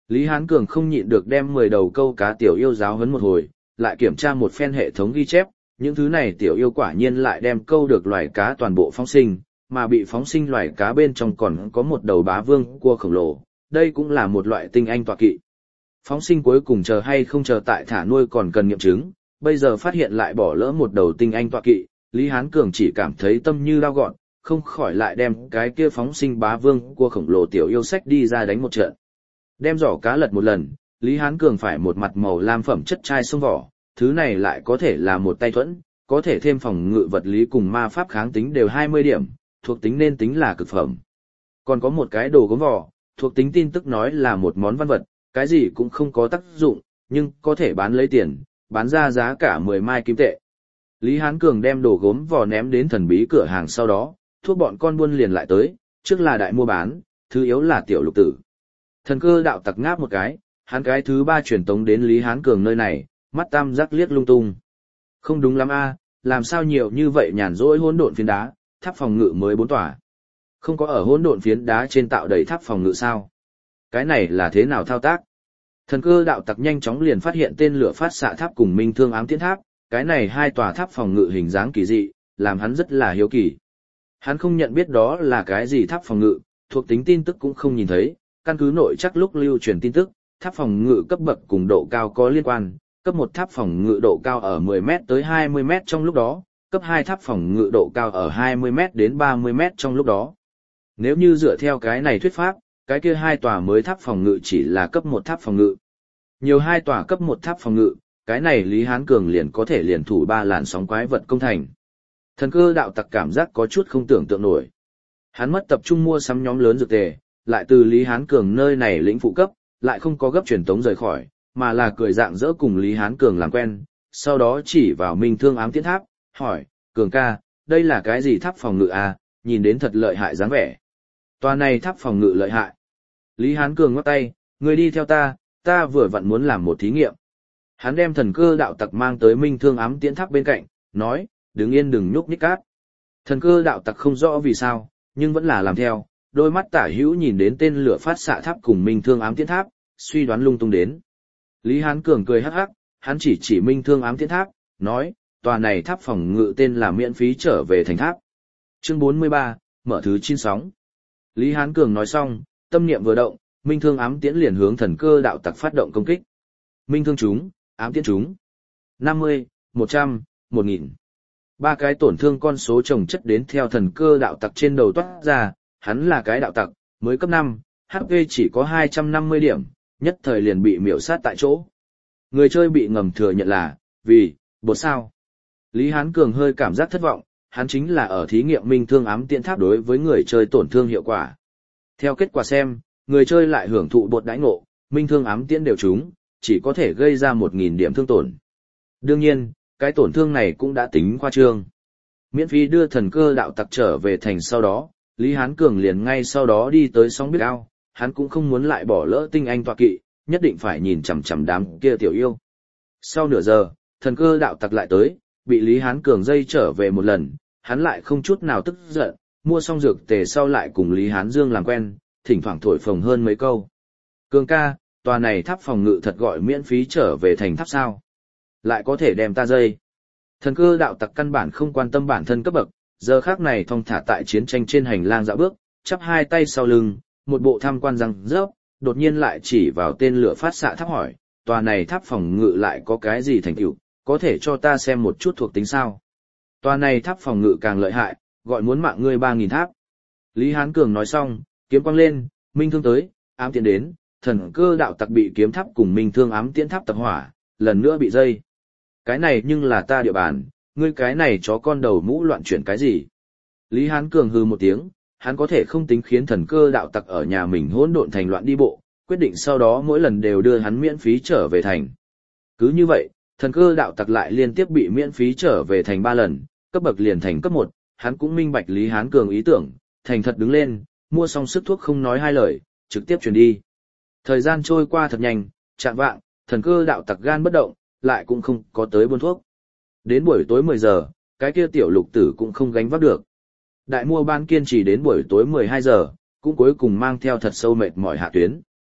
Lý Hán Cường không nhịn được đem 10 đầu câu cá tiểu yêu giáo huấn một hồi, lại kiểm tra một phen hệ thống ghi chép, những thứ này tiểu yêu quả nhiên lại đem câu được loài cá toàn bộ phóng sinh, mà bị phóng sinh loài cá bên trong còn có một đầu bá vương cua khổng lồ, đây cũng là một loại tinh anh tọa kỵ. Phóng sinh cuối cùng chờ hay không chờ tại thả nuôi còn cần nghiệm chứng, bây giờ phát hiện lại bỏ lỡ một đầu tinh anh tọa kỵ, Lý Hán Cường chỉ cảm thấy tâm như dao gọn, không khỏi lại đem cái kia phóng sinh bá vương cua khổng lồ tiểu yêu sách đi ra đánh một trận. Đem giỏ cá lật một lần, Lý Hán Cường phải một mặt màu lam phẩm chất chai sông vỏ, thứ này lại có thể là một tay thuẫn, có thể thêm phòng ngự vật lý cùng ma pháp kháng tính đều 20 điểm, thuộc tính nên tính là cực phẩm. Còn có một cái đồ gốm vỏ, thuộc tính tin tức nói là một món văn vật, cái gì cũng không có tác dụng, nhưng có thể bán lấy tiền, bán ra giá cả 10 mai kim tệ. Lý Hán Cường đem đồ gốm vỏ ném đến thần bí cửa hàng sau đó, thuốc bọn con buôn liền lại tới, trước là đại mua bán, thứ yếu là tiểu lục tử. Thần cơ đạo tặc ngáp một cái, hắn cái thứ 3 truyền tống đến Lý Hán Cường nơi này, mắt tam giác liếc lung tung. Không đúng lắm a, làm sao nhiều như vậy nhàn rỗi hỗn độn phiến đá, tháp phòng ngự mới 4 tòa. Không có ở hỗn độn phiến đá trên tạo đầy tháp phòng ngự sao? Cái này là thế nào thao tác? Thần cơ đạo tặc nhanh chóng liền phát hiện tên lửa phát xạ tháp cùng minh thương ám tiễn tháp, cái này 2 tòa tháp phòng ngự hình dáng kỳ dị, làm hắn rất là hiếu kỳ. Hắn không nhận biết đó là cái gì tháp phòng ngự, thuộc tính tin tức cũng không nhìn thấy, căn cứ nội chắc lúc lưu truyền tin tức, tháp phòng ngự cấp bậc cùng độ cao có liên quan, cấp 1 tháp phòng ngự độ cao ở 10m tới 20m trong lúc đó, cấp 2 tháp phòng ngự độ cao ở 20m đến 30m trong lúc đó. Nếu như dựa theo cái này thuyết pháp, cái kia 2 tòa mới tháp phòng ngự chỉ là cấp 1 tháp phòng ngự. Nhiều 2 tòa cấp 1 tháp phòng ngự, cái này Lý Hán Cường liền có thể liền thủ 3 làn sóng quái vật công thành. Thần cơ đạo tặc cảm giác có chút không tưởng tượng nổi. Hắn mất tập trung mua sắm nhóm lớn dược tề, lại từ Lý Hán Cường nơi này lĩnh phụ cấp, lại không có gấp truyền tống rời khỏi, mà là cười dạng dỡ cùng Lý Hán Cường làm quen, sau đó chỉ vào minh thương ám tiễn tháp, hỏi, Cường ca, đây là cái gì tháp phòng ngự à, nhìn đến thật lợi hại dáng vẻ. Tòa này tháp phòng ngự lợi hại. Lý Hán Cường ngoắc tay, người đi theo ta vừa vặn muốn làm một thí nghiệm. Hắn đem thần cơ đạo tặc mang tới minh thương ám tiễn tháp bên cạnh, nói, đứng yên đừng nhúc nhích cát. Thần cơ đạo tặc không rõ vì sao, nhưng vẫn là làm theo, đôi mắt tả hữu nhìn đến tên lửa phát xạ tháp cùng minh thương ám tiễn tháp, suy đoán lung tung đến. Lý Hán Cường cười hắc hắc, hắn chỉ minh thương ám tiễn tháp, nói, tòa này tháp phòng ngự tên là miễn phí trở về thành tháp. Chương 43, mở thứ 9 sóng. Lý Hán Cường nói xong, tâm niệm vừa động, minh thương ám tiễn liền hướng thần cơ đạo tặc phát động công kích. Minh thương chúng, ám tiễn chúng. 50, 100, 1000. 3 cái tổn thương con số chồng chất đến theo thần cơ đạo tặc trên đầu toát ra, hắn là cái đạo tặc, mới cấp 5, HP chỉ có 250 điểm, nhất thời liền bị miểu sát tại chỗ. Người chơi bị ngầm thừa nhận là, vì, bột sao. Lý Hán Cường hơi cảm giác thất vọng, hắn chính là ở thí nghiệm minh thương ám tiễn tháp đối với người chơi tổn thương hiệu quả. Theo kết quả xem, người chơi lại hưởng thụ bột đãi ngộ, minh thương ám tiễn đều trúng, chỉ có thể gây ra 1000 điểm thương tổn. Đương nhiên, cái tổn thương này cũng đã tính khoa trương. Miễn phí đưa thần cơ đạo tặc trở về thành sau đó, Lý Hán Cường liền ngay sau đó đi tới sóng biết ao, hắn cũng không muốn lại bỏ lỡ tinh anh tọa kỵ, nhất định phải nhìn chằm chằm đám kia tiểu yêu. Sau nửa giờ, thần cơ đạo tặc lại tới, bị Lý Hán Cường dây trở về một lần, hắn lại không chút nào tức giận, mua xong dược tề sau lại cùng Lý Hán Dương làm quen, thỉnh thoảng thổi phồng hơn mấy câu. Cường ca, tòa này tháp phòng ngự thật gọi miễn phí trở về thành tháp sao? Lại có thể đem ta dây. Thần cơ đạo tặc căn bản không quan tâm bản thân cấp bậc, giờ khác này thong thả tại chiến tranh trên hành lang dạo bước, chắp hai tay sau lưng, một bộ tham quan răng rớp, đột nhiên lại chỉ vào tên lửa phát xạ tháp hỏi, tòa này tháp phòng ngự lại có cái gì thành tựu, có thể cho ta xem một chút thuộc tính sao? Tòa này tháp phòng ngự càng lợi hại, gọi muốn mạng ngươi 3000 tháp. Lý Hán Cường nói xong, kiếm quang lên, minh thương tới, ám tiễn đến, thần cơ đạo tặc bị kiếm tháp cùng minh thương ám tiễn tháp tập hỏa, lần nữa bị dây. Cái này nhưng là ta địa bàn, ngươi cái này chó con đầu mũ loạn chuyển cái gì? Lý Hán Cường hừ một tiếng, hắn có thể không tính khiến thần cơ đạo tặc ở nhà mình hỗn độn thành loạn đi bộ, quyết định sau đó mỗi lần đều đưa hắn miễn phí trở về thành. Cứ như vậy, thần cơ đạo tặc lại liên tiếp bị miễn phí trở về thành 3 lần, cấp bậc liền thành cấp 1, hắn cũng minh bạch Lý Hán Cường ý tưởng, thành thật đứng lên, mua xong sức thuốc không nói hai lời, trực tiếp chuyển đi. Thời gian trôi qua thật nhanh, chạng vạng, thần cơ đạo tặc gan bất động, lại cũng không có tới buôn thuốc. Đến buổi tối 10 giờ, cái kia tiểu lục tử cũng không gánh vác được. Đại mua ban kiên trì đến buổi tối 12 giờ, cũng cuối cùng mang theo thật sâu mệt mỏi hạ tuyến.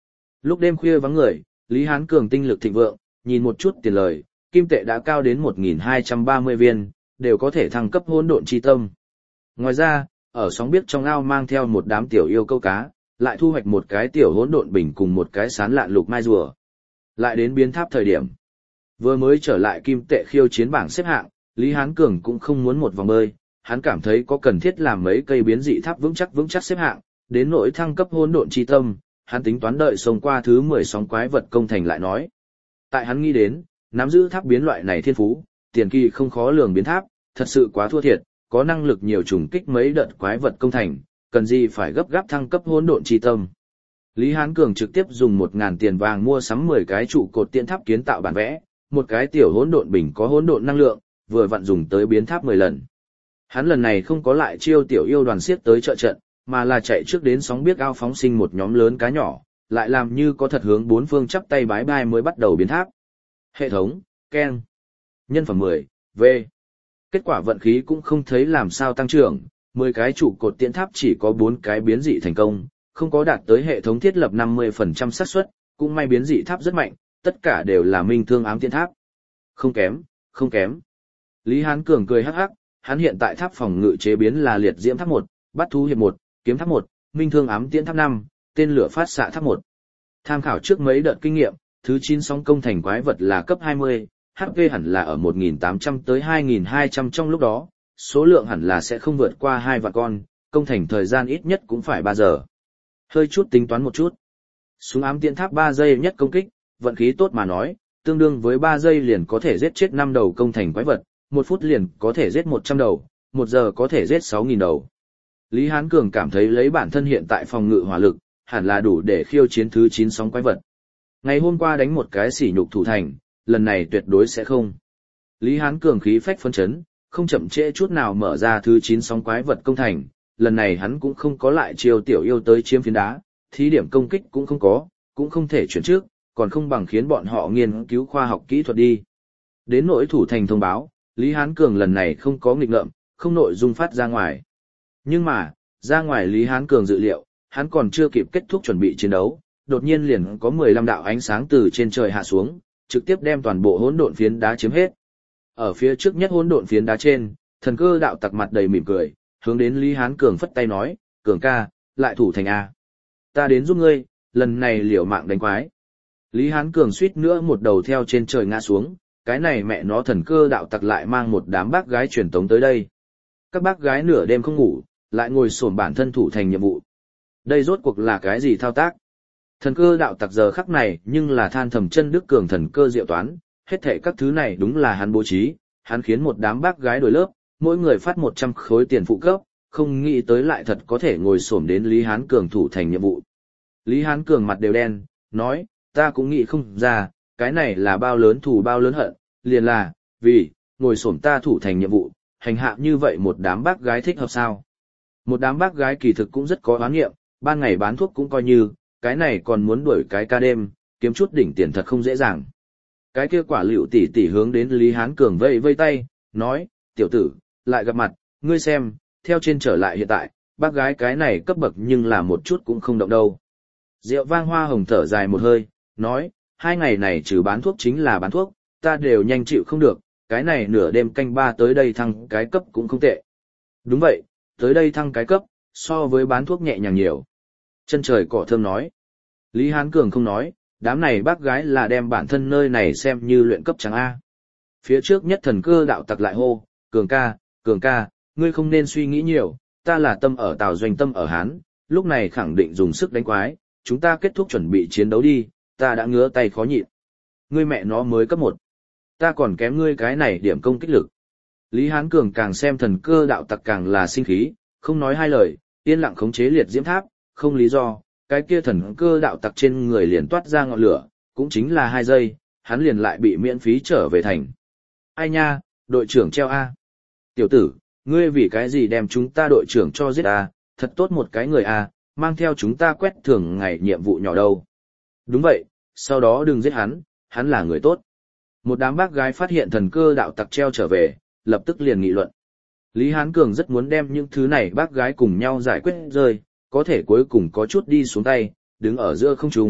Lúc đêm khuya vắng người, Lý Hán Cường tinh lực thịnh vượng, nhìn một chút tiền lời, kim tệ đã cao đến 1.230 viên, đều có thể thăng cấp hỗn độn chi tâm. Ngoài ra, ở sóng biết trong ao mang theo một đám tiểu yêu câu cá, lại thu hoạch một cái tiểu hỗn độn bình cùng một cái sán lạn lục mai rùa. Lại đến biến tháp thời điểm. Vừa mới trở lại kim tệ khiêu chiến bảng xếp hạng, Lý Hán Cường cũng không muốn một vòng bơi, hắn cảm thấy có cần thiết làm mấy cây biến dị tháp vững chắc xếp hạng, đến nỗi thăng cấp hỗn độn chi tâm, hắn tính toán đợi xông qua thứ 10 sóng quái vật công thành lại nói. Tại hắn nghĩ đến, nắm giữ tháp biến loại này thiên phú, tiền kỳ không khó lường biến tháp, thật sự quá thua thiệt, có năng lực nhiều trùng kích mấy đợt quái vật công thành, cần gì phải gấp gáp thăng cấp hỗn độn chi tâm. Lý Hán Cường trực tiếp dùng 1.000 tiền vàng mua sắm 10 cái trụ cột tiên tháp kiến tạo bản vẽ, một cái tiểu hỗn độn bình có hỗn độn năng lượng, vừa vặn dùng tới biến tháp 10 lần. Hắn lần này không có lại chiêu tiểu yêu đoàn xiết tới trợ trận, mà là chạy trước đến sóng biết ao phóng sinh một nhóm lớn cá nhỏ, lại làm như có thật hướng bốn phương chắp tay bái bai mới bắt đầu biến tháp. Hệ thống, keng. Nhân phẩm 10, V. Kết quả vận khí cũng không thấy làm sao tăng trưởng, 10 cái trụ cột tiễn tháp chỉ có 4 cái biến dị thành công, không có đạt tới hệ thống thiết lập 50% xác suất, cũng may biến dị tháp rất mạnh, tất cả đều là minh thương ám tiễn tháp. Không kém, không kém. Lý Hán Cường cười hắc hắc, hắn hiện tại tháp phòng ngự chế biến là liệt diễm tháp 1, bắt thú hiệp 1, kiếm tháp 1, minh thương ám tiễn tháp 5, tên lửa phát xạ tháp 1. Tham khảo trước mấy đợt kinh nghiệm, thứ 9 sóng công thành quái vật là cấp 20, HP hẳn là ở 1.800 tới 2.200 trong lúc đó, số lượng hẳn là sẽ không vượt qua 2 vạn con, công thành thời gian ít nhất cũng phải 3 giờ. Hơi chút tính toán một chút. Súng ám tiễn tháp 3 giây nhất công kích, vận khí tốt mà nói, tương đương với 3 giây liền có thể giết chết 5 đầu công thành quái vật, 1 phút liền có thể giết 100 đầu, 1 giờ có thể giết 6.000 đầu. Lý Hán Cường cảm thấy lấy bản thân hiện tại phòng ngự hỏa lực, hẳn là đủ để khiêu chiến thứ 9 sóng quái vật. Ngày hôm qua đánh một cái sỉ nhục thủ thành, lần này tuyệt đối sẽ không. Lý Hán Cường khí phách phấn chấn, không chậm trễ chút nào mở ra thứ 9 sóng quái vật công thành, lần này hắn cũng không có lại chiêu tiểu yêu tới chiếm phiến đá, thí điểm công kích cũng không có, cũng không thể chuyển trước, còn không bằng khiến bọn họ nghiên cứu khoa học kỹ thuật đi. Đến nỗi thủ thành thông báo, Lý Hán Cường lần này không có nghịch ngợm, không nội dung phát ra ngoài. Nhưng mà, ra ngoài Lý Hán Cường dự liệu, hắn còn chưa kịp kết thúc chuẩn bị chiến đấu, đột nhiên liền có 15 đạo ánh sáng từ trên trời hạ xuống, trực tiếp đem toàn bộ hỗn độn phiến đá chiếm hết. Ở phía trước nhất hỗn độn phiến đá trên, thần cơ đạo tặc mặt đầy mỉm cười, hướng đến Lý Hán Cường phất tay nói, Cường ca, lại thủ thành A. Ta đến giúp ngươi, lần này liều mạng đánh quái. Lý Hán Cường suýt nữa một đầu theo trên trời ngã xuống, cái này mẹ nó thần cơ đạo tặc lại mang một đám bác gái truyền tống tới đây. Các bác gái nửa đêm không ngủ, lại ngồi xổm bản thân thủ thành nhiệm vụ. Đây rốt cuộc là cái gì thao tác? Thần cơ đạo tặc giờ khắc này nhưng là than thầm chân đức cường thần cơ diệu toán, hết thảy các thứ này đúng là hắn bố trí, hắn khiến một đám bác gái đổi lớp, mỗi người phát 100 khối tiền phụ cấp, không nghĩ tới lại thật có thể ngồi xổm đến Lý Hán Cường thủ thành nhiệm vụ. Lý Hán Cường mặt đều đen, nói, ta cũng nghĩ không ra, cái này là bao lớn thù bao lớn hận, liền là, vì, ngồi xổm ta thủ thành nhiệm vụ, hành hạ như vậy một đám bác gái thích hợp sao. Một đám bác gái kỳ thực cũng rất có oán nghiệm, ban ngày bán thuốc cũng coi như, cái này còn muốn đuổi cái ca đêm, kiếm chút đỉnh tiền thật không dễ dàng. Cái kia quả liệu tỷ tỷ hướng đến Lý Hán Cường vây vây tay, nói, tiểu tử, lại gặp mặt, ngươi xem, theo trên trở lại hiện tại, bác gái cái này cấp bậc nhưng là một chút cũng không động đâu. Rượu vang hoa hồng thở dài một hơi, nói, 2 ngày này trừ bán thuốc chính là bán thuốc, ta đều nhanh chịu không được, cái này nửa đêm canh 3 tới đây thăng cái cấp cũng không tệ. Đúng vậy, tới đây thăng cái cấp, so với bán thuốc nhẹ nhàng nhiều. Chân trời cỏ thơm nói. Lý Hán Cường không nói, đám này bác gái là đem bản thân nơi này xem như luyện cấp chẳng A. Phía trước nhất thần cơ đạo tặc lại hô, Cường ca, ngươi không nên suy nghĩ nhiều, ta là tâm ở Tào Doanh tâm ở Hán, lúc này khẳng định dùng sức đánh quái, chúng ta kết thúc chuẩn bị chiến đấu đi, ta đã ngứa tay khó nhịn. Ngươi mẹ nó mới cấp 1. Ta còn kém ngươi cái này điểm công kích lực. Lý Hán Cường càng xem thần cơ đạo tặc càng là sinh khí, không nói hai lời, yên lặng khống chế liệt diễm tháp, không lý do, cái kia thần cơ đạo tặc trên người liền toát ra ngọn lửa, cũng chính là 2 giây, hắn liền lại bị miễn phí trở về thành. Ai nha, đội trưởng treo A. Tiểu tử, ngươi vì cái gì đem chúng ta đội trưởng cho giết A, thật tốt một cái người A, mang theo chúng ta quét thường ngày nhiệm vụ nhỏ đâu. Đúng vậy, sau đó đừng giết hắn là người tốt. Một đám bác gái phát hiện thần cơ đạo tặc treo trở về, lập tức liền nghị luận. Lý Hán Cường rất muốn đem những thứ này bác gái cùng nhau giải quyết rơi, có thể cuối cùng có chút đi xuống tay, đứng ở giữa không trung,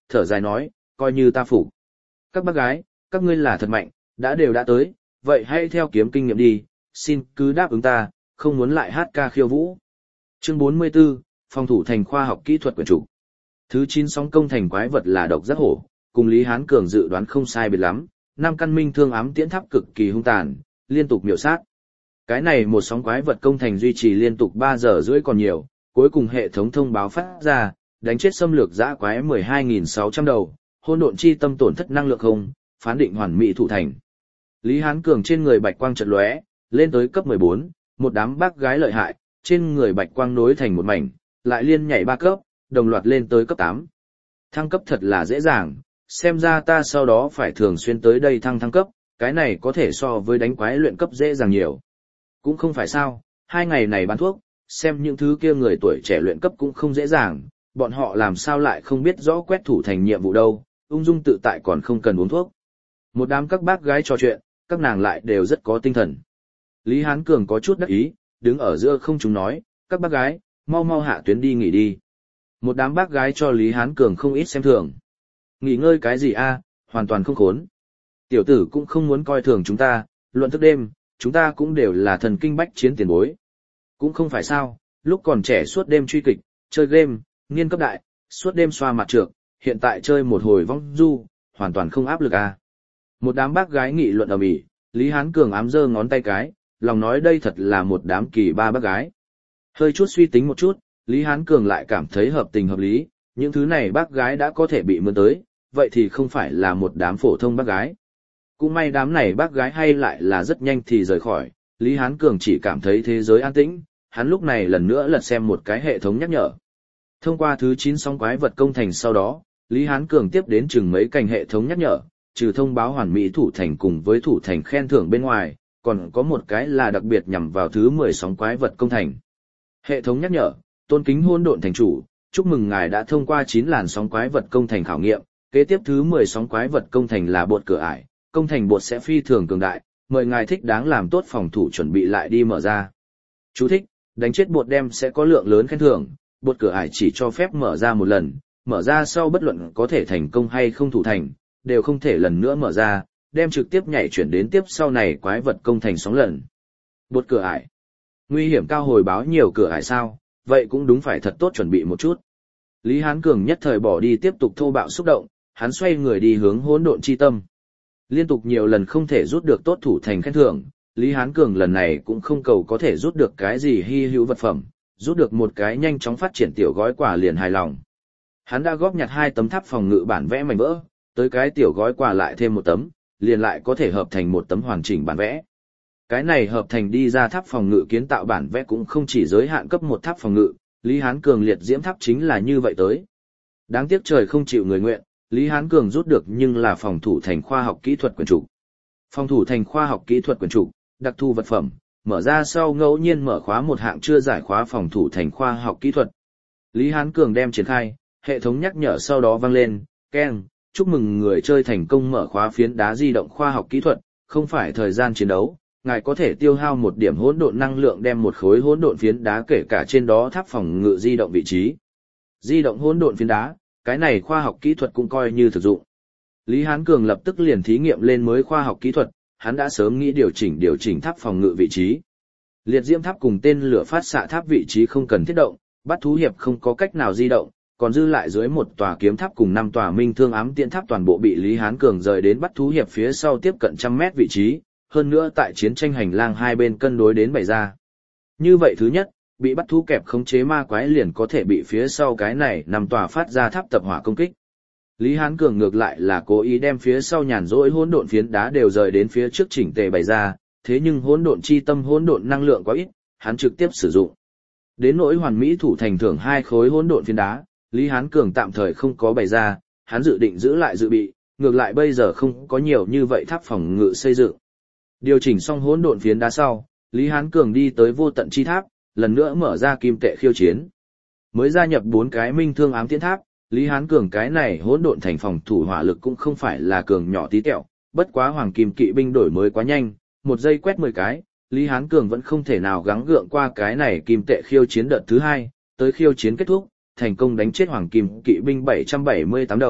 thở dài nói, coi như ta phục. Các bác gái, các ngươi là thật mạnh, đã tới, vậy hãy theo kiếm kinh nghiệm đi, xin cứ đáp ứng ta, không muốn lại hát ca khiêu vũ. Chương 44, phòng thủ thành khoa học kỹ thuật quyển trục. Thứ 9 sóng công thành quái vật là độc giác hổ, cùng Lý Hán Cường dự đoán không sai biệt lắm, 5 căn minh thương ám tiễn tháp cực kỳ hung tàn, liên tục miểu sát. Cái này một sóng quái vật công thành duy trì liên tục 3 giờ rưỡi còn nhiều, cuối cùng hệ thống thông báo phát ra, đánh chết xâm lược dã quái 12.600 đầu, hỗn độn chi tâm tổn thất năng lượng không, phán định hoàn mỹ thủ thành. Lý Hán Cường trên người bạch quang chợt lóe, lên tới cấp 14, một đám bác gái lợi hại, trên người bạch quang nối thành một mảnh, lại liên nhảy 3 cấp, đồng loạt lên tới cấp 8. Thăng cấp thật là dễ dàng, xem ra ta sau đó phải thường xuyên tới đây thăng cấp, cái này có thể so với đánh quái luyện cấp dễ dàng nhiều. Cũng không phải sao, 2 ngày này bán thuốc, xem những thứ kia người tuổi trẻ luyện cấp cũng không dễ dàng, bọn họ làm sao lại không biết rõ quét thủ thành nhiệm vụ đâu, ung dung tự tại còn không cần uống thuốc. Một đám các bác gái trò chuyện, các nàng lại đều rất có tinh thần. Lý Hán Cường có chút đắc ý, đứng ở giữa không chúng nói, các bác gái, mau mau hạ tuyến đi nghỉ đi. Một đám bác gái cho Lý Hán Cường không ít xem thường. Nghỉ ngơi cái gì a, hoàn toàn không khốn. Tiểu tử cũng không muốn coi thường chúng ta, luận thức đêm, chúng ta cũng đều là thần kinh bách chiến tiền bối. Cũng không phải sao, lúc còn trẻ suốt đêm truy kịch, chơi game, nghiên cấp đại, suốt đêm xoa mặt trược, hiện tại chơi một hồi vong du, hoàn toàn không áp lực a. Một đám bác gái nghị luận ầm ĩ, Lý Hán Cường ám giơ ngón tay cái, lòng nói đây thật là một đám kỳ ba bác gái. Hơi chút suy tính một chút, Lý Hán Cường lại cảm thấy hợp tình hợp lý, những thứ này bác gái đã có thể bị mượn tới, vậy thì không phải là một đám phổ thông bác gái. Cũng may đám này bác gái hay lại là rất nhanh thì rời khỏi, Lý Hán Cường chỉ cảm thấy thế giới an tĩnh, hắn lúc này lần nữa lật xem một cái hệ thống nhắc nhở. Thông qua thứ 9 sóng quái vật công thành sau đó, Lý Hán Cường tiếp đến chừng mấy cành hệ thống nhắc nhở, trừ thông báo hoàn mỹ thủ thành cùng với thủ thành khen thưởng bên ngoài, còn có một cái là đặc biệt nhằm vào thứ 10 sóng quái vật công thành. Hệ thống nhắc nhở, tôn kính hôn độn thành chủ, chúc mừng ngài đã thông qua 9 làn sóng quái vật công thành khảo nghiệm, kế tiếp thứ 10 sóng quái vật công thành là bột cửa ải, công thành bột sẽ phi thường cường đại, mời ngài thích đáng làm tốt phòng thủ chuẩn bị lại đi mở ra. Chú thích, đánh chết bột đem sẽ có lượng lớn khen thưởng, bột cửa ải chỉ cho phép mở ra một lần, mở ra sau bất luận có thể thành công hay không thủ thành, đều không thể lần nữa mở ra, đem trực tiếp nhảy chuyển đến tiếp sau này quái vật công thành sóng lần. Bột cửa ải. Nguy hiểm cao hồi báo nhiều cửa ải sao, vậy cũng đúng phải thật tốt chuẩn bị một chút. Lý Hán Cường nhất thời bỏ đi tiếp tục thô bạo xúc động, hắn xoay người đi hướng hỗn độn chi tâm. Liên tục nhiều lần không thể rút được tốt thủ thành khen thưởng, Lý Hán Cường lần này cũng không cầu có thể rút được cái gì hy hữu vật phẩm, rút được một cái nhanh chóng phát triển tiểu gói quà liền hài lòng. Hắn đã góp nhặt 2 tấm tháp phòng ngự bản vẽ mảnh vỡ, tới cái tiểu gói quà lại thêm 1 tấm, liền lại có thể hợp thành 1 tấm hoàn chỉnh bản vẽ. Cái này hợp thành đi ra tháp phòng ngự kiến tạo bản vẽ cũng không chỉ giới hạn cấp 1 tháp phòng ngự, Lý Hán Cường liệt diễm tháp chính là như vậy tới. Đáng tiếc trời không chịu người nguyện, Lý Hán Cường rút được nhưng là phòng thủ thành khoa học kỹ thuật quyển trục. Phòng thủ thành khoa học kỹ thuật quyển trục, đặc thu vật phẩm, mở ra sau ngẫu nhiên mở khóa một hạng chưa giải khóa phòng thủ thành khoa học kỹ thuật. Lý Hán Cường đem triển khai, hệ thống nhắc nhở sau đó vang lên, keng, chúc mừng người chơi thành công mở khóa phiến đá di động khoa học kỹ thuật, không phải thời gian chiến đấu, ngài có thể tiêu hao 1 điểm hỗn độn năng lượng đem một khối hỗn độn phiến đá kể cả trên đó tháp phòng ngự di động vị trí. Di động hỗn độn phiến đá, cái này khoa học kỹ thuật cũng coi như thực dụng. Lý Hán Cường lập tức liền thí nghiệm lên mới khoa học kỹ thuật, hắn đã sớm nghĩ điều chỉnh tháp phòng ngự vị trí. Liệt diễm tháp cùng tên lửa phát xạ tháp vị trí không cần thiết động, bắt thú hiệp không có cách nào di động, còn dư lại dưới 1 tòa kiếm tháp cùng 5 tòa minh thương ám tiễn tháp toàn bộ bị Lý Hán Cường rời đến bắt thú hiệp phía sau tiếp cận 100 mét vị trí, hơn nữa tại chiến tranh hành lang hai bên cân đối đến bày ra. Như vậy thứ nhất, bị bắt thú kẹp khống chế ma quái liền có thể bị phía sau cái này 5 tòa phát ra tháp tập hỏa công kích. Lý Hán Cường ngược lại là cố ý đem phía sau nhàn rỗi hỗn độn phiến đá đều rời đến phía trước chỉnh tề bày ra, thế nhưng hỗn độn chi tâm hỗn độn năng lượng quá ít, hắn trực tiếp sử dụng. Đến nỗi hoàn mỹ thủ thành thưởng 2 khối hỗn độn phiến đá, Lý Hán Cường tạm thời không có bày ra, hắn dự định giữ lại dự bị, ngược lại bây giờ không có nhiều như vậy tháp phòng ngự xây dựng. Điều chỉnh xong hỗn độn phiến đá sau, Lý Hán Cường đi tới vô tận chi tháp, lần nữa mở ra kim tệ khiêu chiến. Mới gia nhập 4 cái minh thương ám tiễn tháp, Lý Hán Cường cái này hỗn độn thành phòng thủ hỏa lực cũng không phải là cường nhỏ tí tẹo, bất quá hoàng kim kỵ binh đổi mới quá nhanh, 1 giây quét 10 cái, Lý Hán Cường vẫn không thể nào gắng gượng qua cái này kim tệ khiêu chiến đợt thứ 2, tới khiêu chiến kết thúc, thành công đánh chết hoàng kim kỵ binh 778 đầu,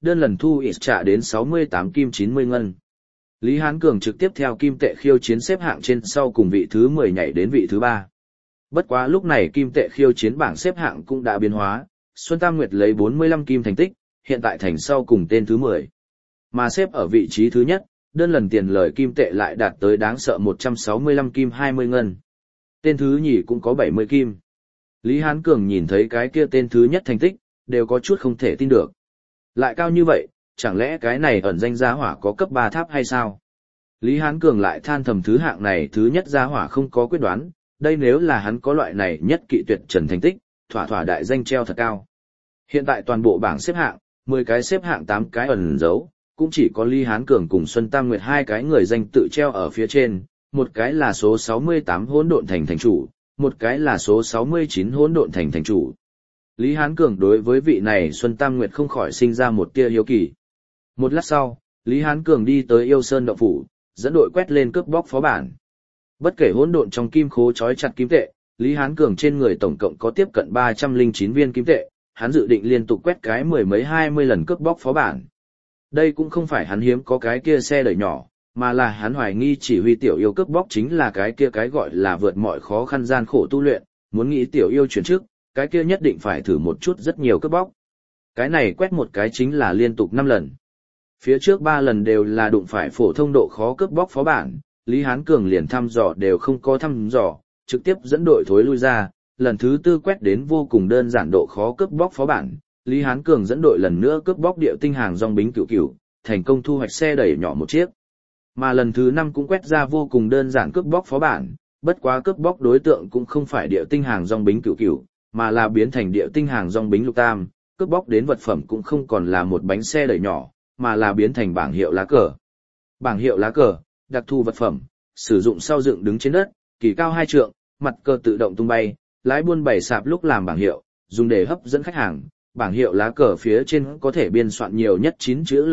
đơn lần thu ít trả đến 68 kim 90 ngân. Lý Hán Cường trực tiếp theo kim tệ khiêu chiến xếp hạng trên sau cùng vị thứ 10 nhảy đến vị thứ 3. Bất quá lúc này kim tệ khiêu chiến bảng xếp hạng cũng đã biến hóa, Xuân Tam Nguyệt lấy 45 kim thành tích, hiện tại thành sau cùng tên thứ 10. Mà xếp ở vị trí thứ nhất, đơn lần tiền lời kim tệ lại đạt tới đáng sợ 165 kim 20 ngân. Tên thứ nhì cũng có 70 kim. Lý Hán Cường nhìn thấy cái kia tên thứ nhất thành tích, đều có chút không thể tin được. Lại cao như vậy, chẳng lẽ cái này ẩn danh gia hỏa có cấp 3 tháp hay sao? Lý Hán Cường lại than thầm thứ hạng này thứ nhất gia hỏa không có quyết đoán, đây nếu là hắn có loại này nhất kỵ tuyệt trần thành tích, thỏa thỏa đại danh treo thật cao. Hiện tại toàn bộ bảng xếp hạng, 10 cái xếp hạng 8 cái ẩn dấu, cũng chỉ có Lý Hán Cường cùng Xuân Tam Nguyệt hai cái người danh tự treo ở phía trên, một cái là số 68 hỗn độn thành thành chủ, một cái là số 69 hỗn độn thành thành chủ. Lý Hán Cường đối với vị này Xuân Tam Nguyệt không khỏi sinh ra một tia hiếu kỳ. Một lát sau, Lý Hán Cường đi tới Yêu Sơn động phủ, dẫn đội quét lên cướp bóc phó bản. Bất kể hỗn độn trong kim khố trói chặt kim tệ, Lý Hán Cường trên người tổng cộng có tiếp cận 309 viên kim tệ, hắn dự định liên tục quét cái 10 mấy 20 lần cướp bóc phó bản. Đây cũng không phải hắn hiếm có cái kia xe đẩy nhỏ, mà là hắn hoài nghi chỉ huy tiểu yêu cướp bóc chính là cái kia cái gọi là vượt mọi khó khăn gian khổ tu luyện, muốn nghĩ tiểu yêu chuyển trước, cái kia nhất định phải thử một chút rất nhiều cướp bóc. Cái này quét một cái chính là liên tục 5 lần. Phía trước 3 lần đều là đụng phải phổ thông độ khó cướp bóc phó bản, Lý Hán Cường liền thăm dò đều không có thăm dò, trực tiếp dẫn đội thối lui ra, lần thứ 4 quét đến vô cùng đơn giản độ khó cướp bóc phó bản, Lý Hán Cường dẫn đội lần nữa cướp bóc địa tinh hàng dòng bính cửu cửu, thành công thu hoạch xe đẩy nhỏ một chiếc. Mà lần thứ 5 cũng quét ra vô cùng đơn giản cướp bóc phó bản, bất quá cướp bóc đối tượng cũng không phải địa tinh hàng dòng bính cửu cửu, mà là biến thành địa tinh hàng dòng bính lục tam, cướp bóc đến vật phẩm cũng không còn là một bánh xe đẩy nhỏ, mà là biến thành bảng hiệu lá cờ. Bảng hiệu lá cờ, đặc thù vật phẩm, sử dụng sau dựng đứng trên đất, kỳ cao 2 trượng, mặt cờ tự động tung bay, lái buôn bày sạp lúc làm bảng hiệu, dùng để hấp dẫn khách hàng. Bảng hiệu lá cờ phía trên có thể biên soạn nhiều nhất 9 chữ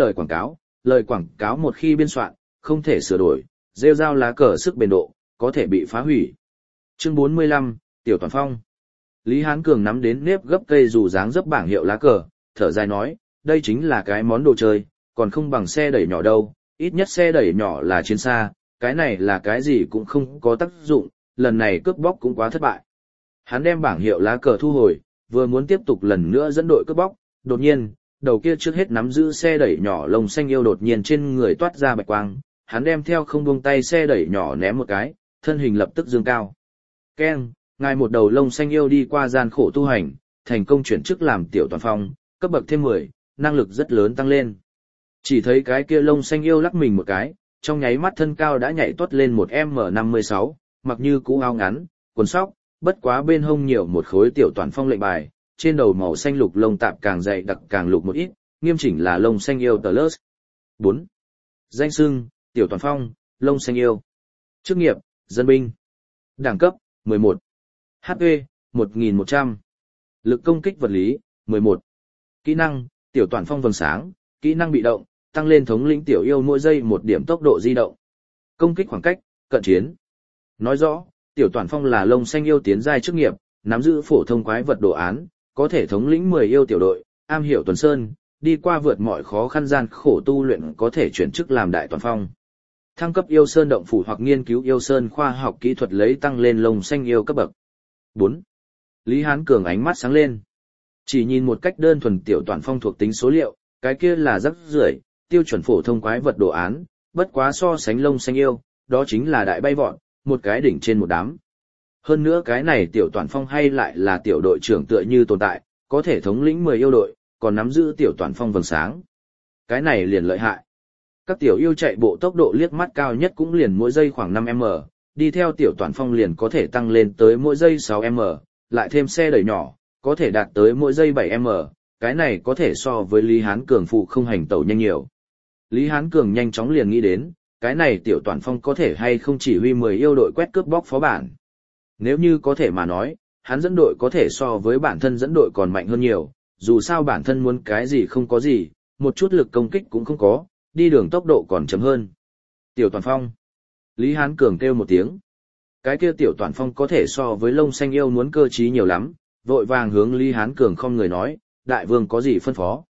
lời quảng cáo một khi biên soạn, không thể sửa đổi, rêu rao lá cờ sức bền độ, có thể bị phá hủy. Chương 45, Tiểu Toàn Phong. Lý Hán Cường nắm đến nếp gấp cây dù dáng dấp bảng hiệu lá cờ, thở dài nói, đây chính là cái món đồ chơi, còn không bằng xe đẩy nhỏ đâu, ít nhất xe đẩy nhỏ là chiến xa, cái này là cái gì cũng không có tác dụng, lần này cướp bóc cũng quá thất bại. Hắn đem bảng hiệu lá cờ thu hồi, vừa muốn tiếp tục lần nữa dẫn đội cướp bóc, đột nhiên, đầu kia trước hết nắm giữ xe đẩy nhỏ lông xanh yêu đột nhiên trên người toát ra bạch quang, hắn đem theo không buông tay xe đẩy nhỏ ném một cái, thân hình lập tức dương cao. Keng, ngài một đầu lông xanh yêu đi qua gian khổ tu hành, thành công chuyển chức làm Tiểu Toàn Phong, cấp bậc thêm 10, năng lực rất lớn tăng lên. Chỉ thấy cái kia lông xanh yêu lắc mình một cái, trong nháy mắt thân cao đã nhảy tuốt lên một M56, mặc như cũ áo ngắn, quần sóc, bất quá bên hông nhiều một khối Tiểu Toàn Phong lệnh bài, trên đầu màu xanh lục lông tạp càng dày đặc càng lục một ít, nghiêm chỉnh là lông xanh yêu tờ lớt. 4. Danh xưng, Tiểu Toàn Phong, lông xanh yêu. Chức nghiệp, dân binh. Đẳng cấp, 11. HP, 1100. Lực công kích vật lý, 11. Kỹ năng, Tiểu Toàn Phong vầng sáng, kỹ năng bị động, tăng lên thống lĩnh tiểu yêu mỗi giây 1 điểm tốc độ di động. Công kích khoảng cách, cận chiến. Nói rõ, Tiểu Toàn Phong là lông xanh yêu tiến giai chức nghiệp, nắm giữ phổ thông quái vật đồ án, có thể thống lĩnh 10 yêu tiểu đội, am hiểu tuần sơn, đi qua vượt mọi khó khăn gian khổ tu luyện có thể chuyển chức làm Đại Toàn Phong. Thăng cấp Yêu Sơn động phủ hoặc nghiên cứu Yêu Sơn khoa học kỹ thuật lấy tăng lên lông xanh yêu cấp bậc. 4. Lý Hán Cường ánh mắt sáng lên. Chỉ nhìn một cách đơn thuần Tiểu Toàn Phong thuộc tính số liệu, cái kia là rắc rưởi, tiêu chuẩn phổ thông quái vật đồ án, bất quá so sánh lông xanh yêu, đó chính là đại bay vọt, một cái đỉnh trên một đám. Hơn nữa cái này Tiểu Toàn Phong hay lại là tiểu đội trưởng tựa như tồn tại, có thể thống lĩnh 10 yêu đội, còn nắm giữ Tiểu Toàn Phong vầng sáng. Cái này liền lợi hại. Các tiểu yêu chạy bộ tốc độ liếc mắt cao nhất cũng liền mỗi giây khoảng 5m, đi theo Tiểu Toàn Phong liền có thể tăng lên tới mỗi giây 6m, lại thêm xe đẩy nhỏ, có thể đạt tới mỗi giây 7m, cái này có thể so với Lý Hán Cường phụ không hành tẩu nhanh nhiều. Lý Hán Cường nhanh chóng liền nghĩ đến, cái này Tiểu Toàn Phong có thể hay không chỉ huy 10 yêu đội quét cướp bóc phó bản. Nếu như có thể mà nói, hắn dẫn đội có thể so với bản thân dẫn đội còn mạnh hơn nhiều, dù sao bản thân muốn cái gì không có gì, một chút lực công kích cũng không có, đi đường tốc độ còn chậm hơn. Tiểu Toàn Phong. Lý Hán Cường kêu một tiếng. Cái kia Tiểu Toàn Phong có thể so với lông xanh yêu muốn cơ trí nhiều lắm, vội vàng hướng Lý Hán Cường không người nói, đại vương có gì phân phó.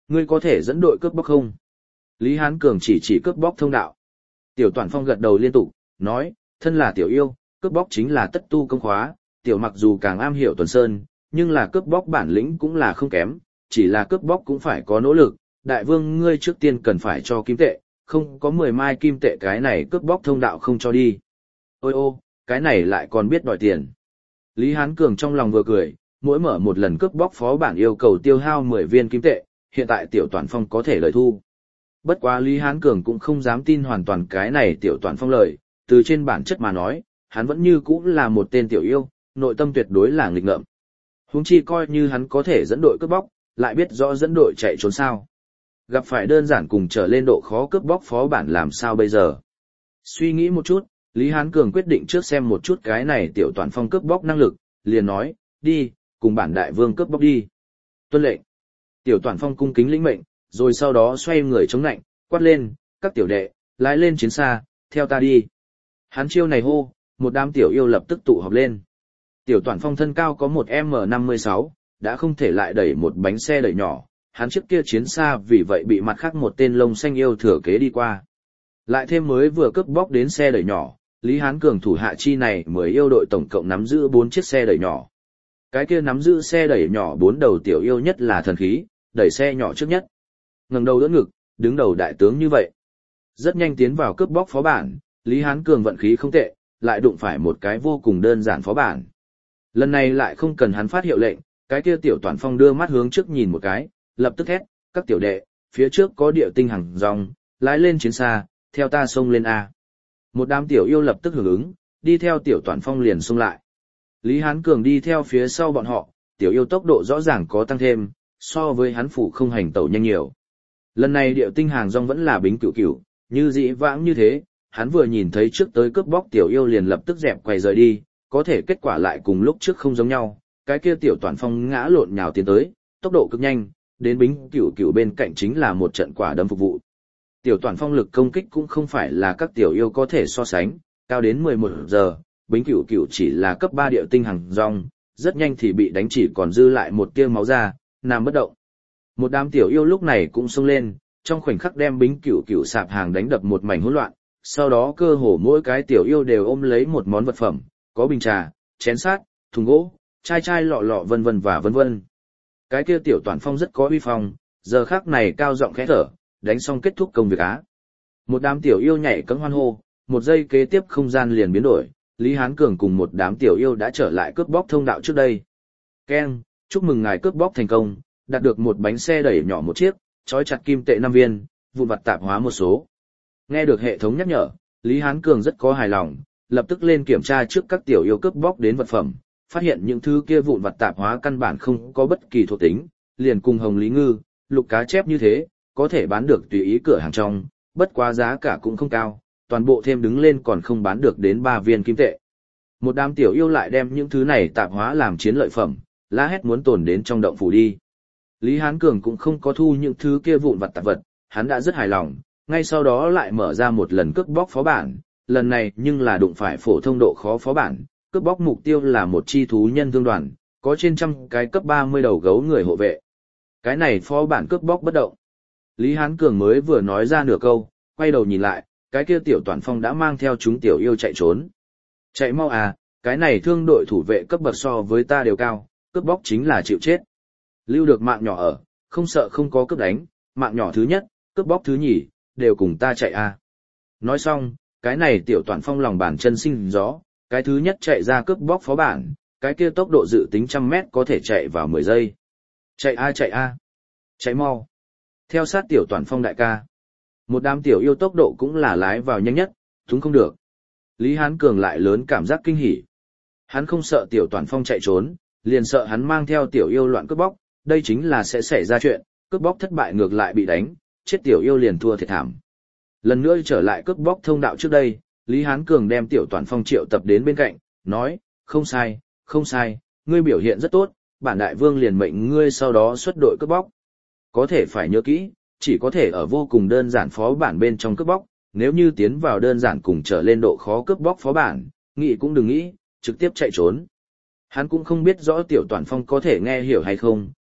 Ngươi có thể dẫn đội cướp bóc không? Lý Hán Cường chỉ chỉ cướp bóc thông đạo. Tiểu Toản Phong gật đầu liên tục, nói, thân là tiểu yêu, cướp bóc chính là tất tu công khóa, tiểu mặc dù càng am hiểu tuần sơn, nhưng là cướp bóc bản lĩnh cũng là không kém, chỉ là cướp bóc cũng phải có nỗ lực, đại vương ngươi trước tiên cần phải cho kim tệ, không có 10 mai kim tệ cái này cướp bóc thông đạo không cho đi. Ôi ô, cái này lại còn biết đòi tiền. Lý Hán Cường trong lòng vừa cười, mỗi mở một lần cướp bóc phó bản yêu cầu tiêu hao 10 viên kim tệ, hiện tại tiểu Toản Phong có thể lợi thu. Bất quá Lý Hán Cường cũng không dám tin hoàn toàn cái này tiểu Toản Phong lời, từ trên bản chất mà nói, hắn vẫn như cũ là một tên tiểu yêu, nội tâm tuyệt đối là nghịch ngợm. Huống chi coi như hắn có thể dẫn đội cướp bóc, lại biết rõ dẫn đội chạy trốn sao. Gặp phải đơn giản cùng trở lên độ khó cướp bóc phó bản làm sao bây giờ. Suy nghĩ một chút, Lý Hán Cường quyết định trước xem một chút cái này tiểu Toản Phong cướp bóc năng lực, liền nói, đi, cùng bản đại vương cướp bóc đi. Tuân lệnh. Tiểu Toản Phong cung kính lĩnh mệnh, rồi sau đó xoay người chống nạnh, quát lên, các tiểu đệ, lái lên chiến xa, theo ta đi. Hắn chiêu này hô, một đám tiểu yêu lập tức tụ họp lên. Tiểu Toản Phong thân cao có một M56, đã không thể lại đẩy một bánh xe đẩy nhỏ, hắn trước kia chiến xa vì vậy bị mặt khác một tên lông xanh yêu thừa kế đi qua. Lại thêm mới vừa cướp bóc đến xe đẩy nhỏ, Lý Hán Cường thủ hạ chi này mới yêu đội tổng cộng nắm giữ 4 chiếc xe đẩy nhỏ. Cái kia nắm giữ xe đẩy nhỏ 4 đầu tiểu yêu nhất là thần khí, đẩy xe nhỏ trước nhất. Ngẩng đầu đỡ ngực, đứng đầu đại tướng như vậy. Rất nhanh tiến vào cướp bóc phó bản, Lý Hán Cường vận khí không tệ, lại đụng phải một cái vô cùng đơn giản phó bản. Lần này lại không cần hắn phát hiệu lệnh, cái kia tiểu Toản Phong đưa mắt hướng trước nhìn một cái, lập tức thét, các tiểu đệ, phía trước có địa tinh hằng rong, lái lên chiến xa, theo ta xông lên A. Một đám tiểu yêu lập tức hưởng ứng, đi theo tiểu Toản Phong liền xông lại. Lý Hán Cường đi theo phía sau bọn họ, tiểu yêu tốc độ rõ ràng có tăng thêm, so với hắn phủ không hành tẩu nhanh nhiều. Lần này địa tinh hàng rong vẫn là bính cửu cửu, như dĩ vãng như thế, hắn vừa nhìn thấy trước tới cướp bóc tiểu yêu liền lập tức dẹp quầy rời đi, có thể kết quả lại cùng lúc trước không giống nhau, cái kia tiểu Toản Phong ngã lộn nhào tiến tới, tốc độ cực nhanh, đến bính cửu cửu bên cạnh chính là một trận quả đấm phục vụ. Tiểu Toản Phong lực công kích cũng không phải là các tiểu yêu có thể so sánh, cao đến 11 giờ, bính cửu cửu chỉ là cấp 3 địa tinh hàng rong, rất nhanh thì bị đánh chỉ còn dư lại một tia máu ra, nằm bất động. Một đám tiểu yêu lúc này cũng xông lên, trong khoảnh khắc đem bính cửu cửu sạp hàng đánh đập một mảnh hỗn loạn, sau đó cơ hồ mỗi cái tiểu yêu đều ôm lấy một món vật phẩm, có bình trà, chén sát, thùng gỗ, chai chai lọ lọ vân vân và vân vân. Cái kia tiểu Toản Phong rất có uy phong, giờ khắc này cao giọng khẽ thở, đánh xong kết thúc công việc á. Một đám tiểu yêu nhảy cẫng hoan hô, một giây kế tiếp không gian liền biến đổi, Lý Hán Cường cùng một đám tiểu yêu đã trở lại cướp bóc thông đạo trước đây. Keng, chúc mừng ngài cướp bóc thành công, đạt được một bánh xe đẩy nhỏ một chiếc, trói chặt kim tệ 5 viên, vụn vặt tạp hóa một số. Nghe được hệ thống nhắc nhở, Lý Hán Cường rất có hài lòng, lập tức lên kiểm tra trước các tiểu yêu cướp bóc đến vật phẩm, phát hiện những thứ kia vụn vặt tạp hóa căn bản không có bất kỳ thuộc tính, liền cùng hồng lý ngư, lục cá chép như thế, có thể bán được tùy ý cửa hàng trong, bất quá giá cả cũng không cao, toàn bộ thêm đứng lên còn không bán được đến 3 viên kim tệ. Một đám tiểu yêu lại đem những thứ này tạp hóa làm chiến lợi phẩm, la hét muốn tồn đến trong động phủ đi. Lý Hán Cường cũng không có thu những thứ kia vụn vặt tạp vật, hắn đã rất hài lòng, ngay sau đó lại mở ra một lần cướp bóc phó bản, lần này nhưng là đụng phải phổ thông độ khó phó bản, cướp bóc mục tiêu là một chi thú nhân thương đoàn, có trên trăm cái cấp 30 đầu gấu người hộ vệ. Cái này phó bản cướp bóc bất động. Lý Hán Cường mới vừa nói ra nửa câu, quay đầu nhìn lại, cái kia tiểu Toản Phong đã mang theo chúng tiểu yêu chạy trốn. Chạy mau à, cái này thương đội thủ vệ cấp bậc so với ta đều cao, cướp bóc chính là chịu chết. Lưu được mạng nhỏ ở, không sợ không có cướp đánh, mạng nhỏ thứ nhất, cướp bóc thứ nhì, đều cùng ta chạy à. Nói xong, cái này tiểu Toản Phong lòng bàn chân sinh gió, cái thứ nhất chạy ra cướp bóc phó bản, cái kia tốc độ dự tính 100 mét có thể chạy vào 10 giây. Chạy a chạy a, chạy mau. Theo sát tiểu Toản Phong đại ca. Một đám tiểu yêu tốc độ cũng là lái vào nhanh nhất, thúng không được. Lý Hán Cường lại lớn cảm giác kinh hỉ. Hắn không sợ tiểu Toản Phong chạy trốn, liền sợ hắn mang theo tiểu yêu loạn cướp bóc, đây chính là sẽ xảy ra chuyện, cướp bóc thất bại ngược lại bị đánh, chết tiểu yêu liền thua thiệt thảm. Lần nữa trở lại cướp bóc thông đạo trước đây, Lý Hán Cường đem tiểu Toản Phong triệu tập đến bên cạnh, nói, không sai, ngươi biểu hiện rất tốt, bản đại vương liền mệnh ngươi sau đó xuất đội cướp bóc. Có thể phải nhớ kỹ, chỉ có thể ở vô cùng đơn giản phó bản bên trong cướp bóc, nếu như tiến vào đơn giản cùng trở lên độ khó cướp bóc phó bản, nghĩ cũng đừng nghĩ, trực tiếp chạy trốn. Hắn cũng không biết rõ tiểu Toản Phong có thể nghe hiểu hay không,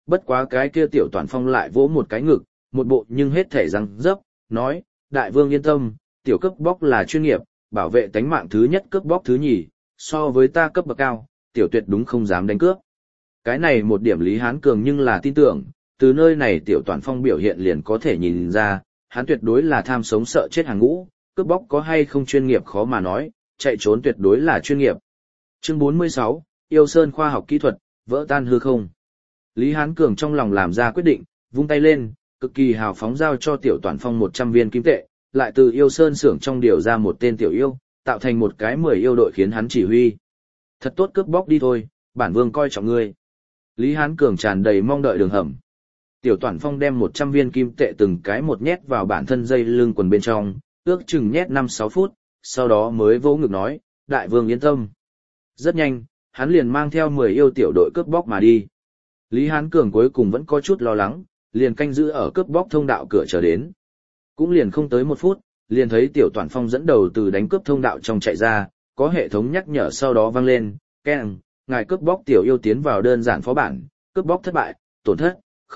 bất quá cái kia tiểu toàn phong lại vỗ một cái ngực, một bộ nhưng hết thể răng dấp, nói, đại vương yên tâm, tiểu cướp bóc là chuyên nghiệp, bảo vệ tánh mạng thứ nhất cướp bóc thứ nhì, so với ta cấp bậc cao, tiểu tuyệt đúng không dám đánh cướp. Cái này một điểm Lý Hán Cường nhưng là tin tưởng, từ nơi này tiểu toàn phong biểu hiện liền có thể nhìn ra, hắn tuyệt đối là tham sống sợ chết hàng ngũ, cướp bóc có hay không chuyên nghiệp khó mà nói, chạy trốn tuyệt đối là chuyên nghiệp. Chương 46, Yêu Sơn khoa học kỹ thuật, vỡ tan hư không. Lý Hán Cường trong lòng làm ra quyết định, vung tay lên, cực kỳ hào phóng giao cho tiểu toàn phong 100 viên kim tệ, lại từ Yêu Sơn xưởng trong điều ra một tên tiểu yêu, tạo thành một cái 10 yêu đội khiến hắn chỉ huy. Thật tốt cướp bóc đi thôi, bản vương coi trọng ngươi. Lý Hán Cường tràn đầy mong đợi đường hầm. Tiểu Toản Phong đem 100 viên kim tệ từng cái một nhét vào bản thân dây lưng quần bên trong, ước chừng nhét 5-6 phút, sau đó mới vỗ ngực nói, đại vương yên tâm. Rất nhanh, hắn liền mang theo 10 yêu tiểu đội cướp bóc mà đi. Lý Hán Cường cuối cùng vẫn có chút lo lắng, liền canh giữ ở cướp bóc thông đạo cửa chờ đến. Cũng liền không tới 1 phút, liền thấy Tiểu Toản Phong dẫn đầu từ đánh cướp thông đạo trong chạy ra, có hệ thống nhắc nhở sau đó vang lên, keng, ngài cướp bóc tiểu yêu tiến vào đơn giản phó bản, cướp bóc thất bại, tổn thất,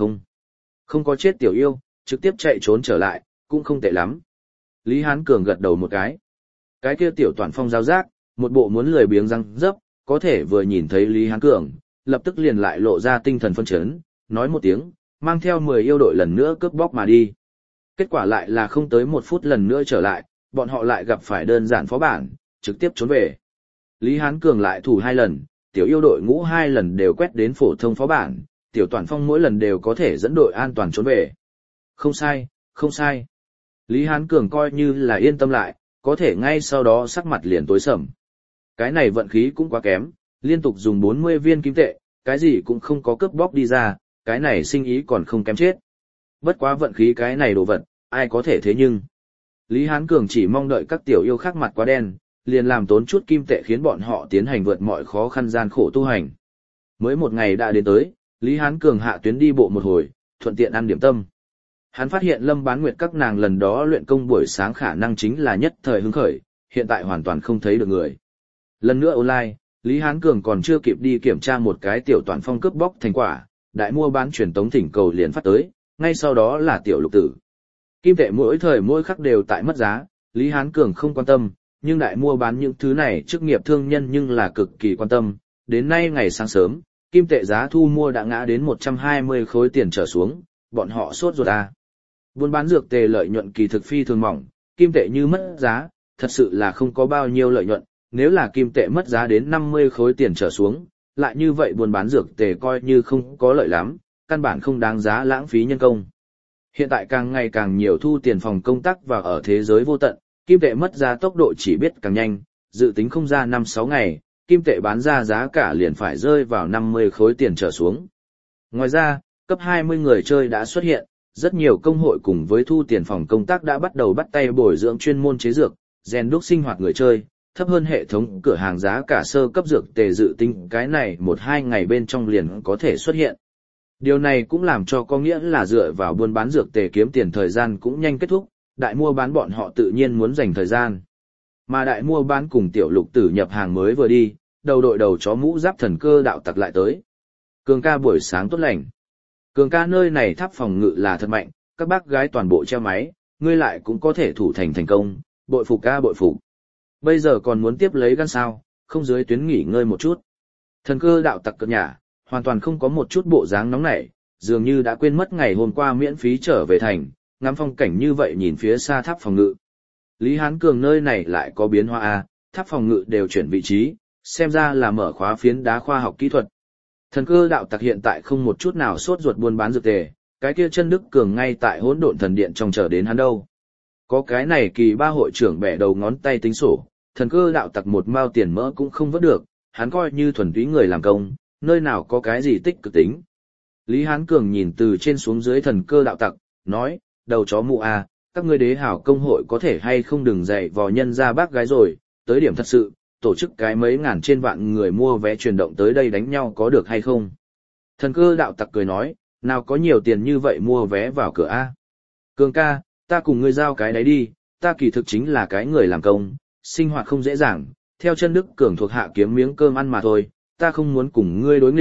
không có chết tiểu yêu, trực tiếp chạy trốn trở lại, cũng không tệ lắm. Lý Hán Cường gật đầu một cái. Cái kia Tiểu Toản Phong giao giác, một bộ muốn lười biếng răng dấp, có thể vừa nhìn thấy Lý Hán Cường, lập tức liền lại lộ ra tinh thần phân chấn, nói một tiếng, mang theo 10 yêu đội lần nữa cướp bóc mà đi. Kết quả lại là không tới 1 phút lần nữa trở lại, bọn họ lại gặp phải đơn giản phó bản, trực tiếp trốn về. Lý Hán Cường lại thủ 2 lần, tiểu yêu đội ngũ 2 lần đều quét đến phổ thông phó bản, Tiểu Toản Phong mỗi lần đều có thể dẫn đội an toàn trốn về. Không sai, không sai. Lý Hán Cường coi như là yên tâm lại, có thể ngay sau đó sắc mặt liền tối sầm. Cái này vận khí cũng quá kém, liên tục dùng 40 viên kim tệ, cái gì cũng không có cướp bóc đi ra, cái này sinh ý còn không kém chết. Bất quá vận khí cái này đồ vật, ai có thể thế nhưng. Lý Hán Cường chỉ mong đợi các tiểu yêu khác mặt quá đen, liền làm tốn chút kim tệ khiến bọn họ tiến hành vượt mọi khó khăn gian khổ tu hành. Mới một ngày đã đến tới, Lý Hán Cường hạ tuyến đi bộ một hồi, thuận tiện ăn điểm tâm. Hắn phát hiện Lâm Bán Nguyệt các nàng lần đó luyện công buổi sáng khả năng chính là nhất thời hứng khởi, hiện tại hoàn toàn không thấy được người. Lần nữa online, Lý Hán Cường còn chưa kịp đi kiểm tra một cái Tiểu Toản Phong cướp bóc thành quả, đại mua bán truyền tống thỉnh cầu liền phát tới, ngay sau đó là Tiểu Lục Tử. Kim tệ mỗi thời mỗi khắc đều tại mất giá, Lý Hán Cường không quan tâm, nhưng đại mua bán những thứ này chức nghiệp thương nhân nhưng là cực kỳ quan tâm. Đến nay ngày sáng sớm, kim tệ giá thu mua đã ngã đến 120 khối tiền trở xuống, bọn họ sốt ruột à. Buôn bán dược tề lợi nhuận kỳ thực phi thường mỏng, kim tệ như mất giá, thật sự là không có bao nhiêu lợi nhuận, nếu là kim tệ mất giá đến 50 khối tiền trở xuống, lại như vậy buôn bán dược tề coi như không có lợi lắm, căn bản không đáng giá lãng phí nhân công. Hiện tại càng ngày càng nhiều thu tiền phòng công tác và ở thế giới vô tận, kim tệ mất giá tốc độ chỉ biết càng nhanh, dự tính không ra 5-6 ngày, kim tệ bán ra giá cả liền phải rơi vào 50 khối tiền trở xuống. Ngoài ra, cấp 20 người chơi đã xuất hiện, rất nhiều công hội cùng với thu tiền phòng công tác đã bắt đầu bắt tay bồi dưỡng chuyên môn chế dược, rèn đúc sinh hoạt người chơi, thấp hơn hệ thống cửa hàng giá cả sơ cấp dược tề dự tính cái này 1-2 ngày bên trong liền có thể xuất hiện. Điều này cũng làm cho có nghĩa là dựa vào buôn bán dược tề kiếm tiền thời gian cũng nhanh kết thúc, đại mua bán bọn họ tự nhiên muốn dành thời gian. Mà đại mua bán cùng Tiểu Lục Tử nhập hàng mới vừa đi, đầu đội đầu chó mũ giáp thần cơ đạo tặc lại tới. Cường ca buổi sáng tốt lành. Cường ca nơi này tháp phòng ngự là thật mạnh, các bác gái toàn bộ treo máy, ngươi lại cũng có thể thủ thành công, bội phục ca bội phục. Bây giờ còn muốn tiếp lấy gan sao, không dưới tuyến nghỉ ngơi một chút. Thần cơ đạo tặc cợt nhả, hoàn toàn không có một chút bộ dáng nóng nảy, dường như đã quên mất ngày hôm qua miễn phí trở về thành, ngắm phong cảnh như vậy nhìn phía xa tháp phòng ngự. Lý Hán Cường nơi này lại có biến hóa a, tháp phòng ngự đều chuyển vị trí, xem ra là mở khóa phiến đá khoa học kỹ thuật. Thần cơ đạo tặc hiện tại không một chút nào sốt ruột buôn bán dược tề, cái kia chân Đức Cường ngay tại Hỗn Độn Thần Điện trong chờ đến hắn đâu. Có cái này kỳ ba hội trưởng bẻ đầu ngón tay tính sổ, thần cơ đạo tặc một mao tiền mỡ cũng không vớt được, hắn coi như thuần túy người làm công, nơi nào có cái gì tích cực tính. Lý Hán Cường nhìn từ trên xuống dưới thần cơ đạo tặc, nói, đầu chó mụ à, các ngươi đế hảo công hội có thể hay không đừng dạy vò nhân ra bác gái rồi, tới điểm thật sự, tổ chức cái mấy ngàn trên vạn người mua vé truyền động tới đây đánh nhau có được hay không. Thần cơ đạo tặc cười nói, nào có nhiều tiền như vậy mua vé vào cửa a. Cường ca, ta cùng ngươi giao cái đấy đi, ta kỳ thực chính là cái người làm công, sinh hoạt không dễ dàng, theo chân Đức Cường thuộc hạ kiếm miếng cơm ăn mà thôi, ta không muốn cùng ngươi đối nghịch,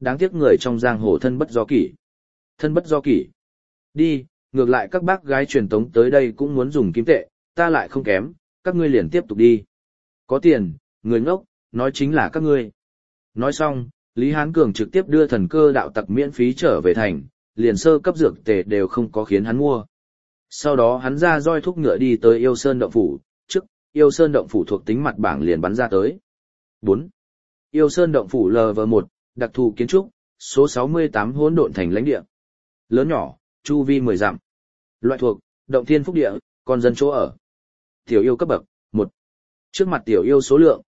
đáng tiếc người trong giang hồ thân bất do kỷ. Thân bất do kỷ. Đi, ngược lại các bác gái truyền tống tới đây cũng muốn dùng kim tệ, ta lại không kém, các ngươi liền tiếp tục đi. Có tiền, người ngốc, nói chính là các ngươi. Nói xong, Lý Hán Cường trực tiếp đưa thần cơ đạo tặc miễn phí trở về thành, liền sơ cấp dược tề đều không có khiến hắn mua. Sau đó hắn ra roi thúc ngựa đi tới Yêu Sơn động phủ, trước, Yêu Sơn động phủ thuộc tính mặt bảng liền bắn ra tới. 4. Yêu Sơn động phủ LV1, đặc thù kiến trúc, số 68 hỗn độn thành lãnh địa. Lớn nhỏ, chu vi 10 dặm. Loại thuộc, động thiên phúc địa, con dân chỗ ở. Tiểu yêu cấp bậc, 1. Trước mặt tiểu yêu số lượng,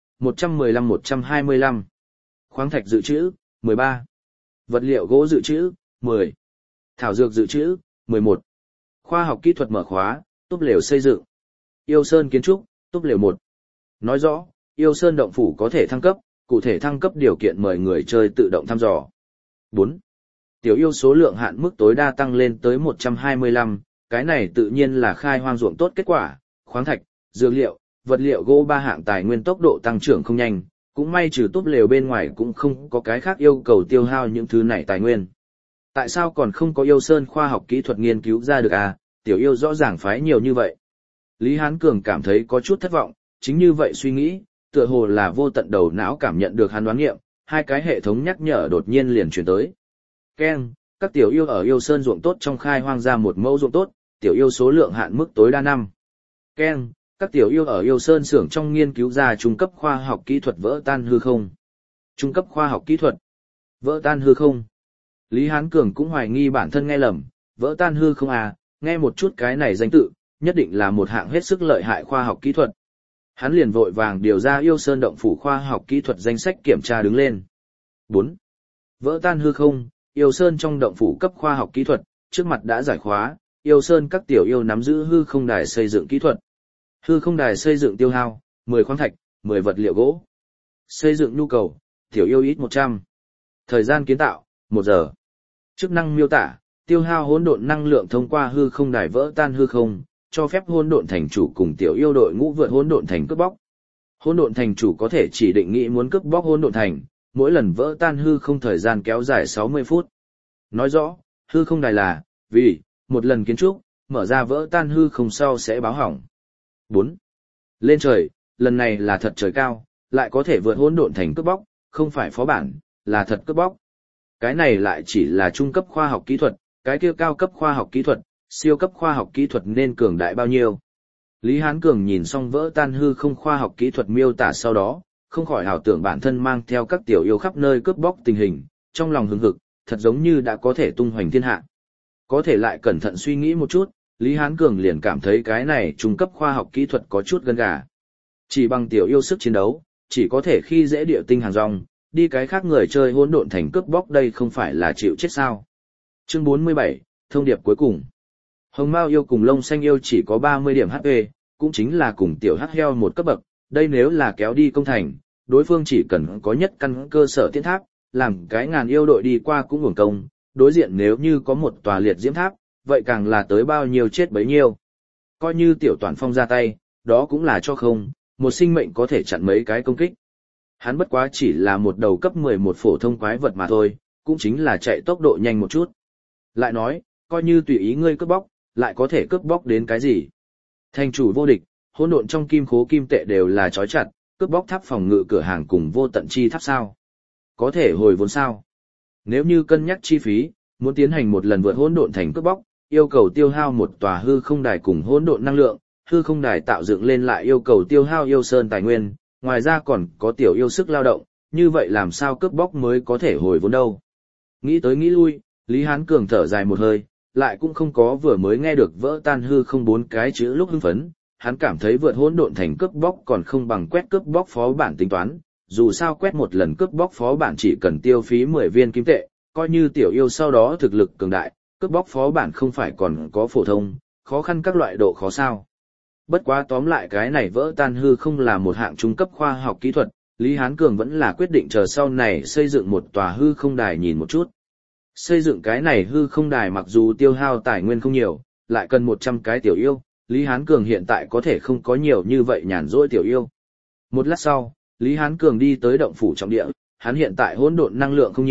115-125. Khoáng thạch dự trữ, 13. Vật liệu gỗ dự trữ, 10. Thảo dược dự trữ, 11. Khoa học kỹ thuật mở khóa, túp lều xây dựng. Yêu Sơn kiến trúc, túp lều 1. Nói rõ, Yêu Sơn động phủ có thể thăng cấp, cụ thể thăng cấp điều kiện mời người chơi tự động thăm dò. 4. Tiểu yêu số lượng hạn mức tối đa tăng lên tới 125, cái này tự nhiên là khai hoang ruộng tốt kết quả, khoáng thạch, dược liệu, vật liệu gỗ ba hạng tài nguyên tốc độ tăng trưởng không nhanh, cũng may trừ túp lều bên ngoài cũng không có cái khác yêu cầu tiêu hao những thứ này tài nguyên. Tại sao còn không có Yêu Sơn khoa học kỹ thuật nghiên cứu ra được à, tiểu yêu rõ ràng phái nhiều như vậy. Lý Hán Cường cảm thấy có chút thất vọng, chính như vậy suy nghĩ, tựa hồ là vô tận đầu não cảm nhận được hắn đoán nghiệm, hai cái hệ thống nhắc nhở đột nhiên liền truyền tới. Keng, các tiểu yêu ở Yêu Sơn ruộng tốt trong khai hoang ra một mẫu ruộng tốt, tiểu yêu số lượng hạn mức tối đa 5. Keng, các tiểu yêu ở Yêu Sơn xưởng trong nghiên cứu ra trung cấp khoa học kỹ thuật vỡ tan hư không. Trung cấp khoa học kỹ thuật vỡ tan hư không. Lý Hán Cường cũng hoài nghi bản thân nghe lầm, vỡ tan hư không à, nghe một chút cái này danh tự, nhất định là một hạng hết sức lợi hại khoa học kỹ thuật. Hắn liền vội vàng điều ra Yêu Sơn động phủ khoa học kỹ thuật danh sách kiểm tra đứng lên. 4. Vỡ tan hư không, Yêu Sơn trong động phủ cấp khoa học kỹ thuật, trước mặt đã giải khóa, Yêu Sơn các tiểu yêu nắm giữ hư không đài xây dựng kỹ thuật. Hư không đài xây dựng tiêu hao, 10 khoáng thạch, 10 vật liệu gỗ. Xây dựng nhu cầu, tiểu yêu ít 100. Thời gian kiến tạo, 1 giờ. Chức năng miêu tả, tiêu hao hỗn độn năng lượng thông qua hư không đài vỡ tan hư không, cho phép hỗn độn thành chủ cùng tiểu yêu đội ngũ vượt hỗn độn thành cướp bóc. Hỗn độn thành chủ có thể chỉ định nghĩ muốn cướp bóc hỗn độn thành, mỗi lần vỡ tan hư không thời gian kéo dài 60 phút. Nói rõ, hư không đài là, vì, một lần kiến trúc, mở ra vỡ tan hư không sau sẽ báo hỏng. 4. Lên trời, lần này là thật trời cao, lại có thể vượt hỗn độn thành cướp bóc, không phải phó bản, là thật cướp bóc. Cái này lại chỉ là trung cấp khoa học kỹ thuật, cái kia cao cấp khoa học kỹ thuật, siêu cấp khoa học kỹ thuật nên cường đại bao nhiêu. Lý Hán Cường nhìn xong vỡ tan hư không khoa học kỹ thuật miêu tả sau đó, không khỏi ảo tưởng bản thân mang theo các tiểu yêu khắp nơi cướp bóc tình hình, trong lòng hứng hực, thật giống như đã có thể tung hoành thiên hạ. Có thể lại cẩn thận suy nghĩ một chút, Lý Hán Cường liền cảm thấy cái này trung cấp khoa học kỹ thuật có chút gân gà. Chỉ bằng tiểu yêu sức chiến đấu, chỉ có thể khi dễ địa tinh hàng rong, đi cái khác người chơi hỗn độn thành cướp bóc đây không phải là chịu chết sao. Chương 47, thông điệp cuối cùng. Hồng Mao yêu cùng Lông Xanh yêu chỉ có 30 điểm HP, cũng chính là cùng tiểu hắc heo một cấp bậc, đây nếu là kéo đi công thành, đối phương chỉ cần có nhất căn cơ sở tiến tháp, làm cái ngàn yêu đội đi qua cũng uổng công, đối diện nếu như có một tòa liệt diễm tháp, vậy càng là tới bao nhiêu chết bấy nhiêu. Coi như tiểu toàn phong ra tay, đó cũng là cho không, một sinh mệnh có thể chặn mấy cái công kích. Hắn bất quá chỉ là một đầu cấp 11 phổ thông quái vật mà thôi, cũng chính là chạy tốc độ nhanh một chút. Lại nói, coi như tùy ý ngươi cướp bóc, lại có thể cướp bóc đến cái gì? Thành chủ vô địch, hỗn độn trong kim khố kim tệ đều là trói chặt, cướp bóc tháp phòng ngự cửa hàng cùng vô tận chi tháp sao? Có thể hồi vốn sao? Nếu như cân nhắc chi phí, muốn tiến hành một lần vượt hỗn độn thành cướp bóc, yêu cầu tiêu hao một tòa hư không đài cùng hỗn độn năng lượng, hư không đài tạo dựng lên lại yêu cầu tiêu hao yêu sơn tài nguyên, ngoài ra còn có tiểu yêu sức lao động, như vậy làm sao cướp bóc mới có thể hồi vốn đâu? Nghĩ tới nghĩ lui, Lý Hán Cường thở dài một hơi, lại cũng không có vừa mới nghe được vỡ tan hư không 4 cái chữ lúc hưng phấn, hắn cảm thấy vượt hỗn độn thành cướp bóc còn không bằng quét cướp bóc phó bản tính toán, dù sao quét một lần cướp bóc phó bản chỉ cần tiêu phí 10 viên kim tệ, coi như tiểu yêu sau đó thực lực cường đại, cướp bóc phó bản không phải còn có phổ thông, khó khăn các loại độ khó sao. Bất quá tóm lại cái này vỡ tan hư không là một hạng trung cấp khoa học kỹ thuật, Lý Hán Cường vẫn là quyết định chờ sau này xây dựng một tòa hư không đài nhìn một chút. Xây dựng cái này hư không đài mặc dù tiêu hao tài nguyên không nhiều, lại cần 100 cái tiểu yêu, Lý Hán Cường hiện tại có thể không có nhiều như vậy nhàn rỗi tiểu yêu. Một lát sau, Lý Hán Cường đi tới động phủ trọng địa, hắn hiện tại hỗn độn năng lượng không nhiều,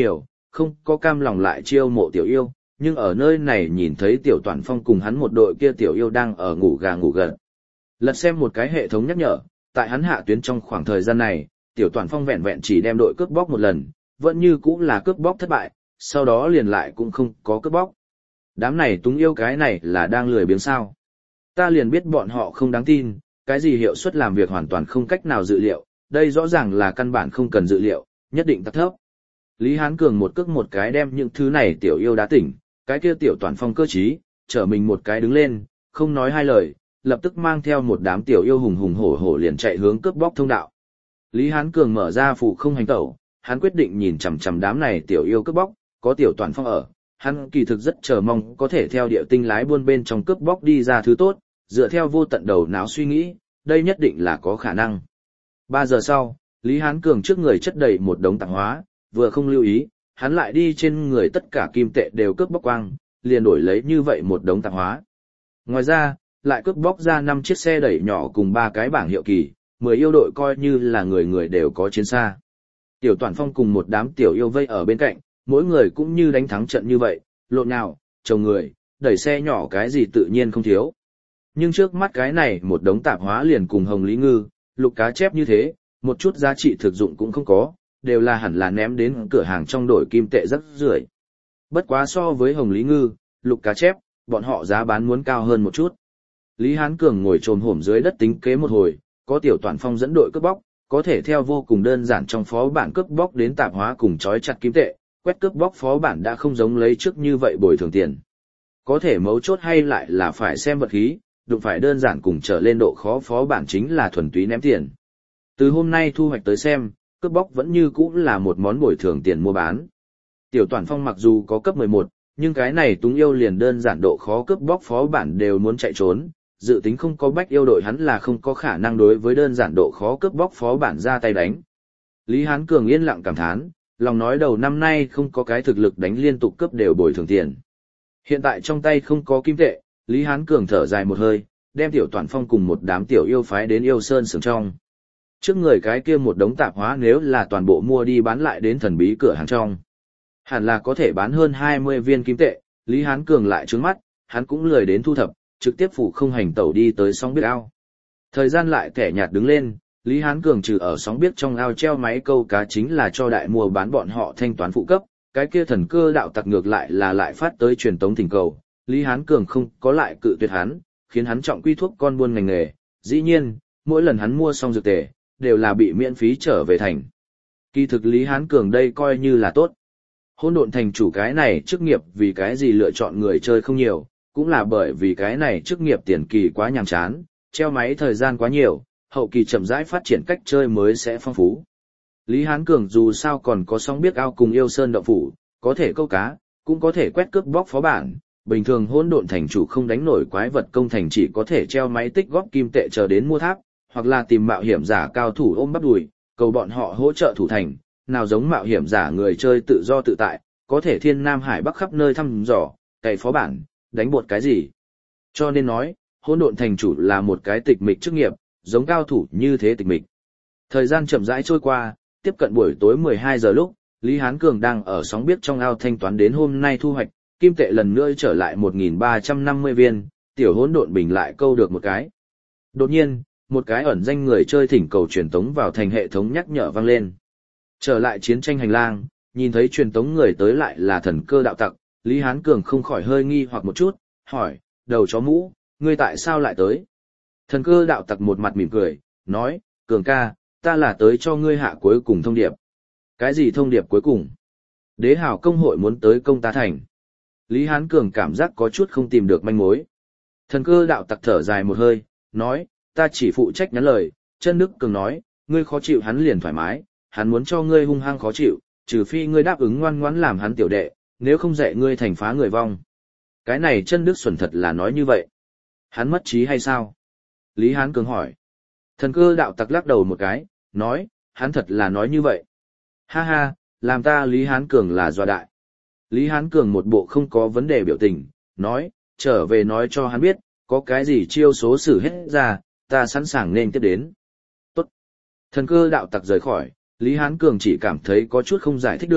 không có cam lòng lại chiêu mộ tiểu yêu, nhưng ở nơi này nhìn thấy Tiểu Toản Phong cùng hắn một đội kia tiểu yêu đang ở ngủ gà ngủ gật. Lật xem một cái hệ thống nhắc nhở, tại hắn hạ tuyến trong khoảng thời gian này, Tiểu Toản Phong vẹn vẹn chỉ đem đội cướp bóc một lần, vẫn như cũng là cướp bóc thất bại, sau đó liền lại cũng không có cướp bóc. Đám này túng yêu cái này là đang lười biếng sao. Ta liền biết bọn họ không đáng tin, cái gì hiệu suất làm việc hoàn toàn không cách nào dự liệu, đây rõ ràng là căn bản không cần dự liệu, nhất định tắc thấp. Lý Hán Cường một cước một cái đem những thứ này tiểu yêu đá tỉnh, cái kia Tiểu Toản Phong cơ trí, trở mình một cái đứng lên, không nói hai lời, lập tức mang theo một đám tiểu yêu hùng hùng hổ hổ liền chạy hướng cướp bóc thông đạo. Lý Hán Cường mở ra phủ không hành tẩu, hắn quyết định nhìn chằm chằm đám này tiểu yêu cướp bóc, có Tiểu Toản Phong ở, hắn kỳ thực rất chờ mong có thể theo địa tinh lái buôn bên trong cướp bóc đi ra thứ tốt, dựa theo vô tận đầu não suy nghĩ, đây nhất định là có khả năng. 3 giờ sau, Lý Hán Cường trước người chất đầy một đống tạp hóa, vừa không lưu ý, hắn lại đi trên người tất cả kim tệ đều cướp bóc quang, liền đổi lấy như vậy một đống tạp hóa. Ngoài ra, lại cướp bóc ra 5 chiếc xe đẩy nhỏ cùng 3 cái bảng hiệu kỳ, 10 yêu đội coi như là người người đều có chiến xa. Tiểu Toản Phong cùng một đám tiểu yêu vây ở bên cạnh, mỗi người cũng như đánh thắng trận như vậy, lộn nhào, chồng người, đẩy xe nhỏ cái gì tự nhiên không thiếu. Nhưng trước mắt cái này một đống tạp hóa liền cùng hồng lý ngư, lục cá chép như thế, một chút giá trị thực dụng cũng không có, đều là hẳn là ném đến cửa hàng trong đổi kim tệ rất rưởi. Bất quá so với hồng lý ngư, lục cá chép, bọn họ giá bán muốn cao hơn một chút. Lý Hán Cường ngồi trồm hổm dưới đất tính kế một hồi, có Tiểu Toản Phong dẫn đội cướp bóc, có thể theo vô cùng đơn giản trong phó bản cướp bóc đến tạp hóa cùng trói chặt kim tệ, quét cướp bóc phó bản đã không giống lấy trước như vậy bồi thường tiền. Có thể mấu chốt hay lại là phải xem vật khí, đụng phải đơn giản cùng trở lên độ khó phó bản chính là thuần túy ném tiền. Từ hôm nay thu hoạch tới xem, cướp bóc vẫn như cũ là một món bồi thường tiền mua bán. Tiểu Toản Phong mặc dù có cấp 11, nhưng cái này túng yêu liền đơn giản độ khó cướp bóc phó bản đều muốn chạy trốn, dự tính không có bách yêu đội hắn là không có khả năng đối với đơn giản độ khó cướp bóc phó bản ra tay đánh. Lý Hán Cường yên lặng cảm thán, lòng nói đầu năm nay không có cái thực lực đánh liên tục cướp đều bồi thường tiền. Hiện tại trong tay không có kim tệ, Lý Hán Cường thở dài một hơi, đem Tiểu Toản Phong cùng một đám tiểu yêu phái đến yêu sơn sưởng trong. Trước người cái kia một đống tạp hóa nếu là toàn bộ mua đi bán lại đến thần bí cửa hàng trong, hẳn là có thể bán hơn 20 viên kim tệ. Lý Hán Cường lại trướng mắt, hắn cũng lười đến thu thập, trực tiếp phủ không hành tẩu đi tới sóng biết ao. Thời gian lại thẻ nhạt đứng lên, Lý Hán Cường trừ ở sóng biết trong ao treo máy câu cá chính là cho đại mua bán bọn họ thanh toán phụ cấp, cái kia thần cơ đạo tặc ngược lại là lại phát tới truyền tống thỉnh cầu. Lý Hán Cường không có lại cự tuyệt hắn, khiến hắn trọng quy thuốc con buôn ngành nghề. Dĩ nhiên, mỗi lần hắn mua xong dược tề, đều là bị miễn phí trở về thành. Kỳ thực Lý Hán Cường đây coi như là tốt. Hỗn độn thành chủ cái này chức nghiệp vì cái gì lựa chọn người chơi không nhiều, cũng là bởi vì cái này chức nghiệp tiền kỳ quá nhàm chán, treo máy thời gian quá nhiều, hậu kỳ chậm rãi phát triển cách chơi mới sẽ phong phú. Lý Hán Cường dù sao còn có sóng biết ao cùng yêu sơn động phủ, có thể câu cá, cũng có thể quét cướp bóc phó bản. Bình thường hỗn độn thành chủ không đánh nổi quái vật công thành chỉ có thể treo máy tích góp kim tệ chờ đến mua tháp, hoặc là tìm mạo hiểm giả cao thủ ôm bắp đùi, cầu bọn họ hỗ trợ thủ thành, nào giống mạo hiểm giả người chơi tự do tự tại, có thể thiên nam hải bắc khắp nơi thăm dò, cày phó bản, đánh bột cái gì. Cho nên nói, hỗn độn thành chủ là một cái tịch mịch chức nghiệp, giống cao thủ như thế tịch mịch. Thời gian chậm rãi trôi qua, tiếp cận buổi tối 12 giờ lúc, Lý Hán Cường đang ở sóng biết trong ao thanh toán đến hôm nay thu hoạch, kim tệ lần nữa trở lại 1.350 viên, tiểu hỗn độn bình lại câu được một cái. Đột nhiên, một cái ẩn danh người chơi thỉnh cầu truyền tống vào thành hệ thống nhắc nhở vang lên. Trở lại chiến tranh hành lang, nhìn thấy truyền tống người tới lại là thần cơ đạo tặc, Lý Hán Cường không khỏi hơi nghi hoặc một chút, hỏi, đầu chó mũ, ngươi tại sao lại tới? Thần cơ đạo tặc một mặt mỉm cười, nói, Cường ca, ta là tới cho ngươi hạ cuối cùng thông điệp. Cái gì thông điệp cuối cùng? Đế hào công hội muốn tới công tá thành. Lý Hán Cường cảm giác có chút không tìm được manh mối. Thần cơ đạo tặc thở dài một hơi, nói, ta chỉ phụ trách nhắn lời. Chân Đức Cường nói, ngươi khó chịu hắn liền thoải mái, hắn muốn cho ngươi hung hăng khó chịu, trừ phi ngươi đáp ứng ngoan ngoãn làm hắn tiểu đệ, nếu không dạy ngươi thành phá người vong. Cái này Chân Đức Xuẩn thật là nói như vậy. Hắn mất trí hay sao? Lý Hán Cường hỏi. Thần cơ đạo tặc lắc đầu một cái, nói, hắn thật là nói như vậy. Ha ha, làm ta Lý Hán Cường là dọa đại. Lý Hán Cường một bộ không có vấn đề biểu tình, nói, trở về nói cho hắn biết, có cái gì chiêu số xử hết ra, ta sẵn sàng nên tiếp đến. Tốt. Thần cơ đạo tặc rời khỏi, Lý Hán Cường chỉ cảm thấy có chút không giải thích được,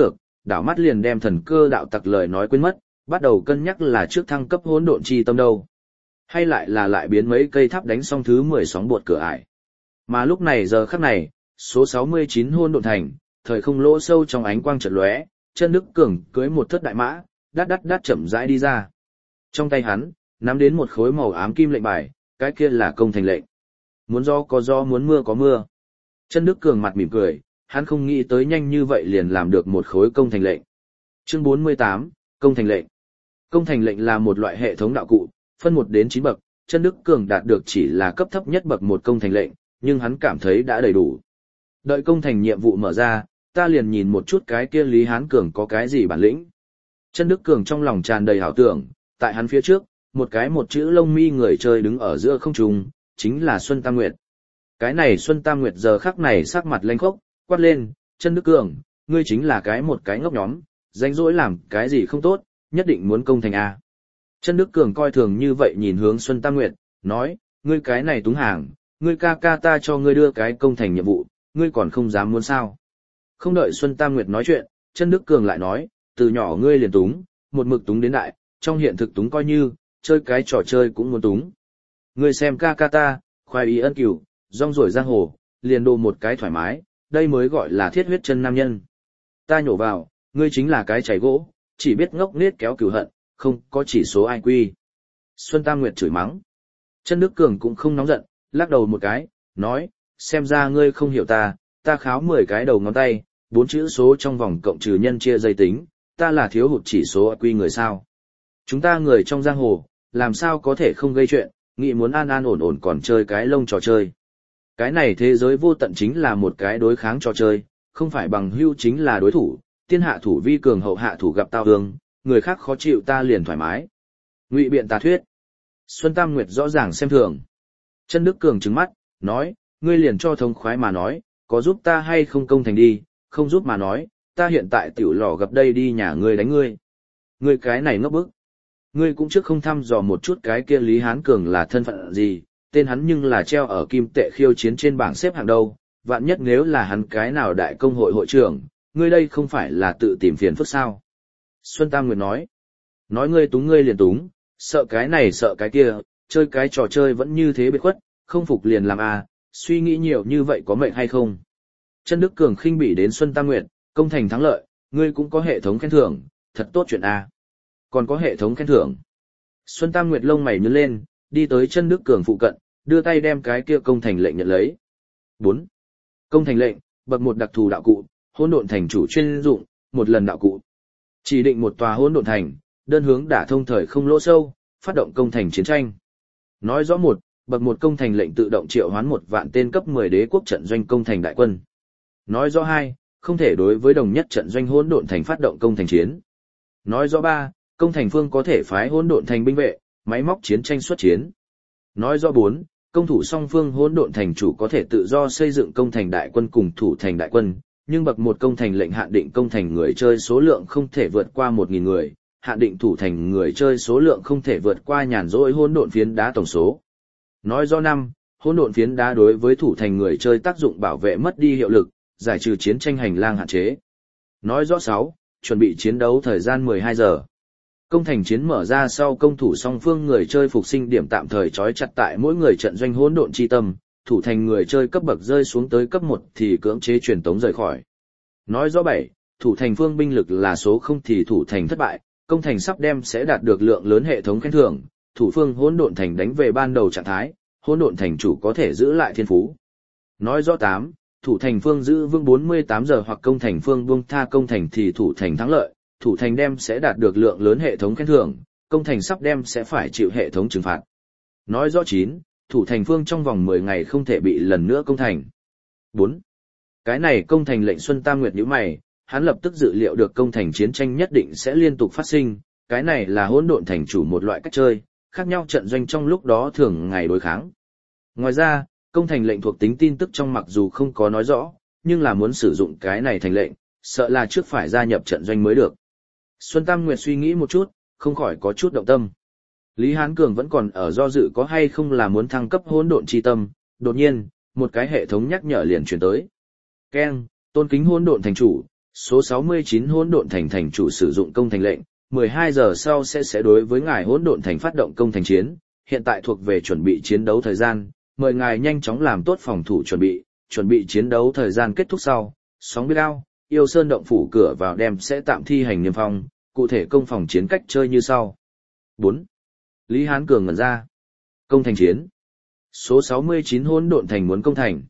đảo mắt liền đem thần cơ đạo tặc lời nói quên mất, bắt đầu cân nhắc là trước thăng cấp hỗn độn chi tâm đâu. Hay lại là lại biến mấy cây tháp đánh xong thứ 10 sóng bột cửa ải. Mà lúc này giờ khắc này, số 69 hỗn độn thành, thời không lỗ sâu trong ánh quang chợt lóe, chân Đức Cường cưỡi một thất đại mã, đắt đắt đắt chậm rãi đi ra. Trong tay hắn, nắm đến một khối màu ám kim lệnh bài, cái kia là công thành lệnh. Muốn gió có gió, muốn mưa có mưa. Chân Đức Cường mặt mỉm cười, hắn không nghĩ tới nhanh như vậy liền làm được một khối công thành lệnh. Chương 48, công thành lệnh. Công thành lệnh là một loại hệ thống đạo cụ, phân 1 đến 9 bậc, Chân Đức Cường đạt được chỉ là cấp thấp nhất bậc 1 công thành lệnh, nhưng hắn cảm thấy đã đầy đủ. Đợi công thành nhiệm vụ mở ra, ta liền nhìn một chút cái kia Lý Hán Cường có cái gì bản lĩnh. Chân Đức Cường trong lòng tràn đầy hảo tưởng, tại hắn phía trước, một chữ lông mi người chơi đứng ở giữa không trung, chính là Xuân Tam Nguyệt. Cái này Xuân Tam Nguyệt giờ khắc này sắc mặt lênh khốc, quát lên, Chân Đức Cường, ngươi chính là một cái ngốc nhóm, rảnh rỗi làm cái gì không tốt, nhất định muốn công thành A. Chân Đức Cường coi thường như vậy nhìn hướng Xuân Tam Nguyệt, nói, ngươi cái này túng hàng, ngươi ca ca ta cho ngươi đưa cái công thành nhiệm vụ, ngươi còn không dám muốn sao. Không đợi Xuân Tam Nguyệt nói chuyện, Chân Đức Cường lại nói, từ nhỏ ngươi liền túng, một mực túng đến đại, trong hiện thực túng coi như, chơi cái trò chơi cũng muốn túng. Ngươi xem ca ca ta, khoái ý ân cửu, rong ruổi giang hồ, liền đồ một cái thoải mái, đây mới gọi là thiết huyết chân nam nhân. Ta nhổ vào, ngươi chính là cái chảy gỗ, chỉ biết ngốc nết kéo cửu hận, không có chỉ số IQ. Xuân Tam Nguyệt chửi mắng. Chân Đức Cường cũng không nóng giận, lắc đầu một cái, nói, xem ra ngươi không hiểu ta kháo 10 cái đầu ngón tay, 4 chữ số trong vòng cộng trừ nhân chia dây tính, ta là thiếu hụt chỉ số IQ người sao. Chúng ta người trong giang hồ, làm sao có thể không gây chuyện, nghĩ muốn an an ổn ổn còn chơi cái lông trò chơi. Cái này thế giới vô tận chính là một cái đối kháng trò chơi, không phải bằng hữu chính là đối thủ, tiên hạ thủ vi cường hậu hạ thủ gặp tao hương, người khác khó chịu ta liền thoải mái. Ngụy biện tà thuyết. Xuân Tam Nguyệt rõ ràng xem thường. Chân Đức Cường trừng mắt, nói, ngươi liền cho thống khoái mà nói, có giúp ta hay không công thành đi, không giúp mà nói, ta hiện tại tiểu lò gặp đây đi nhà ngươi đánh ngươi. Ngươi cái này ngốc bức. Ngươi cũng trước không thăm dò một chút cái kia Lý Hán Cường là thân phận gì, tên hắn nhưng là treo ở kim tệ khiêu chiến trên bảng xếp hạng đâu, vạn nhất nếu là hắn cái nào đại công hội hội trưởng, ngươi đây không phải là tự tìm phiền phức sao. Xuân Tam Nguyệt nói ngươi túng ngươi liền túng, sợ cái này sợ cái kia, chơi cái trò chơi vẫn như thế biệt khuất, không phục liền làm à, suy nghĩ nhiều như vậy có mệnh hay không. Chân Đức Cường khinh bỉ đến Xuân Tam Nguyệt, công thành thắng lợi, ngươi cũng có hệ thống khen thưởng, thật tốt chuyện à. Còn có hệ thống khen thưởng. Xuân Tam Nguyệt lông mày nhướng lên, đi tới Chân Đức Cường phụ cận, đưa tay đem cái kia công thành lệnh nhận lấy. 4. Công thành lệnh, bậc 1 đặc thù đạo cụ, hỗn độn thành chủ chuyên dụng, một lần đạo cụ. Chỉ định một tòa hỗn độn thành, đơn hướng đả thông thời không lỗ sâu, phát động công thành chiến tranh. Nói rõ 1, bậc 1 công thành lệnh tự động triệu hoán 1 vạn tên cấp 10 đế quốc trận doanh công thành đại quân. Nói rõ 2, không thể đối với đồng nhất trận doanh hỗn độn thành phát động công thành chiến. Nói rõ 3, công thành phương có thể phái hỗn độn thành binh vệ, máy móc chiến tranh xuất chiến. Nói rõ 4, công thủ song phương hỗn độn thành chủ có thể tự do xây dựng công thành đại quân cùng thủ thành đại quân, nhưng bậc 1 công thành lệnh hạn định công thành người chơi số lượng không thể vượt qua 1000 người, hạn định thủ thành người chơi số lượng không thể vượt qua nhàn rỗi hỗn độn phiến đá tổng số. Nói rõ 5, hỗn độn phiến đá đối với thủ thành người chơi tác dụng bảo vệ mất đi hiệu lực, giải trừ chiến tranh hành lang hạn chế. Nói rõ 6, chuẩn bị chiến đấu thời gian 12 giờ. Công thành chiến mở ra sau công thủ song phương người chơi phục sinh điểm tạm thời trói chặt tại mỗi người trận doanh hỗn độn chi tâm, thủ thành người chơi cấp bậc rơi xuống tới cấp 1 thì cưỡng chế truyền tống rời khỏi. Nói rõ 7, thủ thành phương binh lực là số 0 thì thủ thành thất bại, công thành sắp đem sẽ đạt được lượng lớn hệ thống khen thưởng, thủ phương hỗn độn thành đánh về ban đầu trạng thái, hỗn độn thành chủ có thể giữ lại thiên phú. Nói rõ 8, thủ thành phương giữ vững 48 giờ hoặc công thành phương buông tha công thành thì thủ thành thắng lợi, thủ thành đem sẽ đạt được lượng lớn hệ thống khen thưởng, công thành sắp đem sẽ phải chịu hệ thống trừng phạt. Nói rõ 9, thủ thành phương trong vòng 10 ngày không thể bị lần nữa công thành. 4. Cái này công thành lệnh Xuân Tam Nguyệt nhíu mày, hắn lập tức dự liệu được công thành chiến tranh nhất định sẽ liên tục phát sinh, cái này là hỗn độn thành chủ một loại cách chơi, khác nhau trận doanh trong lúc đó thường ngày đối kháng. Ngoài ra, công thành lệnh thuộc tính tin tức trong mặc dù không có nói rõ, nhưng là muốn sử dụng cái này thành lệnh, sợ là trước phải gia nhập trận doanh mới được. Xuân Tam Nguyệt suy nghĩ một chút, không khỏi có chút động tâm. Lý Hán Cường vẫn còn ở do dự có hay không là muốn thăng cấp hỗn độn chi tâm, đột nhiên, một cái hệ thống nhắc nhở liền truyền tới. Keng, tôn kính hỗn độn thành chủ, Số 69 hỗn độn thành thành chủ sử dụng công thành lệnh, 12 giờ sau sẽ đối với ngài hỗn độn thành phát động công thành chiến, hiện tại thuộc về chuẩn bị chiến đấu thời gian, mời ngài nhanh chóng làm tốt phòng thủ chuẩn bị chiến đấu thời gian kết thúc sau, sóng biết ao, yêu sơn động phủ cửa vào đem sẽ tạm thi hành niêm phong, cụ thể công phòng chiến cách chơi như sau. 4. Lý Hán Cường ngẩn ra. Công thành chiến. Số 69 hỗn độn thành muốn công thành.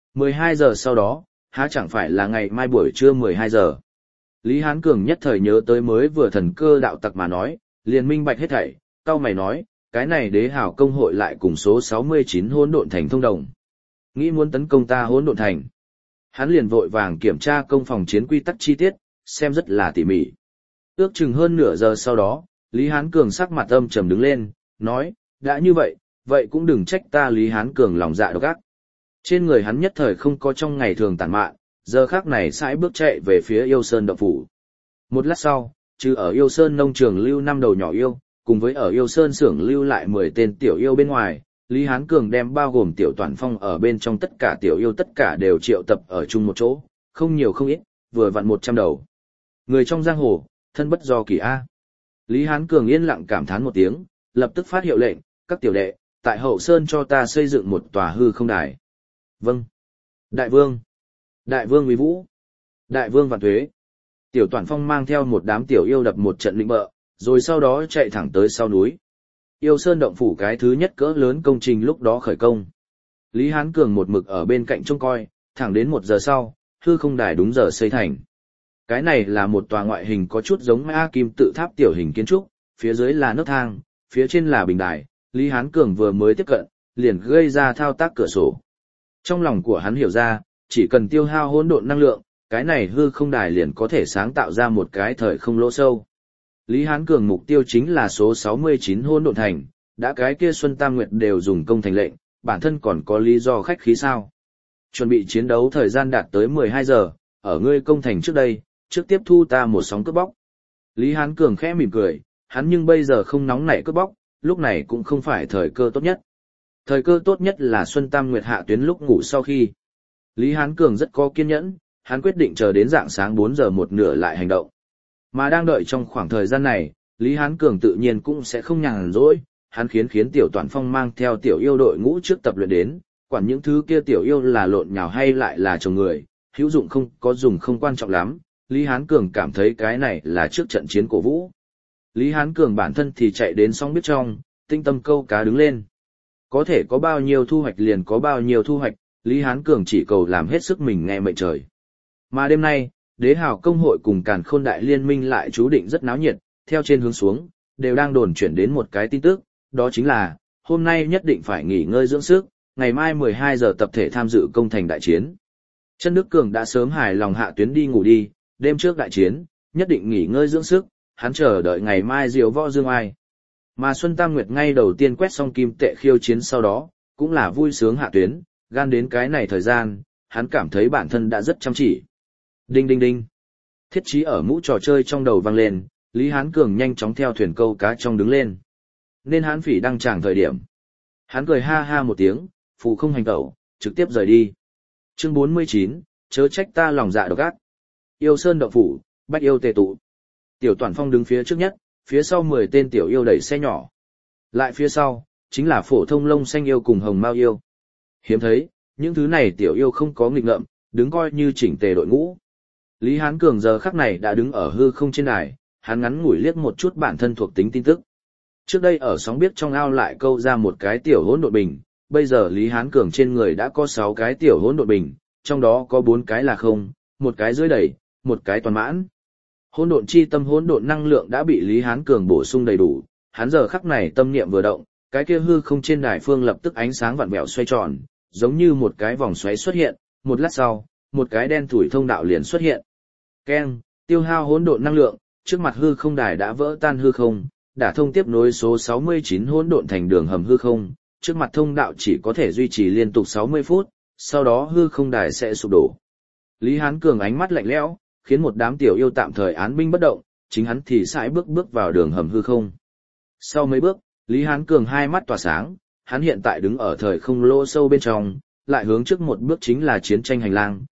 12 giờ sau đó, há chẳng phải là ngày mai buổi trưa 12 giờ. Lý Hán Cường nhất thời nhớ tới mới vừa thần cơ đạo tặc mà nói, liền minh bạch hết thảy, cau mày nói, cái này đế hảo công hội lại cùng số 69 hỗn độn thành thông đồng. Nghĩ muốn tấn công ta hỗn độn thành. Hắn liền vội vàng kiểm tra công phòng chiến quy tắc chi tiết, xem rất là tỉ mỉ. Ước chừng hơn nửa giờ sau đó, Lý Hán Cường sắc mặt âm trầm đứng lên, nói, đã như vậy, vậy cũng đừng trách ta Lý Hán Cường lòng dạ độc ác. Trên người hắn nhất thời không có trong ngày thường tàn mạn, giờ khác này sải bước chạy về phía yêu sơn động phủ. Một lát sau, trừ ở yêu sơn nông trường lưu 5 đầu nhỏ yêu, cùng với ở yêu sơn xưởng lưu lại 10 tên tiểu yêu bên ngoài, Lý Hán Cường đem bao gồm tiểu toàn phong ở bên trong tất cả tiểu yêu tất cả đều triệu tập ở chung một chỗ, không nhiều không ít, vừa vặn 100 đầu. Người trong giang hồ, thân bất do kỳ A. Lý Hán Cường yên lặng cảm thán một tiếng, lập tức phát hiệu lệnh, các tiểu đệ, tại hậu sơn cho ta xây dựng một tòa hư không đài. Vâng. Đại vương. Đại vương uy vũ. Đại vương vạn thuế. Tiểu toàn phong mang theo một đám tiểu yêu đập một trận lĩnh bợ, rồi sau đó chạy thẳng tới sau núi. Yêu sơn động phủ cái thứ nhất cỡ lớn công trình lúc đó khởi công. Lý Hán Cường một mực ở bên cạnh trông coi, thẳng đến 1 giờ sau, hư không đài đúng giờ xây thành. Cái này là một tòa ngoại hình có chút giống A Kim tự tháp tiểu hình kiến trúc, phía dưới là nấc thang, phía trên là bình đài, Lý Hán Cường vừa mới tiếp cận, liền gây ra thao tác cửa sổ. Trong lòng của hắn hiểu ra, chỉ cần tiêu hao hỗn độn năng lượng, cái này hư không đài liền có thể sáng tạo ra một cái thời không lỗ sâu. Lý Hán Cường mục tiêu chính là số 69 hỗn độn thành, đã cái kia Xuân Tam Nguyệt đều dùng công thành lệnh, bản thân còn có lý do khách khí sao. Chuẩn bị chiến đấu thời gian đạt tới 12 giờ, ở ngươi công thành trước đây, trước tiếp thu ta một sóng cướp bóc. Lý Hán Cường khẽ mỉm cười, hắn nhưng bây giờ không nóng nảy cướp bóc, lúc này cũng không phải thời cơ tốt nhất. Thời cơ tốt nhất là Xuân Tam Nguyệt hạ tuyến lúc ngủ sau khi. Lý Hán Cường rất có kiên nhẫn, hắn quyết định chờ đến rạng sáng 4 giờ một nửa lại hành động. Mà đang đợi trong khoảng thời gian này, Lý Hán Cường tự nhiên cũng sẽ không nhàn rỗi, hắn khiến Tiểu Toàn Phong mang theo tiểu yêu đội ngũ trước tập luyện đến, quản những thứ kia tiểu yêu là lộn nhào hay lại là chồng người, hữu dụng không có dùng không quan trọng lắm, Lý Hán Cường cảm thấy cái này là trước trận chiến cổ vũ. Lý Hán Cường bản thân thì chạy đến sóng biết trong, tinh tâm câu cá đứng lên. Có thể có bao nhiêu thu hoạch liền có bao nhiêu thu hoạch, Lý Hán Cường chỉ cầu làm hết sức mình nghe mệnh trời. Mà đêm nay, Đế Hào công hội cùng Càn Khôn đại liên minh lại chú định rất náo nhiệt, theo trên hướng xuống, đều đang đồn chuyển đến một cái tin tức, đó chính là, hôm nay nhất định phải nghỉ ngơi dưỡng sức, ngày mai 12 giờ tập thể tham dự công thành đại chiến. Chân Đức Cường đã sớm hài lòng hạ tuyến đi ngủ đi, đêm trước đại chiến, nhất định nghỉ ngơi dưỡng sức, hắn chờ đợi ngày mai diều võ dương ai. Mà Xuân Tam Nguyệt ngay đầu tiên quét xong kim tệ khiêu chiến sau đó, cũng là vui sướng hạ tuyến, gan đến cái này thời gian, hắn cảm thấy bản thân đã rất chăm chỉ. Đinh đinh đinh. Thiết trí ở mũ trò chơi trong đầu vang lên, Lý Hán Cường nhanh chóng theo thuyền câu cá trong đứng lên. Nên Hán Phỉ đăng tràng thời điểm. Hắn cười ha ha một tiếng, phù không hành tẩu, trực tiếp rời đi. Chương 49, chớ trách ta lòng dạ độc ác. Yêu Sơn động phủ, bách yêu tề tụ. Tiểu Toàn Phong đứng phía trước nhất, phía sau 10 tên tiểu yêu đẩy xe nhỏ. Lại phía sau, chính là phổ thông lông xanh yêu cùng hồng mao yêu. Hiếm thấy, những thứ này tiểu yêu không có nghịch ngợm, đứng coi như chỉnh tề đội ngũ. Lý Hán Cường giờ khắc này đã đứng ở hư không trên đài, hắn ngắn ngủi liếc một chút bản thân thuộc tính tin tức. Trước đây ở sóng biết trong ao lại câu ra một cái tiểu hỗn độn bình, bây giờ Lý Hán Cường trên người đã có 6 cái tiểu hỗn độn bình, trong đó có 4 cái là không, một cái dưới đầy, một cái toàn mãn. Hỗn độn chi tâm hỗn độn năng lượng đã bị Lý Hán Cường bổ sung đầy đủ, hắn giờ khắc này tâm niệm vừa động, cái kia hư không trên đài phương lập tức ánh sáng vặn vẹo xoay tròn, giống như một cái vòng xoáy xuất hiện, một lát sau, một cái đen thủi thông đạo liền xuất hiện. Keng, tiêu hao hỗn độn năng lượng, trước mặt hư không đài đã vỡ tan hư không, đã thông tiếp nối số 69 hỗn độn thành đường hầm hư không, trước mặt thông đạo chỉ có thể duy trì liên tục 60 phút, sau đó hư không đài sẽ sụp đổ. Lý Hán Cường ánh mắt lạnh lẽo, khiến một đám tiểu yêu tạm thời án binh bất động, chính hắn thì sải bước vào đường hầm hư không. Sau mấy bước, Lý Hán Cường hai mắt tỏa sáng, hắn hiện tại đứng ở thời không lỗ sâu bên trong, lại hướng trước một bước chính là chiến tranh hành lang,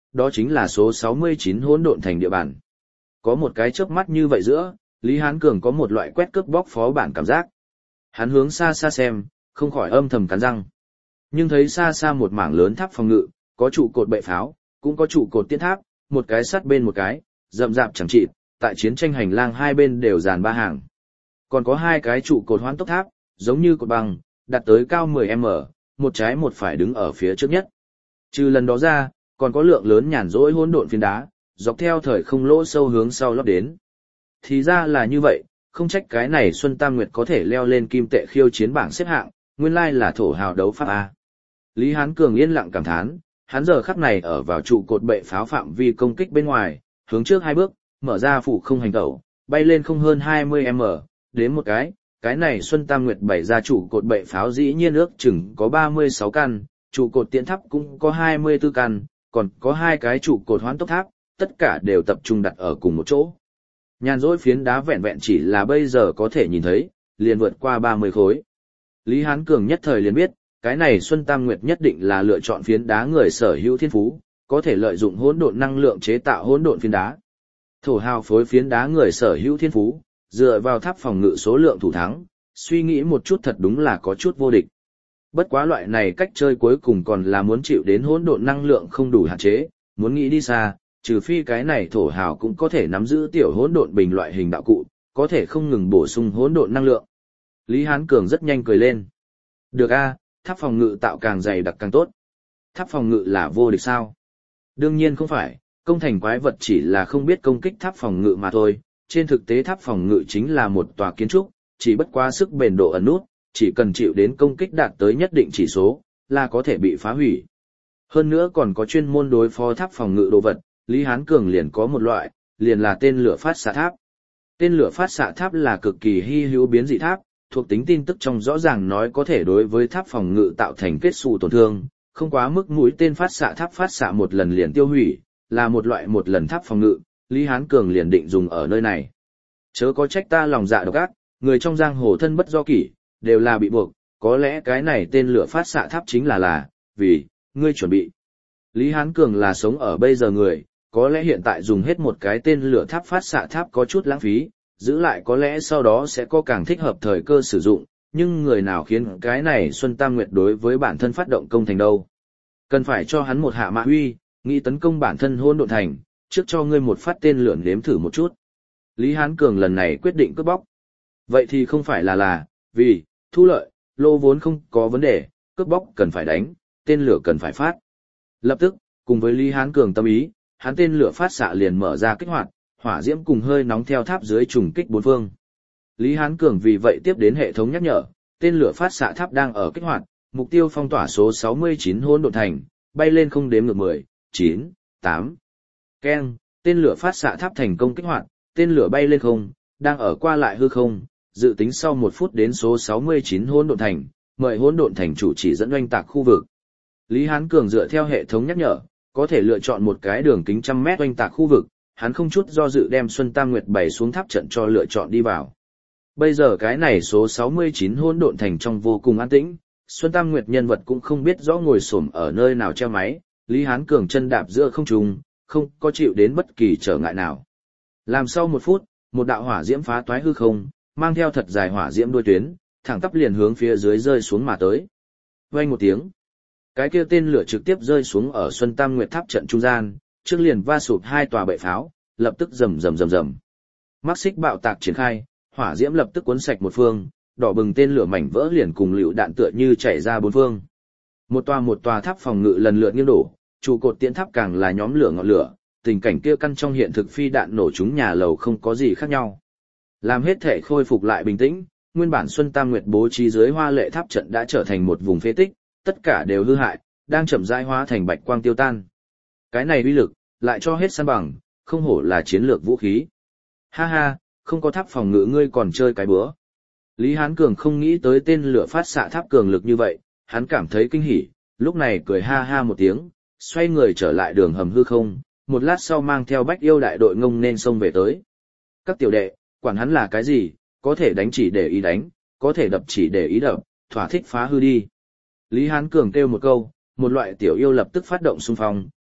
đó chính là số 69 hỗn độn thành địa bàn. Có một cái chớp mắt như vậy giữa, Lý Hán Cường có một loại quét cướp bóc phó bản cảm giác. Hắn hướng xa xa xem, không khỏi âm thầm cắn răng. Nhưng thấy xa xa một mảng lớn tháp phòng ngự, có trụ cột bệ pháo, cũng có trụ cột tiễn tháp, một cái sát bên một cái, rậm rạp chẳng chịt, tại chiến tranh hành lang hai bên đều dàn ba hàng. Còn có hai cái trụ cột hoán tốc tháp, giống như cột băng, đặt tới cao 10m, một trái một phải đứng ở phía trước nhất. Trừ lần đó ra, còn có lượng lớn nhàn rỗi hỗn độn phiến đá, dọc theo thời không lỗ sâu hướng sau lót đến. Thì ra là như vậy, không trách cái này Xuân Tam Nguyệt có thể leo lên kim tệ khiêu chiến bảng xếp hạng, nguyên lai là thổ hào đấu pháp A. Lý Hán Cường yên lặng cảm thán, hắn giờ khắc này ở vào trụ cột bệ pháo phạm vi công kích bên ngoài, hướng trước hai bước, mở ra phủ không hành tẩu, bay lên không hơn 20m, đến một cái này Xuân Tam Nguyệt bày ra trụ cột bệ pháo dĩ nhiên ước chừng có 36 căn, trụ cột tiễn tháp cũng có 24 căn, còn có hai cái trụ cột hoán tốc tháp, tất cả đều tập trung đặt ở cùng một chỗ. Nhàn rỗi phiến đá vẹn vẹn chỉ là bây giờ có thể nhìn thấy, liền vượt qua 30 khối. Lý Hán Cường nhất thời liền biết, cái này Xuân Tam Nguyệt nhất định là lựa chọn phiến đá người sở hữu thiên phú, có thể lợi dụng hỗn độn năng lượng chế tạo hỗn độn phiến đá. Thổ hào phối phiến đá người sở hữu thiên phú, dựa vào tháp phòng ngự số lượng thủ thắng, suy nghĩ một chút thật đúng là có chút vô địch. Bất quá loại này cách chơi cuối cùng còn là muốn chịu đến hỗn độn năng lượng không đủ hạn chế, muốn nghĩ đi xa, trừ phi cái này thổ hào cũng có thể nắm giữ tiểu hỗn độn bình loại hình đạo cụ, có thể không ngừng bổ sung hỗn độn năng lượng. Lý Hán Cường rất nhanh cười lên. Được a, tháp phòng ngự tạo càng dày đặc càng tốt. Tháp phòng ngự là vô địch sao? Đương nhiên không phải, công thành quái vật chỉ là không biết công kích tháp phòng ngự mà thôi. Trên thực tế tháp phòng ngự chính là một tòa kiến trúc, chỉ bất quá sức bền độ ẩn nút, chỉ cần chịu đến công kích đạt tới nhất định chỉ số, là có thể bị phá hủy. Hơn nữa còn có chuyên môn đối phó tháp phòng ngự đồ vật, Lý Hán Cường liền có một loại, liền là tên lửa phát xạ tháp. Tên lửa phát xạ tháp là cực kỳ hy hữu biến dị tháp, thuộc tính tin tức trong rõ ràng nói có thể đối với tháp phòng ngự tạo thành kết xù tổn thương, không quá mức mũi tên phát xạ tháp phát xạ một lần liền tiêu hủy, là một loại một lần tháp phòng ngự, Lý Hán Cường liền định dùng ở nơi này. Chớ có trách ta lòng dạ độc ác, người trong giang hồ thân bất do kỷ, đều là bị buộc, có lẽ cái này tên lửa phát xạ tháp chính là, vì, ngươi chuẩn bị. Lý Hán Cường là sống ở bây giờ người, có lẽ hiện tại dùng hết một cái tên lửa tháp phát xạ tháp có chút lãng phí, giữ lại có lẽ sau đó sẽ có càng thích hợp thời cơ sử dụng, nhưng người nào khiến cái này Xuân Tam Nguyệt đối với bản thân phát động công thành đâu. Cần phải cho hắn một hạ mạ huy, nghĩ tấn công bản thân hôn độn thành, trước cho ngươi một phát tên lửa nếm thử một chút. Lý Hán Cường lần này quyết định cướp bóc. Vậy thì không phải là, vì, thu lợi, lô vốn không có vấn đề, cướp bóc cần phải đánh, tên lửa cần phải phát. Lập tức, cùng với Lý Hán Cường tâm ý, hắn tên lửa phát xạ liền mở ra kích hoạt, hỏa diễm cùng hơi nóng theo tháp dưới trùng kích bốn phương. Lý Hán Cường vì vậy tiếp đến hệ thống nhắc nhở, tên lửa phát xạ tháp đang ở kích hoạt, mục tiêu phong tỏa số 69 hỗn độn thành, bay lên không đếm ngược 10, 9, 8. Keng, tên lửa phát xạ tháp thành công kích hoạt, tên lửa bay lên không, đang ở qua lại hư không, dự tính sau 1 phút đến số 69 hỗn độn thành, mời hỗn độn thành chủ chỉ dẫn oanh tạc khu vực. Lý Hán Cường dựa theo hệ thống nhắc nhở, có thể lựa chọn một cái đường kính 100m oanh tạc khu vực, hắn không chút do dự đem Xuân Tam Nguyệt bày xuống tháp trận cho lựa chọn đi vào. Bây giờ cái này số 69 hỗn độn thành trong vô cùng an tĩnh, Xuân Tam Nguyệt nhân vật cũng không biết rõ ngồi xổm ở nơi nào treo máy, Lý Hán Cường chân đạp giữa không trung, không có chịu đến bất kỳ trở ngại nào. Làm sau 1 phút, một đạo hỏa diễm phá toái hư không, mang theo thật dài hỏa diễm đuôi tuyến, thẳng tắp liền hướng phía dưới rơi xuống mà tới. Vang một tiếng, cái kia tên lửa trực tiếp rơi xuống ở Xuân Tam Nguyệt tháp trận trung gian, trước liền va sụp 2 tòa bệ pháo, lập tức rầm rầm rầm rầm. Mắc xích bạo tạc triển khai, hỏa diễm lập tức cuốn sạch một phương, đỏ bừng tên lửa mảnh vỡ liền cùng lựu đạn tựa như chảy ra bốn phương. Một tòa tháp phòng ngự lần lượt nghiêng đổ, trụ cột tiễn tháp càng là nhóm lửa ngọn lửa, tình cảnh kia căn trong hiện thực phi đạn nổ trúng nhà lầu không có gì khác nhau. Làm hết thể khôi phục lại bình tĩnh, nguyên bản Xuân Tam Nguyệt bố trí dưới hoa lệ tháp trận đã trở thành một vùng phế tích, tất cả đều hư hại, đang chậm rãi hóa thành bạch quang tiêu tan. Cái này uy lực, lại cho hết san bằng, không hổ là chiến lược vũ khí. Ha ha, không có tháp phòng ngự ngươi còn chơi cái bữa. Lý Hán Cường không nghĩ tới tên lửa phát xạ tháp cường lực như vậy, hắn cảm thấy kinh hỉ, lúc này cười ha ha một tiếng, xoay người trở lại đường hầm hư không, một lát sau mang theo bách yêu đại đội ngông nên xông về tới. Các tiểu đệ, quản hắn là cái gì, có thể đánh chỉ để ý đánh, có thể đập chỉ để ý đập, thỏa thích phá hư đi. Lý Hán Cường kêu một câu, một loại tiểu yêu lập tức phát động xung phong,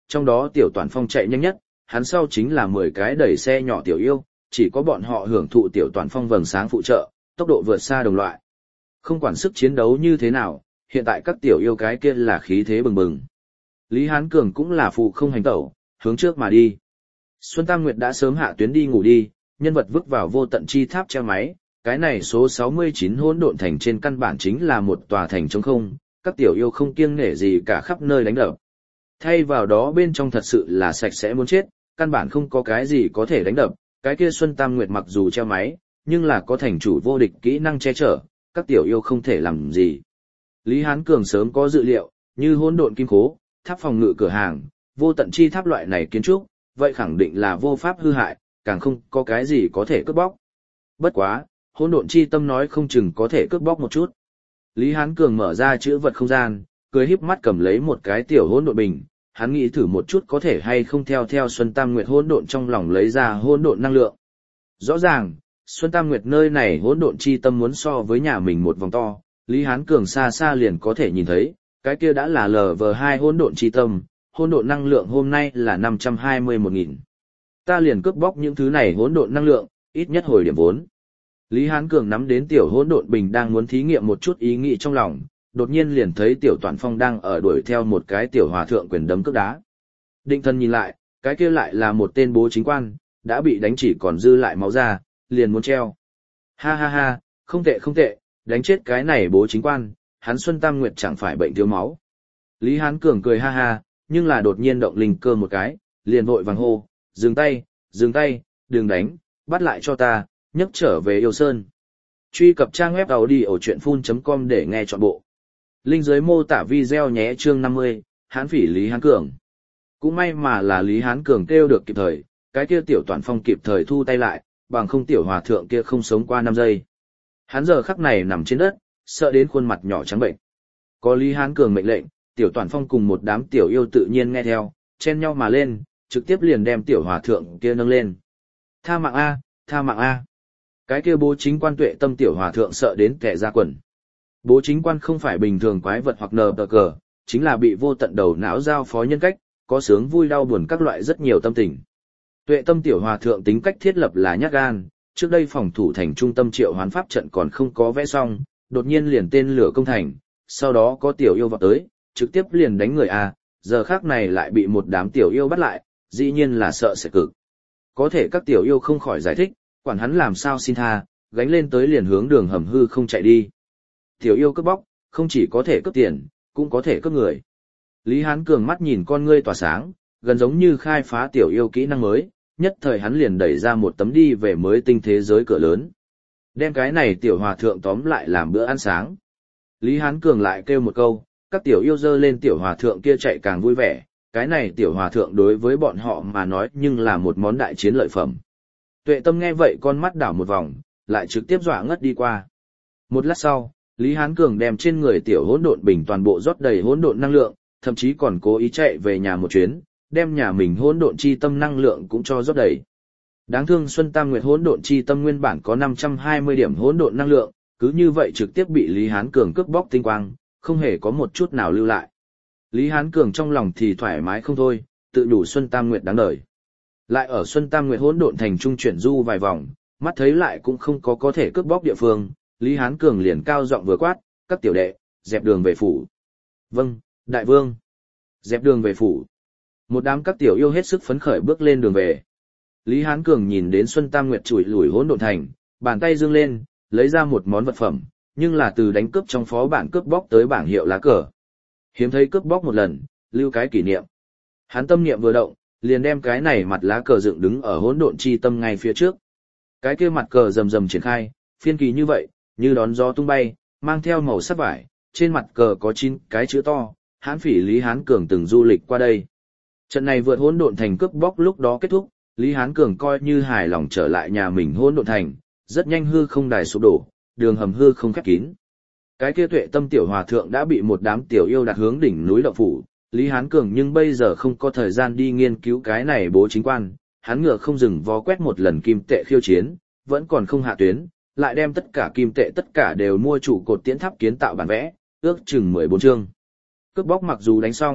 trong đó tiểu toàn phong chạy nhanh nhất, hắn sau chính là 10 cái đẩy xe nhỏ tiểu yêu, chỉ có bọn họ hưởng thụ tiểu toàn phong vầng sáng phụ trợ, tốc độ vượt xa đồng loại. Không quản sức chiến đấu như thế nào, hiện tại các tiểu yêu cái kia là khí thế bừng bừng. Lý Hán Cường cũng là phụ không hành tẩu, hướng trước mà đi. Xuân Tam Nguyệt đã sớm hạ tuyến đi ngủ đi, nhân vật vứt vào vô tận chi tháp treo máy, cái này số 69 hỗn độn thành trên căn bản chính là một tòa thành trống không, các tiểu yêu không kiêng nể gì cả khắp nơi đánh đập. Thay vào đó bên trong thật sự là sạch sẽ muốn chết, căn bản không có cái gì có thể đánh đập, cái kia Xuân Tam Nguyệt mặc dù treo máy, nhưng là có thành chủ vô địch kỹ năng che chở, các tiểu yêu không thể làm gì. Lý Hán Cường sớm có dự liệu, như hỗn độn kim khố, tháp phòng ngự cửa hàng, vô tận chi tháp loại này kiến trúc, vậy khẳng định là vô pháp hư hại, càng không có cái gì có thể cướp bóc. Bất quá, hỗn độn chi tâm nói không chừng có thể cướp bóc một chút. Lý Hán Cường mở ra chữ vật không gian, cười híp mắt cầm lấy một cái tiểu hỗn độn bình, hắn nghĩ thử một chút có thể hay không theo Xuân Tam Nguyệt hỗn độn trong lòng lấy ra hỗn độn năng lượng. Rõ ràng, Xuân Tam Nguyệt nơi này hỗn độn chi tâm muốn so với nhà mình một vòng to, Lý Hán Cường xa xa liền có thể nhìn thấy, cái kia đã là LV2 hỗn độn chi tâm, hỗn độn năng lượng hôm nay là 521.000. Ta liền cướp bóc những thứ này hỗn độn năng lượng, ít nhất hồi điểm vốn. Lý Hán Cường nắm đến tiểu hỗn độn bình đang muốn thí nghiệm một chút ý nghĩ trong lòng, đột nhiên liền thấy tiểu Toàn Phong đang ở đuổi theo một cái tiểu hòa thượng quyền đấm cước đá. Định thần nhìn lại, cái kia lại là một tên bố chính quan, đã bị đánh chỉ còn dư lại máu ra, liền muốn treo. Ha ha ha, không tệ không tệ, đánh chết cái này bố chính quan, hắn Xuân Tam Nguyệt chẳng phải bệnh thiếu máu. Lý Hán Cường cười ha ha, nhưng là đột nhiên động linh cơ một cái, liền vội vàng hô, dừng tay, đừng đánh, bắt lại cho ta, nhấc trở về Yêu Sơn. Truy cập trang web audiochuyenphun.com để nghe trọn bộ. Link dưới mô tả video nhé. Chương 50, Hán phỉ Lý Hán Cường. Cũng may mà là Lý Hán Cường kêu được kịp thời, cái kia tiểu Toàn Phong kịp thời thu tay lại, bằng không tiểu hòa thượng kia không sống qua 5 giây. Hắn giờ khắc này nằm trên đất, sợ đến khuôn mặt nhỏ trắng bệnh. Có Lý Hán Cường mệnh lệnh, tiểu Toàn Phong cùng một đám tiểu yêu tự nhiên nghe theo, chen nhau mà lên, trực tiếp liền đem tiểu hòa thượng kia nâng lên. Tha mạng A, tha mạng A. Cái kia bố chính quan Tuệ Tâm tiểu hòa thượng sợ đến kẻ ra quần. Bố chính quan không phải bình thường quái vật hoặc nờ tờ cờ, chính là bị vô tận đầu não giao phó nhân cách, có sướng vui đau buồn các loại rất nhiều tâm tình. Tuệ Tâm tiểu hòa thượng tính cách thiết lập là nhát gan, trước đây phòng thủ thành trung tâm triệu hoán pháp trận còn không có vẽ xong, đột nhiên liền tên lửa công thành, sau đó có tiểu yêu vào tới, trực tiếp liền đánh người A, giờ khác này lại bị một đám tiểu yêu bắt lại, dĩ nhiên là sợ sẽ cực. Có thể các tiểu yêu không khỏi giải thích, quản hắn làm sao xin tha, gánh lên tới liền hướng đường hầm hư không chạy đi. Tiểu yêu cướp bóc, không chỉ có thể cướp tiền, cũng có thể cướp người. Lý Hán Cường mắt nhìn con ngươi tỏa sáng, gần giống như khai phá tiểu yêu kỹ năng mới, nhất thời hắn liền đẩy ra một tấm đi về mới tinh thế giới cửa lớn. Đem cái này tiểu hòa thượng tóm lại làm bữa ăn sáng. Lý Hán Cường lại kêu một câu, các tiểu yêu dơ lên tiểu hòa thượng kia chạy càng vui vẻ, cái này tiểu hòa thượng đối với bọn họ mà nói nhưng là một món đại chiến lợi phẩm. Tuệ Tâm nghe vậy con mắt đảo một vòng, lại trực tiếp dọa ngất đi qua. Một lát sau, Lý Hán Cường đem trên người tiểu hỗn độn bình toàn bộ rót đầy hỗn độn năng lượng, thậm chí còn cố ý chạy về nhà một chuyến, đem nhà mình hỗn độn chi tâm năng lượng cũng cho rót đầy. Đáng thương Xuân Tam Nguyệt hỗn độn chi tâm nguyên bản có 520 điểm hỗn độn năng lượng, cứ như vậy trực tiếp bị Lý Hán Cường cướp bóc tinh quang, không hề có một chút nào lưu lại. Lý Hán Cường trong lòng thì thoải mái không thôi, tự đủ Xuân Tam Nguyệt đáng đời. Lại ở Xuân Tam Nguyệt hỗn độn thành trung chuyển du vài vòng, mắt thấy lại cũng không có thể cướp bóc địa phương, Lý Hán Cường liền cao giọng vừa quát, các tiểu đệ, dẹp đường về phủ. Vâng, đại vương. Dẹp đường về phủ. Một đám các tiểu yêu hết sức phấn khởi bước lên đường về. Lý Hán Cường nhìn đến Xuân Tam Nguyệt chùi lùi hỗn độn thành, bàn tay giương lên, lấy ra một món vật phẩm, nhưng là từ đánh cướp trong phó bản cướp bóc tới bảng hiệu lá cờ. Hiếm thấy cướp bóc một lần, lưu cái kỷ niệm. Hắn tâm niệm vừa động, liền đem cái này mặt lá cờ dựng đứng ở hỗn độn chi tâm ngay phía trước. Cái kia mặt cờ rầm rầm triển khai, phiên kỳ như vậy, như đón gió tung bay, mang theo màu sắc vải, trên mặt cờ có 9 cái chữ to, Hán phỉ Lý Hán Cường từng du lịch qua đây. Trận này vượt hỗn độn thành cướp bóc lúc đó kết thúc, Lý Hán Cường coi như hài lòng trở lại nhà mình hỗn độn thành, rất nhanh hư không đài sụp đổ, đường hầm hư không khép kín. Cái kia Tuệ Tâm tiểu hòa thượng đã bị một đám tiểu yêu đặt hướng đỉnh núi động phủ, Lý Hán Cường nhưng bây giờ không có thời gian đi nghiên cứu cái này bố chính quan, hắn ngựa không dừng vó quét một lần kim tệ khiêu chiến, vẫn còn không hạ tuyến, lại đem tất cả kim tệ tất cả đều mua trụ cột tiễn tháp kiến tạo bản vẽ, ước chừng 14 chương. Cướp bóc mặc dù đánh xong,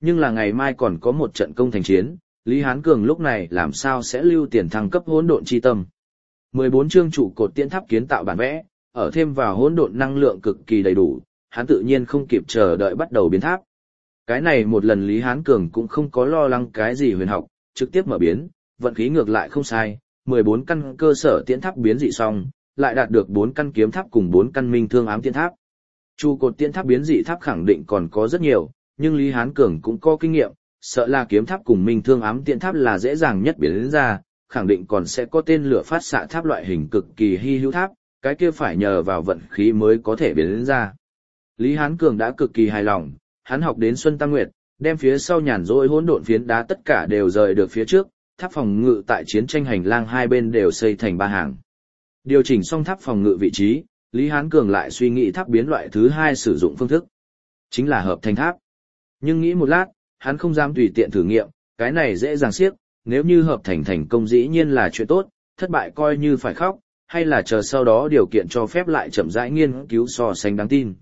Nhưng là ngày mai còn có một trận công thành chiến, Lý Hán Cường lúc này làm sao sẽ lưu tiền thăng cấp hỗn độn chi tâm. 14 chương trụ cột tiễn tháp kiến tạo bản vẽ, ở thêm vào hỗn độn năng lượng cực kỳ đầy đủ, hắn tự nhiên không kịp chờ đợi bắt đầu biến tháp. Cái này một lần Lý Hán Cường cũng không có lo lắng cái gì huyền học, trực tiếp mở biến, vận khí ngược lại không sai, 14 căn cơ sở tiễn tháp biến dị xong, lại đạt được 4 căn kiếm tháp cùng 4 căn minh thương ám tiễn tháp. Trụ cột tiễn tháp biến dị tháp khẳng định còn có rất nhiều, nhưng Lý Hán Cường cũng có kinh nghiệm, sợ là kiếm tháp cùng minh thương ám tiễn tháp là dễ dàng nhất biến đến ra, khẳng định còn sẽ có tên lửa phát xạ tháp loại hình cực kỳ hy hữu tháp, cái kia phải nhờ vào vận khí mới có thể biến đến ra. Lý Hán Cường đã cực kỳ hài lòng, hắn học đến Xuân Tam Nguyệt, đem phía sau nhàn rỗi hỗn độn phiến đá tất cả đều rời được phía trước, tháp phòng ngự tại chiến tranh hành lang hai bên đều xây thành 3 hàng. Điều chỉnh xong tháp phòng ngự vị trí, Lý Hán Cường lại suy nghĩ tháp biến loại thứ 2 sử dụng phương thức, chính là hợp thành tháp. Nhưng nghĩ một lát, hắn không dám tùy tiện thử nghiệm, cái này dễ dàng xiếc, nếu như hợp thành thành công dĩ nhiên là chuyện tốt, thất bại coi như phải khóc, hay là chờ sau đó điều kiện cho phép lại chậm rãi nghiên cứu so sánh đáng tin.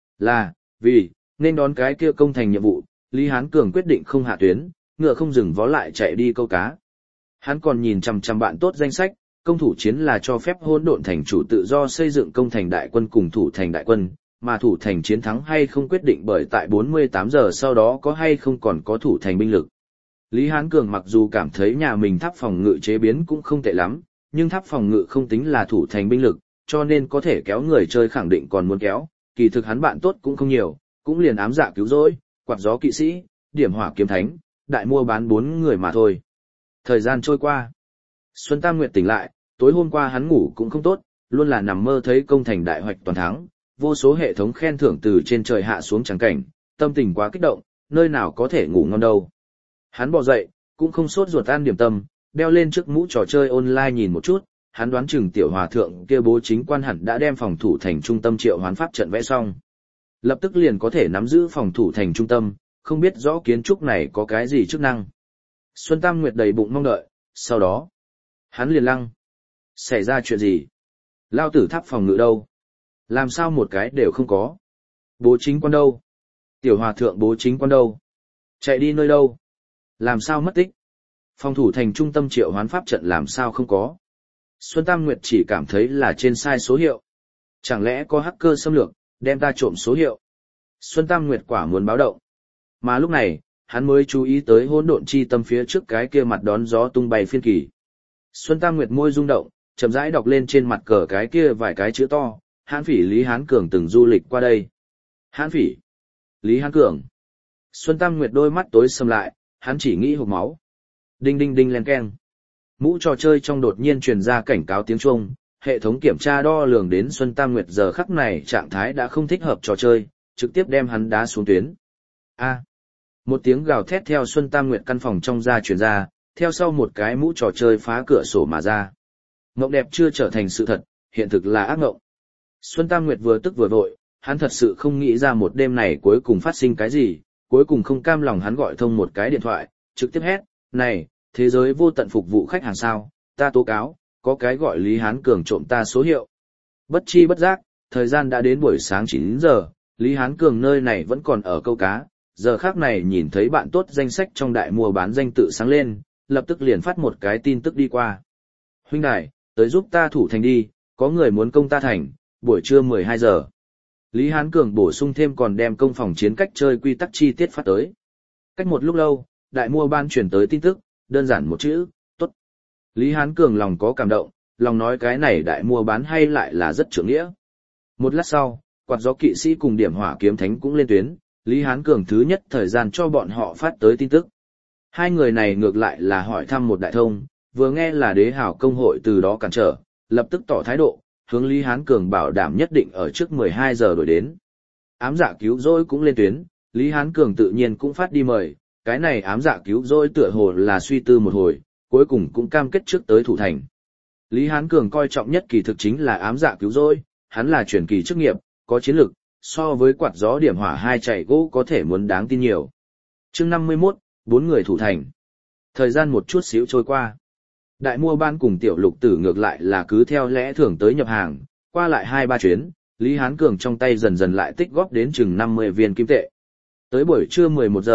Vì, nên đón cái kia công thành nhiệm vụ, Lý Hán Cường quyết định không hạ tuyến, ngựa không dừng vó lại chạy đi câu cá. Hắn còn nhìn chằm chằm bạn tốt danh sách, công thủ chiến là cho phép hỗn độn thành chủ tự do xây dựng công thành đại quân cùng thủ thành đại quân, mà thủ thành chiến thắng hay không quyết định bởi tại 48 giờ sau đó có hay không còn có thủ thành binh lực. Lý Hán Cường mặc dù cảm thấy nhà mình tháp phòng ngự chế biến cũng không tệ lắm, nhưng tháp phòng ngự không tính là thủ thành binh lực, cho nên có thể kéo người chơi khẳng định còn muốn kéo, kỳ thực hắn bạn tốt cũng không nhiều, cũng liền ám dạ cứu rỗi, quạt gió kỵ sĩ, điểm hỏa kiếm thánh, đại mua bán 4 người mà thôi. Thời gian trôi qua. Xuân Tam Nguyệt tỉnh lại, tối hôm qua hắn ngủ cũng không tốt, luôn là nằm mơ thấy công thành đại hoạch toàn thắng, vô số hệ thống khen thưởng từ trên trời hạ xuống chẳng cảnh, tâm tình quá kích động, nơi nào có thể ngủ ngon đâu. Hắn bò dậy, cũng không sốt ruột ăn điểm tâm, đeo lên trước mũ trò chơi online nhìn một chút, hắn đoán chừng tiểu hòa thượng kia bố chính quan hẳn đã đem phòng thủ thành trung tâm triệu hoán pháp trận vẽ xong. Lập tức liền có thể nắm giữ phòng thủ thành trung tâm, không biết rõ kiến trúc này có cái gì chức năng. Xuân Tam Nguyệt đầy bụng mong đợi, sau đó, hắn liền lăng. Xảy ra chuyện gì? Lao tử tháp phòng ngự đâu? Làm sao một cái đều không có? Bố chính quan đâu? Tiểu hòa thượng bố chính quan đâu? Chạy đi nơi đâu? Làm sao mất tích? Phòng thủ thành trung tâm triệu hoán pháp trận làm sao không có? Xuân Tam Nguyệt chỉ cảm thấy là trên sai số hiệu. Chẳng lẽ có hacker xâm lược, đem ta trộm số hiệu? Xuân Tam Nguyệt quả muốn báo động. Mà lúc này, hắn mới chú ý tới hỗn độn chi tâm phía trước cái kia mặt đón gió tung bay phiên kỳ. Xuân Tam Nguyệt môi rung động, chậm rãi đọc lên trên mặt cờ cái kia vài cái chữ to, Hán Phỉ Lý Hán Cường từng du lịch qua đây. Hán Phỉ, Lý Hán Cường. Xuân Tam Nguyệt đôi mắt tối sầm lại, hắn chỉ nghĩ hộc máu. Đinh đinh đinh len keng. Mũ trò chơi trong đột nhiên truyền ra cảnh cáo tiếng chuông, hệ thống kiểm tra đo lường đến Xuân Tam Nguyệt giờ khắc này trạng thái đã không thích hợp trò chơi, trực tiếp đem hắn đá xuống tuyến. Một tiếng gào thét theo Xuân Tam Nguyệt căn phòng trong ra truyền ra, theo sau một cái mũ trò chơi phá cửa sổ mà ra. Mộng đẹp chưa trở thành sự thật, hiện thực là ác mộng. Xuân Tam Nguyệt vừa tức vừa vội, hắn thật sự không nghĩ ra một đêm này cuối cùng phát sinh cái gì, cuối cùng không cam lòng hắn gọi thông một cái điện thoại, trực tiếp hét, này, thế giới vô tận phục vụ khách hàng sao, ta tố cáo, có cái gọi Lý Hán Cường trộm ta số hiệu. Bất chi bất giác, thời gian đã đến buổi sáng 9 giờ, Lý Hán Cường nơi này vẫn còn ở câu cá, giờ khác này nhìn thấy bạn tốt danh sách trong đại mua bán danh tự sáng lên, lập tức liền phát một cái tin tức đi qua. Huynh đài, tới giúp ta thủ thành đi, có người muốn công ta thành, buổi trưa 12 giờ. Lý Hán Cường bổ sung thêm còn đem công phòng chiến cách chơi quy tắc chi tiết phát tới. Cách một lúc lâu, đại mua bán chuyển tới tin tức, đơn giản một chữ, tốt. Lý Hán Cường lòng có cảm động, lòng nói cái này đại mua bán hay lại là rất trưởng nghĩa. Một lát sau, quạt gió kỵ sĩ cùng điểm hỏa kiếm thánh cũng lên tuyến, Lý Hán Cường thứ nhất thời gian cho bọn họ phát tới tin tức. Hai người này ngược lại là hỏi thăm một đại thông, vừa nghe là đế hảo công hội từ đó cản trở, lập tức tỏ thái độ, hướng Lý Hán Cường bảo đảm nhất định ở trước 12 giờ đổi đến. Ám dạ cứu rỗi cũng lên tuyến, Lý Hán Cường tự nhiên cũng phát đi mời, cái này ám dạ cứu rỗi tựa hồ là suy tư một hồi, cuối cùng cũng cam kết trước tới thủ thành. Lý Hán Cường coi trọng nhất kỳ thực chính là ám dạ cứu rỗi, hắn là truyền kỳ chức nghiệp, có chiến lực, so với quạt gió điểm hỏa hai chạy gỗ có thể muốn đáng tin nhiều. Chương 51, 4 người thủ thành. Thời gian một chút xíu trôi qua. Đại mua ban cùng tiểu lục tử ngược lại là cứ theo lẽ thường tới nhập hàng, qua lại 2-3 chuyến, Lý Hán Cường trong tay dần dần lại tích góp đến chừng 50 viên kim tệ. Tới buổi trưa 11 giờ,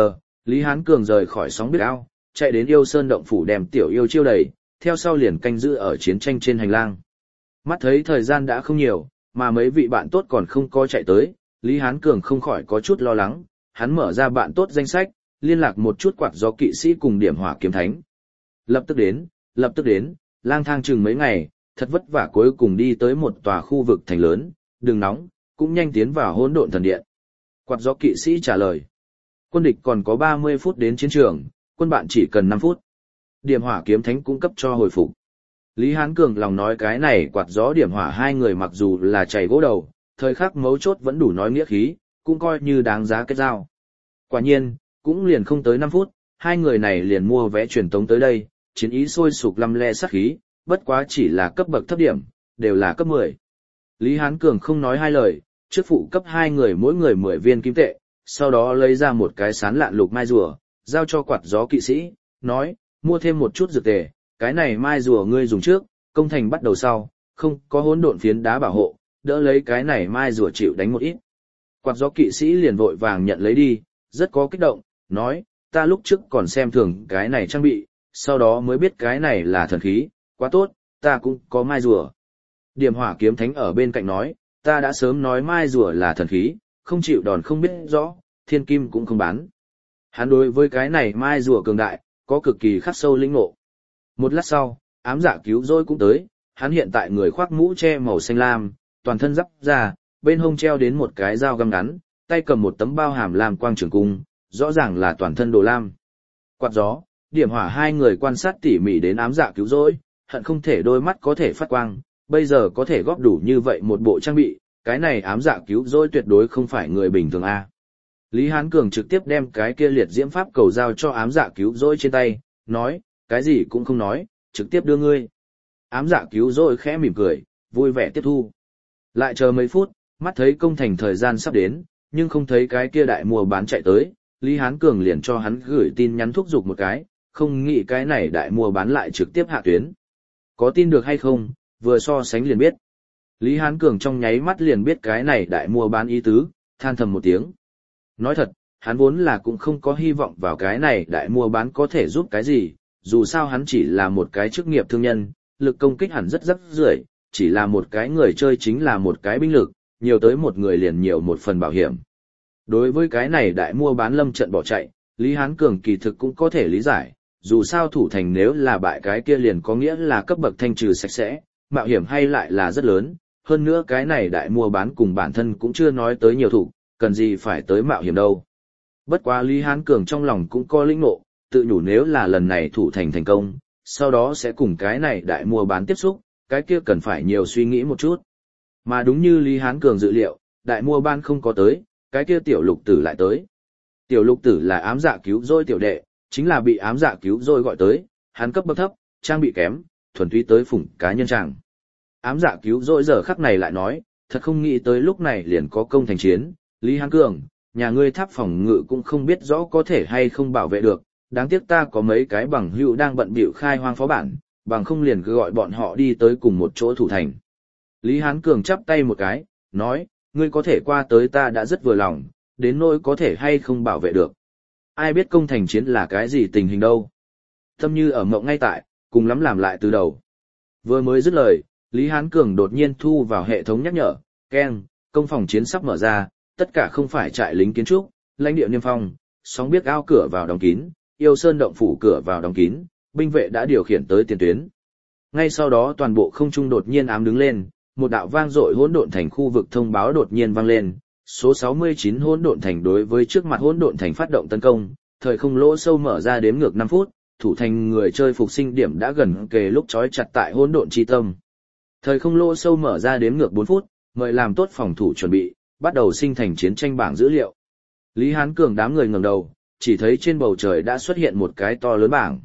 Lý Hán Cường rời khỏi sóng biết ao, chạy đến Yêu Sơn động phủ đem tiểu yêu chiêu đầy, theo sau liền canh giữ ở chiến tranh trên hành lang. Mắt thấy thời gian đã không nhiều, mà mấy vị bạn tốt còn không có chạy tới, Lý Hán Cường không khỏi có chút lo lắng, hắn mở ra bạn tốt danh sách, liên lạc một chút quạt gió kỵ sĩ cùng điểm hỏa kiếm thánh. Lập tức đến, lang thang chừng mấy ngày, thật vất vả cuối cùng đi tới một tòa khu vực thành lớn, đừng nóng, cũng nhanh tiến vào hỗn độn thần điện. Quạt gió kỵ sĩ trả lời. Quân địch còn có 30 phút đến chiến trường, quân bạn chỉ cần 5 phút. Điểm hỏa kiếm thánh cung cấp cho hồi phục. Lý Hán Cường lòng nói cái này quạt gió điểm hỏa hai người mặc dù là chảy gỗ đầu, thời khắc mấu chốt vẫn đủ nói nghĩa khí, cũng coi như đáng giá kết giao. Quả nhiên, cũng liền không tới 5 phút, hai người này liền mua vé truyền tống tới đây, chiến ý sôi sục lăm le sát khí, bất quá chỉ là cấp bậc thấp điểm, đều là cấp 10. Lý Hán Cường không nói hai lời, trước phụ cấp hai người mỗi người 10 viên kim tệ, sau đó lấy ra một cái sán lạn lục mai rùa, giao cho quạt gió kỵ sĩ, nói, mua thêm một chút dược tề, cái này mai rùa ngươi dùng trước, công thành bắt đầu sau, không có hỗn độn phiến đá bảo hộ, đỡ lấy cái này mai rùa chịu đánh một ít. Quạt gió kỵ sĩ liền vội vàng nhận lấy đi, rất có kích động, nói, ta lúc trước còn xem thường cái này trang bị, sau đó mới biết cái này là thần khí, quá tốt, ta cũng có mai rùa. Điểm hỏa kiếm thánh ở bên cạnh nói, ta đã sớm nói mai rùa là thần khí, không chịu đòn không biết rõ, thiên kim cũng không bán. Hắn đối với cái này mai rùa cường đại, có cực kỳ khắc sâu lĩnh ngộ. Một lát sau, ám dạ cứu rỗi cũng tới, hắn hiện tại người khoác mũ che màu xanh lam, toàn thân giáp ra, bên hông treo đến một cái dao găm ngắn, tay cầm một tấm bao hàm lam quang trường cung, rõ ràng là toàn thân đồ lam. Quạt gió, điểm hỏa hai người quan sát tỉ mỉ đến ám dạ cứu rỗi, hận không thể đôi mắt có thể phát quang, bây giờ có thể góp đủ như vậy một bộ trang bị, cái này ám dạ cứu rỗi tuyệt đối không phải người bình thường a. Lý Hán Cường trực tiếp đem cái kia liệt diễm pháp cầu giao cho ám dạ cứu rỗi trên tay, nói, cái gì cũng không nói, trực tiếp đưa ngươi. Ám dạ cứu rỗi khẽ mỉm cười, vui vẻ tiếp thu. Lại chờ mấy phút, mắt thấy công thành thời gian sắp đến, nhưng không thấy cái kia đại mua bán chạy tới, Lý Hán Cường liền cho hắn gửi tin nhắn thúc giục một cái, không nghĩ cái này đại mua bán lại trực tiếp hạ tuyến. Có tin được hay không, vừa so sánh liền biết. Lý Hán Cường trong nháy mắt liền biết cái này đại mua bán ý tứ, than thầm một tiếng. Nói thật, hắn vốn là cũng không có hy vọng vào cái này đại mua bán có thể giúp cái gì, dù sao hắn chỉ là một cái chức nghiệp thương nhân, lực công kích hẳn rất rất rưỡi, chỉ là một cái người chơi chính là một cái binh lực, nhiều tới một người liền nhiều một phần bảo hiểm. Đối với cái này đại mua bán lâm trận bỏ chạy, Lý Hán Cường kỳ thực cũng có thể lý giải, dù sao thủ thành nếu là bại cái kia liền có nghĩa là cấp bậc thanh trừ sạch sẽ, mạo hiểm hay lại là rất lớn, hơn nữa cái này đại mua bán cùng bản thân cũng chưa nói tới nhiều thủ, cần gì phải tới mạo hiểm đâu. Bất quá Lý Hán Cường trong lòng cũng có lĩnh ngộ, tự nhủ nếu là lần này thủ thành thành công, sau đó sẽ cùng cái này đại mua bán tiếp xúc, cái kia cần phải nhiều suy nghĩ một chút. Mà đúng như Lý Hán Cường dự liệu, đại mua bán không có tới, cái kia tiểu lục tử lại tới. Tiểu lục tử là ám dạ cứu rỗi tiểu đệ, chính là bị ám dạ cứu rỗi gọi tới, hắn cấp bậc thấp, trang bị kém, thuần túy tới phủng cá nhân chàng. Ám dạ cứu rỗi giờ khắc này lại nói, thật không nghĩ tới lúc này liền có công thành chiến, Lý Hán Cường, nhà ngươi tháp phòng ngự cũng không biết rõ có thể hay không bảo vệ được, đáng tiếc ta có mấy cái bằng hữu đang bận bịu khai hoang phó bản, bằng không liền cứ gọi bọn họ đi tới cùng một chỗ thủ thành. Lý Hán Cường chắp tay một cái, nói, ngươi có thể qua tới ta đã rất vừa lòng, đến nỗi có thể hay không bảo vệ được. Ai biết công thành chiến là cái gì tình hình đâu. Tâm như ở mộng ngay tại, cùng lắm làm lại từ đầu. Vừa mới dứt lời, Lý Hán Cường đột nhiên thu vào hệ thống nhắc nhở, keng, công phòng chiến sắp mở ra, tất cả không phải trại lính kiến trúc, lãnh địa niêm phong, sóng biết ao cửa vào đóng kín, yêu sơn động phủ cửa vào đóng kín, binh vệ đã điều khiển tới tiền tuyến. Ngay sau đó toàn bộ không trung đột nhiên ám đứng lên, một đạo vang dội hỗn độn thành khu vực thông báo đột nhiên vang lên, số 69 hỗn độn thành đối với trước mặt hỗn độn thành phát động tấn công, thời không lỗ sâu mở ra đếm ngược 5 phút, thủ thành người chơi phục sinh điểm đã gần kề lúc chói chặt tại hỗn độn chi tâm. Thời không lỗ sâu mở ra đếm ngược 4 phút, mời làm tốt phòng thủ chuẩn bị, bắt đầu sinh thành chiến tranh bảng dữ liệu. Lý Hán Cường đám người ngẩng đầu, chỉ thấy trên bầu trời đã xuất hiện một cái to lớn bảng.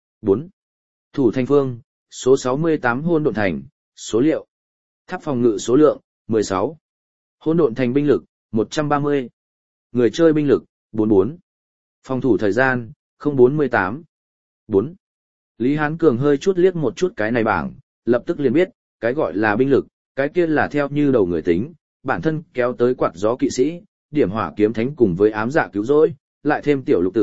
4. Thủ thành phương, số 68 hỗn độn thành, số liệu. Tháp phòng ngự số lượng, 16. Hỗn độn thành binh lực, 130. Người chơi binh lực, 44. Phòng thủ thời gian, 048. 4. Lý Hán Cường hơi chút liếc một chút cái này bảng, lập tức liền biết, cái gọi là binh lực, cái kia là theo như đầu người tính, bản thân kéo tới quạt gió kỵ sĩ, điểm hỏa kiếm thánh cùng với ám dạ cứu rỗi, lại thêm tiểu lục tử,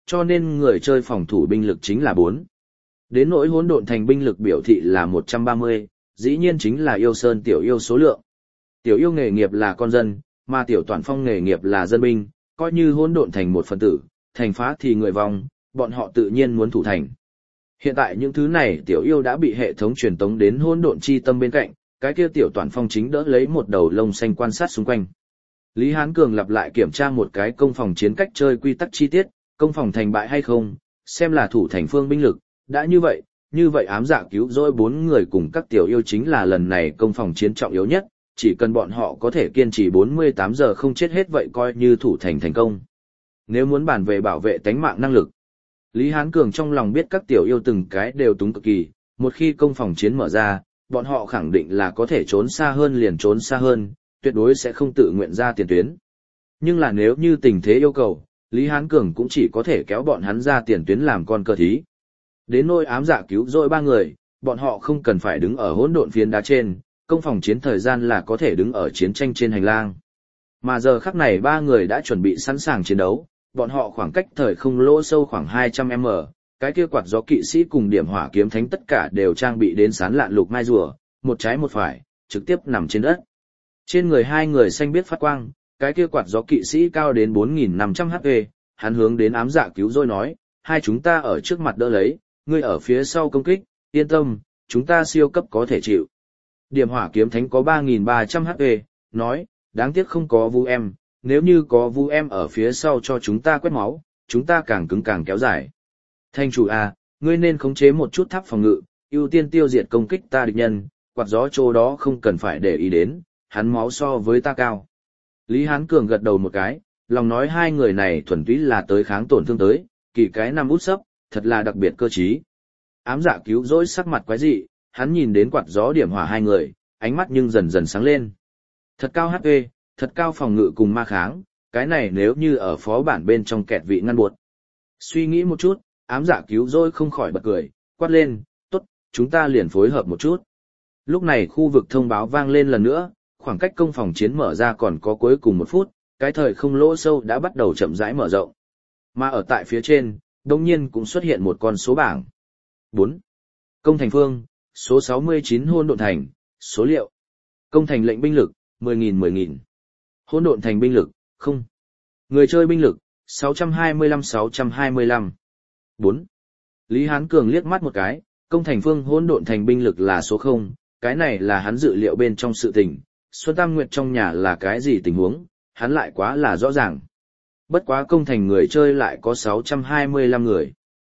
cho nên người chơi phòng thủ binh lực chính là 4. Đến nỗi hỗn độn thành binh lực biểu thị là 130, dĩ nhiên chính là yêu sơn tiểu yêu số lượng. Tiểu yêu nghề nghiệp là con dân, mà tiểu toàn phong nghề nghiệp là dân binh, coi như hỗn độn thành một phần tử, thành phá thì người vong, bọn họ tự nhiên muốn thủ thành. Hiện tại những thứ này tiểu yêu đã bị hệ thống truyền tống đến hỗn độn chi tâm bên cạnh, cái kia tiểu toàn phong chính đỡ lấy một đầu lông xanh quan sát xung quanh. Lý Hán Cường lặp lại kiểm tra một cái công phòng chiến cách chơi quy tắc chi tiết, công phòng thành bại hay không, xem là thủ thành phương binh lực, đã như vậy ám dạ cứu rỗi 4 người cùng các tiểu yêu chính là lần này công phòng chiến trọng yếu nhất, chỉ cần bọn họ có thể kiên trì 48 giờ không chết hết vậy coi như thủ thành thành công. Nếu muốn bàn về bảo vệ tánh mạng năng lực, Lý Hán Cường trong lòng biết các tiểu yêu từng cái đều túng cực kỳ, một khi công phòng chiến mở ra, bọn họ khẳng định là có thể trốn xa hơn liền trốn xa hơn, tuyệt đối sẽ không tự nguyện ra tiền tuyến. Nhưng là nếu như tình thế yêu cầu, Lý Hán Cường cũng chỉ có thể kéo bọn hắn ra tiền tuyến làm con cờ thí. Đến nỗi ám dạ cứu rỗi 3 người, bọn họ không cần phải đứng ở hỗn độn phiến đá trên, công phòng chiến thời gian là có thể đứng ở chiến tranh trên hành lang. Mà giờ khắc này 3 người đã chuẩn bị sẵn sàng chiến đấu, bọn họ khoảng cách thời không lỗ sâu khoảng 200m, cái kia quạt gió kỵ sĩ cùng điểm hỏa kiếm thánh tất cả đều trang bị đến sán lạn lục mai rùa, một trái một phải, trực tiếp nằm trên đất. Trên người 2 người xanh biết phát quang, cái kia quạt gió kỵ sĩ cao đến 4.500 HP, hắn hướng đến ám dạ cứu rồi nói, hai chúng ta ở trước mặt đỡ lấy, ngươi ở phía sau công kích, yên tâm, chúng ta siêu cấp có thể chịu. Điểm hỏa kiếm thánh có 3.300 HP, nói, đáng tiếc không có vu em, nếu như có vu em ở phía sau cho chúng ta quét máu, chúng ta càng cứng càng kéo dài. Thanh chủ à, ngươi nên khống chế một chút tháp phòng ngự, ưu tiên tiêu diệt công kích ta địch nhân, quạt gió chỗ đó không cần phải để ý đến, hắn máu so với ta cao. Lý Hán Cường gật đầu một cái, lòng nói 2 người này thuần túy là tới kháng tổn thương tới, kỳ cái năm út sấp, thật là đặc biệt cơ trí. Ám dạ cứu rỗi sắc mặt quái dị, hắn nhìn đến quạt gió điểm hỏa 2 người, ánh mắt nhưng dần dần sáng lên. Thật cao HP, thật cao phòng ngự cùng ma kháng, cái này nếu như ở phó bản bên trong kẹt vị ngăn buộc. Suy nghĩ một chút, ám dạ cứu rỗi không khỏi bật cười, quát lên, tốt, chúng ta liền phối hợp một chút. Lúc này khu vực thông báo vang lên lần nữa, khoảng cách công phòng chiến mở ra còn có cuối cùng 1 phút, cái thời không lỗ sâu đã bắt đầu chậm rãi mở rộng. Mà ở tại phía trên, đồng nhiên cũng xuất hiện một con số bảng. 4. Công thành phương, số 69 hôn độn thành, số liệu. Công thành lệnh binh lực, 10.000. Hôn độn thành binh lực, 0. Người chơi binh lực, 625. 4. Lý Hán Cường liếc mắt một cái, công thành phương hôn độn thành binh lực là số 0, cái này là hắn dự liệu bên trong sự tình. Xuân Tam Nguyệt trong nhà là cái gì tình huống, hắn lại quá là rõ ràng. Bất quá công thành người chơi lại có 625 người.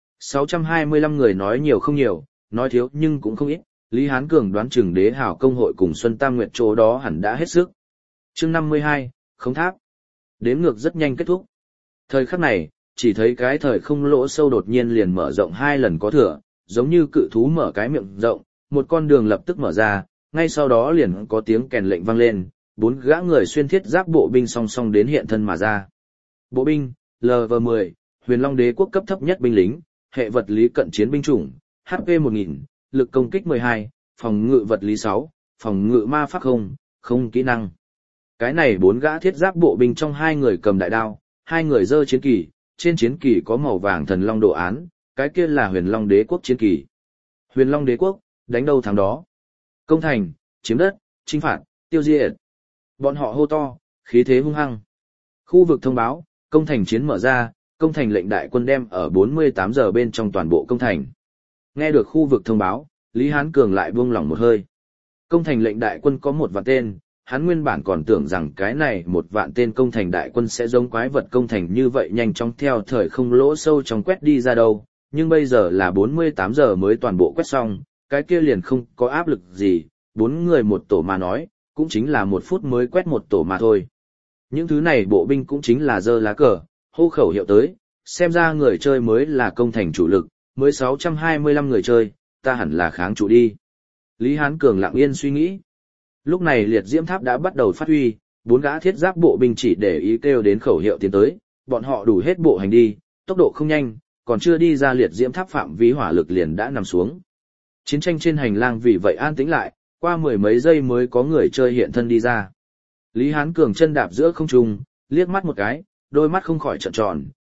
625 người nói nhiều không nhiều, nói thiếu nhưng cũng không ít, Lý Hán Cường đoán chừng Đế Hào công hội cùng Xuân Tam Nguyệt chỗ đó hẳn đã hết sức. Chương 52, Khống Tháp. Đếm ngược rất nhanh kết thúc. Thời khắc này, chỉ thấy cái thời không lỗ sâu đột nhiên liền mở rộng 2 lần có thừa, giống như cự thú mở cái miệng rộng, một con đường lập tức mở ra, ngay sau đó liền có tiếng kèn lệnh vang lên, 4 gã người xuyên thiết giáp bộ binh song song đến hiện thân mà ra. Bộ binh, LV10, Huyền Long Đế quốc cấp thấp nhất binh lính, hệ vật lý cận chiến binh chủng, HP 1000, lực công kích 12, phòng ngự vật lý 6, phòng ngự ma pháp 0, không kỹ năng. Cái này 4 gã thiết giáp bộ binh trong 2 người cầm đại đao, 2 người giơ chiến kỳ, trên chiến kỳ có màu vàng thần long đồ án, cái kia là Huyền Long Đế quốc chiến kỳ. Huyền Long Đế quốc, đánh đâu thắng đó. Công thành, chiếm đất, chinh phạt, tiêu diệt. Bọn họ hô to, khí thế hung hăng. Khu vực thông báo, công thành chiến mở ra, công thành lệnh đại quân đem ở 48 giờ bên trong toàn bộ công thành. Nghe được khu vực thông báo, Lý Hán Cường lại buông lỏng một hơi. Công thành lệnh đại quân có 1 vạn tên, hắn nguyên bản còn tưởng rằng cái này 1 vạn tên công thành đại quân sẽ giống quái vật công thành như vậy nhanh chóng theo thời không lỗ sâu trong quét đi ra đâu, nhưng bây giờ là 48 giờ mới toàn bộ quét xong, cái kia liền không có áp lực gì, 4 người một tổ mà nói, cũng chính là 1 phút mới quét một tổ mà thôi. Những thứ này bộ binh cũng chính là giơ lá cờ, hô khẩu hiệu tới, xem ra người chơi mới là công thành chủ lực, mới 625 người chơi, ta hẳn là kháng chủ đi. Lý Hán Cường lặng yên suy nghĩ. Lúc này liệt diễm tháp đã bắt đầu phát huy, 4 gã thiết giáp bộ binh chỉ để ý kêu đến khẩu hiệu tiến tới, bọn họ đủ hết bộ hành đi, tốc độ không nhanh, còn chưa đi ra liệt diễm tháp phạm vi hỏa lực liền đã nằm xuống. Chiến tranh trên hành lang vì vậy an tĩnh lại, qua 10 mấy giây mới có người chơi hiện thân đi ra. Lý Hán Cường chân đạp giữa không trung, liếc mắt một cái, đôi mắt không khỏi trợn tròn,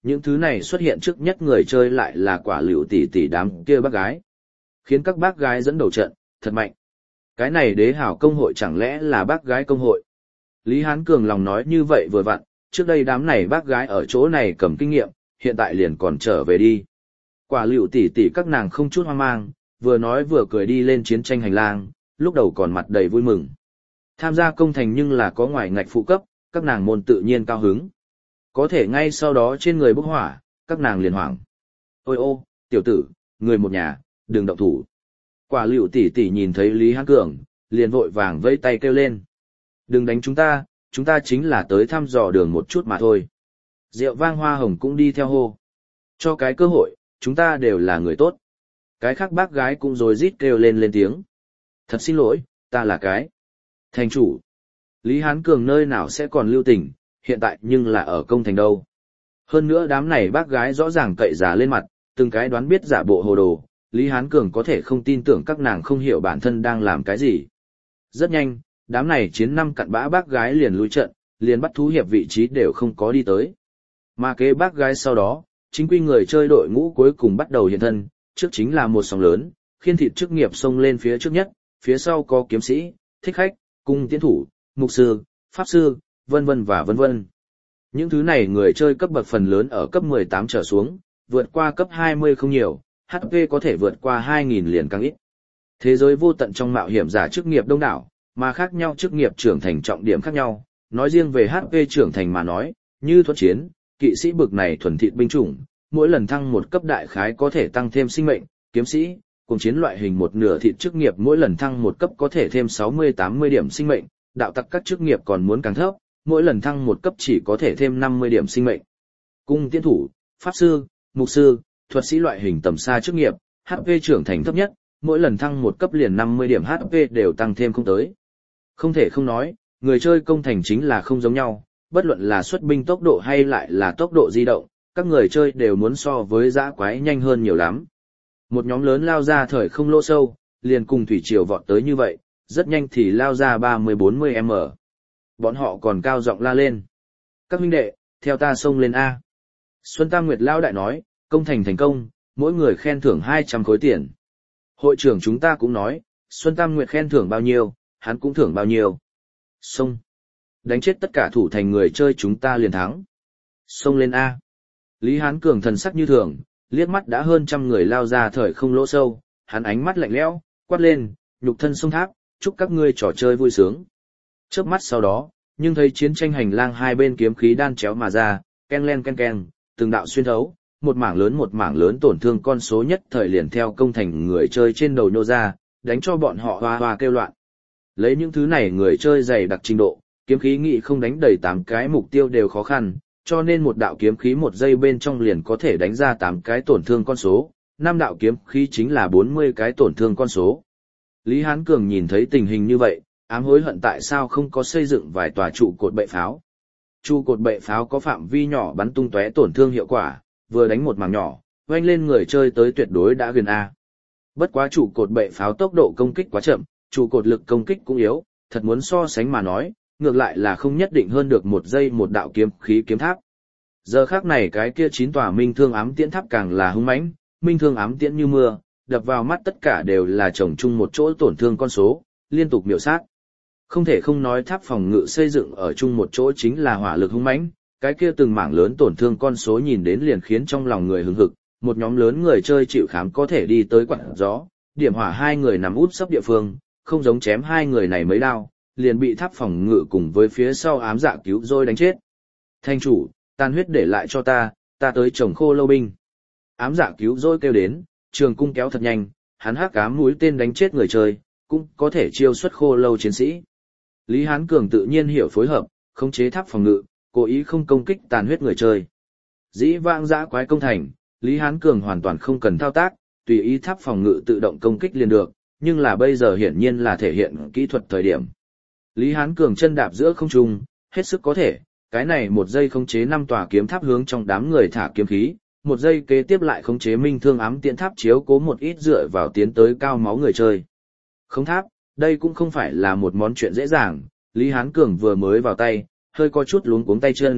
Những thứ này xuất hiện trước nhất người chơi lại là quả Lựu tỷ tỷ đám kia bác gái. Khiến các bác gái dẫn đầu trận, thật mạnh. Cái này đế hảo công hội chẳng lẽ là bác gái công hội? Lý Hán Cường lòng nói như vậy vừa vặn, trước đây đám này bác gái ở chỗ này cầm kinh nghiệm, hiện tại liền còn trở về đi. Quả Lựu tỷ tỷ các nàng không chút hoang mang, vừa nói vừa cười đi lên chiến tranh hành lang, lúc đầu còn mặt đầy vui mừng. Tham gia công thành nhưng là có ngoài ngạch phụ cấp, các nàng môn tự nhiên cao hứng. Có thể ngay sau đó trên người bốc hỏa, các nàng liền hoảng. Ôi ô, tiểu tử, người một nhà, đừng động thủ. Quả Lựu tỷ tỷ nhìn thấy Lý Hán Cường, liền vội vàng vẫy tay kêu lên. Đừng đánh chúng ta chính là tới thăm dò đường một chút mà thôi. Rượu vang hoa hồng cũng đi theo hô. Cho cái cơ hội, chúng ta đều là người tốt. Cái khác bác gái cũng rối rít kêu lên tiếng. Thật xin lỗi, ta là cái. Thành chủ. Lý Hán Cường nơi nào sẽ còn lưu tình, hiện tại nhưng là ở công thành đâu. Hơn nữa đám này bác gái rõ ràng cậy giả lên mặt, từng cái đoán biết giả bộ hồ đồ, Lý Hán Cường có thể không tin tưởng các nàng không hiểu bản thân đang làm cái gì. Rất nhanh, đám này chiến năm cặn bã bác gái liền lui trận, liền bắt thú hiệp vị trí đều không có đi tới. Mà kế bác gái sau đó, chính quy người chơi đội ngũ cuối cùng bắt đầu hiện thân, trước chính là một sóng lớn, khiên thịt chức nghiệp xông lên phía trước nhất, phía sau có kiếm sĩ, thích khách, cung tiến thủ, mục sư, pháp sư, vân vân và vân vân. Những thứ này người chơi cấp bậc phần lớn ở cấp 18 trở xuống, vượt qua cấp 20 không nhiều, HP có thể vượt qua 2.000 liền càng ít. Thế giới vô tận trong mạo hiểm giả chức nghiệp đông đảo, mà khác nhau chức nghiệp trưởng thành trọng điểm khác nhau, nói riêng về HP trưởng thành mà nói, như thuật chiến, kỵ sĩ bực này thuần thịt binh chủng, mỗi lần thăng một cấp đại khái có thể tăng thêm sinh mệnh, kiếm sĩ, cùng chiến loại hình một nửa thịt chức nghiệp mỗi lần thăng một cấp có thể thêm 60-80 điểm sinh mệnh, đạo tặc các chức nghiệp còn muốn càng thấp, mỗi lần thăng một cấp chỉ có thể thêm 50 điểm sinh mệnh. Cung tiến thủ, pháp sư, mục sư, thuật sĩ loại hình tầm xa chức nghiệp, HP trưởng thành thấp nhất, mỗi lần thăng một cấp liền 50 điểm HP đều tăng thêm không tới. Không thể không nói, người chơi công thành chính là không giống nhau, bất luận là xuất binh tốc độ hay lại là tốc độ di động, các người chơi đều muốn so với dã quái nhanh hơn nhiều lắm. Một nhóm lớn lao ra thời không lỗ sâu, liền cùng thủy triều vọt tới như vậy, rất nhanh thì lao ra 30-40m. Bọn họ còn cao giọng la lên. Các huynh đệ, theo ta xông lên A. Xuân Tam Nguyệt Lao Đại nói, công thành thành công, mỗi người khen thưởng 200 khối tiền. Hội trưởng chúng ta cũng nói, Xuân Tam Nguyệt khen thưởng bao nhiêu, hắn cũng thưởng bao nhiêu. Xông. Đánh chết tất cả thủ thành người chơi chúng ta liền thắng. Xông lên A. Lý Hán Cường thần sắc như thường, liếc mắt đã hơn trăm người lao ra thời không lỗ sâu, hắn ánh mắt lạnh lẽo, quát lên, nhục thân sông tháp, chúc các ngươi trò chơi vui sướng. Chớp mắt sau đó, nhưng thấy chiến tranh hành lang hai bên kiếm khí đan chéo mà ra, ken len ken ken, từng đạo xuyên thấu, một mảng lớn tổn thương con số nhất thời liền theo công thành người chơi trên đầu nhô ra, đánh cho bọn họ hoa hoa kêu loạn. Lấy những thứ này người chơi dày đặc trình độ, kiếm khí nghị không đánh đầy 8 cái mục tiêu đều khó khăn, cho nên một đạo kiếm khí một giây bên trong liền có thể đánh ra 8 cái tổn thương con số, 5 đạo kiếm khí chính là 40 cái tổn thương con số. Lý Hán Cường nhìn thấy tình hình như vậy, ám hối hận tại sao không có xây dựng vài tòa trụ cột bệ pháo. Trụ cột bệ pháo có phạm vi nhỏ bắn tung tóe tổn thương hiệu quả, vừa đánh một mảng nhỏ, oanh lên người chơi tới tuyệt đối đã gần A. Bất quá trụ cột bệ pháo tốc độ công kích quá chậm, trụ cột lực công kích cũng yếu, thật muốn so sánh mà nói, ngược lại là không nhất định hơn được một giây một đạo kiếm khí kiếm tháp. Giờ khác này cái kia 9 tòa minh thương ám tiễn tháp càng là hung mãnh, minh thương ám tiễn như mưa, đập vào mắt tất cả đều là chồng chung một chỗ tổn thương con số, liên tục miểu sát. Không thể không nói tháp phòng ngự xây dựng ở chung một chỗ chính là hỏa lực hung mãnh, cái kia từng mảng lớn tổn thương con số nhìn đến liền khiến trong lòng người hứng hực, một nhóm lớn người chơi chịu khám có thể đi tới quặng gió, điểm hỏa hai người nằm út sấp địa phương, không giống chém hai người này mấy đao, liền bị tháp phòng ngự cùng với phía sau ám dạ cứu rồi đánh chết. Thanh chủ, tàn huyết để lại cho ta tới trồng khô lâu binh. Ám dạ cứu rồi kêu đến, trường cung kéo thật nhanh, hắn hắc ám mũi tên đánh chết người chơi, cũng có thể chiêu xuất khô lâu chiến sĩ. Lý Hán Cường tự nhiên hiểu phối hợp, khống chế tháp phòng ngự, cố ý không công kích tàn huyết người chơi. Dĩ vãng dã quái công thành, Lý Hán Cường hoàn toàn không cần thao tác, tùy ý tháp phòng ngự tự động công kích liền được, nhưng là bây giờ hiển nhiên là thể hiện kỹ thuật thời điểm. Lý Hán Cường chân đạp giữa không trung, hết sức có thể, cái này một giây khống chế 5 tòa kiếm tháp hướng trong đám người thả kiếm khí, một giây kế tiếp lại khống chế minh thương ám tiễn tháp chiếu cố một ít dựa vào tiến tới cao máu người chơi. Khống tháp, đây cũng không phải là một món chuyện dễ dàng, Lý Hán Cường vừa mới vào tay, hơi có chút luống cuống tay chân,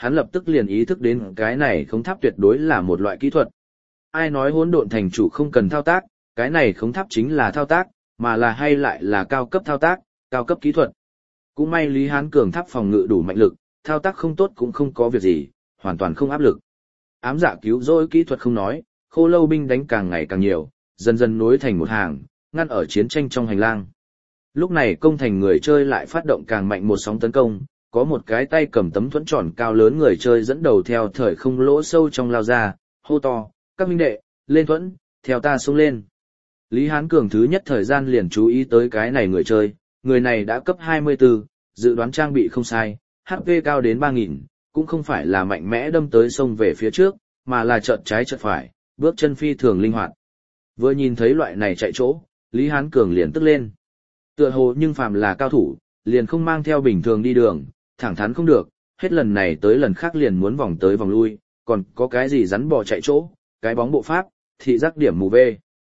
hắn lập tức liền ý thức đến cái này khống tháp tuyệt đối là một loại kỹ thuật. Ai nói hỗn độn thành chủ không cần thao tác, cái này khống tháp chính là thao tác, mà là hay lại là cao cấp thao tác, cao cấp kỹ thuật. Cũng may Lý Hán Cường tháp phòng ngự đủ mạnh lực, thao tác không tốt cũng không có việc gì, hoàn toàn không áp lực. Ám dạ cứu rỗi kỹ thuật không nói, khô lâu binh đánh càng ngày càng nhiều, dần dần nối thành một hàng, ngăn ở chiến tranh trong hành lang. Lúc này công thành người chơi lại phát động càng mạnh một sóng tấn công, có một cái tay cầm tấm thuẫn tròn cao lớn người chơi dẫn đầu theo thời không lỗ sâu trong lao ra, hô to, các huynh đệ, lên thuẫn, theo ta xông lên. Lý Hán Cường thứ nhất thời gian liền chú ý tới cái này người chơi, người này đã cấp 24, dự đoán trang bị không sai, HP cao đến 3000, cũng không phải là mạnh mẽ đâm tới sông về phía trước, mà là chợt trái chợt phải, bước chân phi thường linh hoạt. Vừa nhìn thấy loại này chạy chỗ, Lý Hán Cường liền tức lên. Tựa hồ nhưng phàm là cao thủ, liền không mang theo bình thường đi đường, thẳng thắn không được, hết lần này tới lần khác liền muốn vòng tới vòng lui, còn có cái gì rắn bò chạy chỗ, cái bóng bộ pháp, thị giác điểm mù V.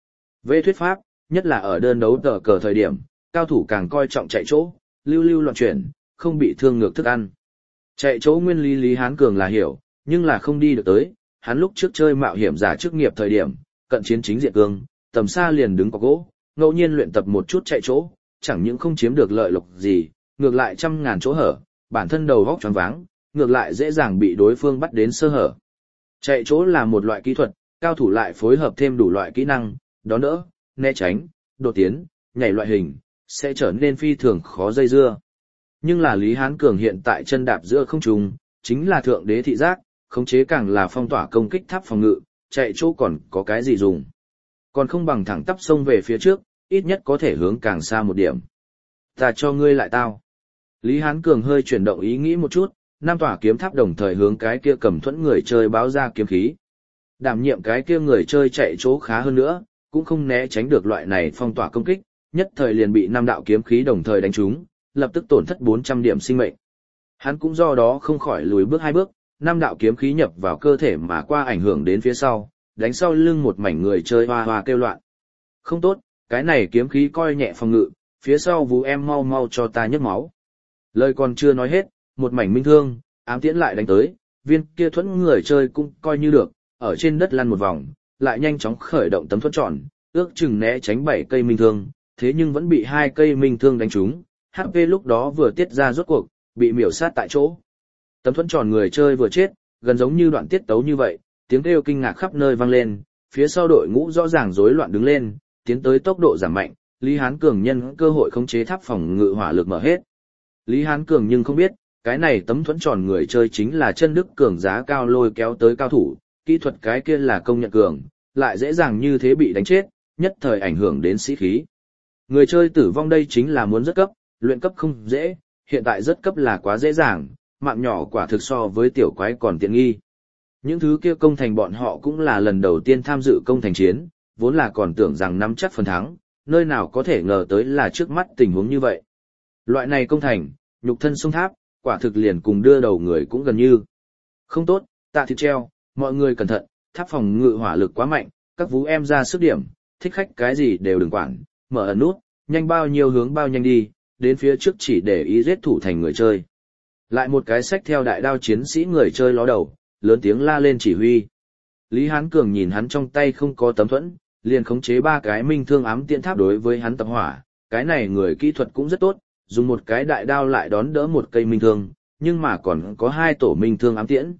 V thuyết pháp, nhất là ở đơn đấu tờ cờ thời điểm, cao thủ càng coi trọng chạy chỗ, lưu lưu loạn chuyển, không bị thương ngược thức ăn. Chạy chỗ nguyên lý Lý Hán Cường là hiểu, nhưng là không đi được tới, hắn lúc trước chơi mạo hiểm giả chức nghiệp thời điểm, cận chiến chính diện cương, tầm xa liền đứng có gỗ, ngẫu nhiên luyện tập một chút chạy chỗ, chẳng những không chiếm được lợi lộc gì, ngược lại trăm ngàn chỗ hở, bản thân đầu góc choáng váng, ngược lại dễ dàng bị đối phương bắt đến sơ hở. Chạy chỗ là một loại kỹ thuật, cao thủ lại phối hợp thêm đủ loại kỹ năng, đón đỡ, né tránh, đột tiến, nhảy loại hình, sẽ trở nên phi thường khó dây dưa. Nhưng là Lý Hán Cường hiện tại chân đạp giữa không trung, chính là thượng đế thị giác, khống chế càng là phong tỏa công kích tháp phòng ngự, chạy chỗ còn có cái gì dùng. Còn không bằng thẳng tắp sông về phía trước, ít nhất có thể hướng càng xa một điểm. Ta cho ngươi lại tao. Lý Hán Cường hơi chuyển động ý nghĩ một chút, năm tòa kiếm tháp đồng thời hướng cái kia cầm thuẫn người chơi báo ra kiếm khí. Đảm nhiệm cái kia người chơi chạy chỗ khá hơn nữa, cũng không né tránh được loại này phong tỏa công kích, nhất thời liền bị năm đạo kiếm khí đồng thời đánh trúng, lập tức tổn thất 400 điểm sinh mệnh. Hắn cũng do đó không khỏi lùi bước 2 bước, năm đạo kiếm khí nhập vào cơ thể mà qua ảnh hưởng đến phía sau, đánh sau lưng một mảnh người chơi hoa hoa kêu loạn. Không tốt, cái này kiếm khí coi nhẹ phòng ngự, phía sau vú em mau mau cho ta nhấc máu. Lời còn chưa nói hết, một mảnh minh thương, ám tiễn lại đánh tới, viên kia thuẫn người chơi cũng coi như được, ở trên đất lăn một vòng, lại nhanh chóng khởi động tấm thuẫn tròn, ước chừng né tránh 7 cây minh thương, thế nhưng vẫn bị 2 cây minh thương đánh trúng, HP lúc đó vừa tiết ra rốt cuộc, bị miểu sát tại chỗ. Tấm thuẫn tròn người chơi vừa chết, gần giống như đoạn tiết tấu như vậy, tiếng kêu kinh ngạc khắp nơi vang lên, phía sau đội ngũ rõ ràng rối loạn đứng lên, tiến tới tốc độ giảm mạnh, Lý Hán Cường nhân cơ hội khống chế tháp phòng ngự hỏa lực mở hết. Lý Hán Cường nhưng không biết, cái này tấm thuẫn tròn người chơi chính là chân đức cường giá cao lôi kéo tới cao thủ, kỹ thuật cái kia là công nhận cường, lại dễ dàng như thế bị đánh chết, nhất thời ảnh hưởng đến sĩ khí. Người chơi tử vong đây chính là muốn rất cấp, luyện cấp không dễ, hiện tại rất cấp là quá dễ dàng, mạng nhỏ quả thực so với tiểu quái còn tiện nghi. Những thứ kia công thành bọn họ cũng là lần đầu tiên tham dự công thành chiến, vốn là còn tưởng rằng nắm chắc phần thắng, nơi nào có thể ngờ tới là trước mắt tình huống như vậy. Loại này công thành, nhục thân sông tháp, quả thực liền cùng đưa đầu người cũng gần như. Không tốt, tạ thịt treo, mọi người cẩn thận, tháp phòng ngự hỏa lực quá mạnh, các vú em ra sức điểm, thích khách cái gì đều đừng quản, mở ẩn nút, nhanh bao nhiêu hướng bao nhanh đi, đến phía trước chỉ để ý giết thủ thành người chơi. Lại một cái xách theo đại đao chiến sĩ người chơi ló đầu, lớn tiếng la lên chỉ huy. Lý Hán Cường nhìn hắn trong tay không có tấm thuẫn, liền khống chế 3 cái minh thương ám tiễn tháp đối với hắn tập hỏa, cái này người kỹ thuật cũng rất tốt, dùng một cái đại đao lại đón đỡ một cây minh thương, nhưng mà còn có 2 tổ minh thương ám tiễn.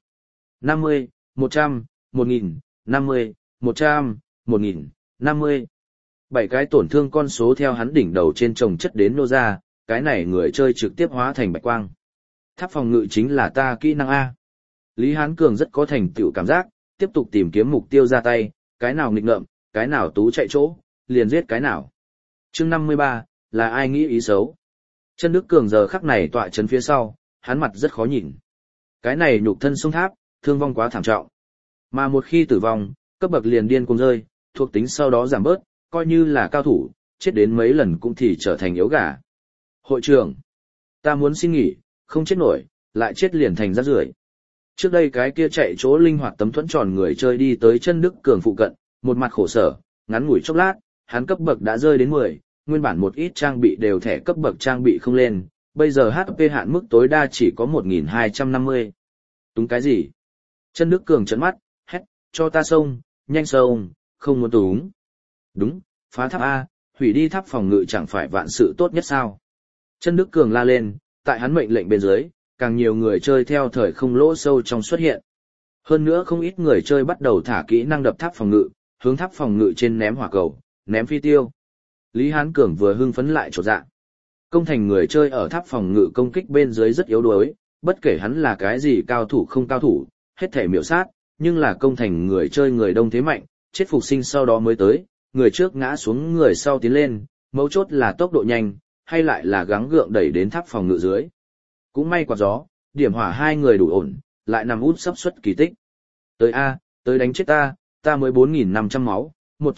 50, 100, 1000, 50, 100, 1000, 50. 7 cái tổn thương con số theo hắn đỉnh đầu trên chồng chất đến nô ra, cái này người chơi trực tiếp hóa thành bạch quang. Tháp phòng ngự chính là ta kỹ năng A. Lý Hán Cường rất có thành tựu cảm giác, tiếp tục tìm kiếm mục tiêu ra tay, cái nào nghịch ngợm, cái nào tú chạy chỗ, liền giết cái nào. Chương 53, là ai nghĩ ý xấu. Chân Đức Cường giờ khắc này tọa chấn phía sau, hắn mặt rất khó nhìn. Cái này nhục thân sông tháp, thương vong quá thảm trọng. Mà một khi tử vong, cấp bậc liền điên cuồng rơi, thuộc tính sau đó giảm bớt, coi như là cao thủ, chết đến mấy lần cũng thì trở thành yếu gà. Hội trưởng, ta muốn xin nghỉ, không chết nổi, lại chết liền thành rác rưởi. Trước đây cái kia chạy chỗ linh hoạt tấm thuẫn tròn người chơi đi tới Chân Đức Cường phụ cận, một mặt khổ sở, ngắn ngủi chốc lát, hắn cấp bậc đã rơi đến 10, nguyên bản một ít trang bị đều thẻ cấp bậc trang bị không lên, bây giờ HP hạn mức tối đa chỉ có 1250. Túng cái gì? Chân Đức Cường trợn mắt, hét, cho ta xông, nhanh xông, không muốn túng. Đúng, phá tháp A, hủy đi tháp phòng ngự chẳng phải vạn sự tốt nhất sao? Chân Đức Cường la lên, tại hắn mệnh lệnh bên dưới, càng nhiều người chơi theo thời không lỗ sâu trong xuất hiện. Hơn nữa không ít người chơi bắt đầu thả kỹ năng đập tháp phòng ngự, hướng tháp phòng ngự trên ném hỏa cầu, ném phi tiêu. Lý Hán Cường vừa hưng phấn lại chột dạ. Công thành người chơi ở tháp phòng ngự công kích bên dưới rất yếu đuối, bất kể hắn là cái gì cao thủ không cao thủ, hết thể miểu sát, nhưng là công thành người chơi người đông thế mạnh, chết phục sinh sau đó mới tới, người trước ngã xuống người sau tiến lên, mấu chốt là tốc độ nhanh, hay lại là gắng gượng đẩy đến tháp phòng ngự dưới. Cũng may quạt gió, điểm hỏa hai người đủ ổn, lại nằm út sắp xuất kỳ tích. Tới A, tới đánh chết ta mới 4.500 máu,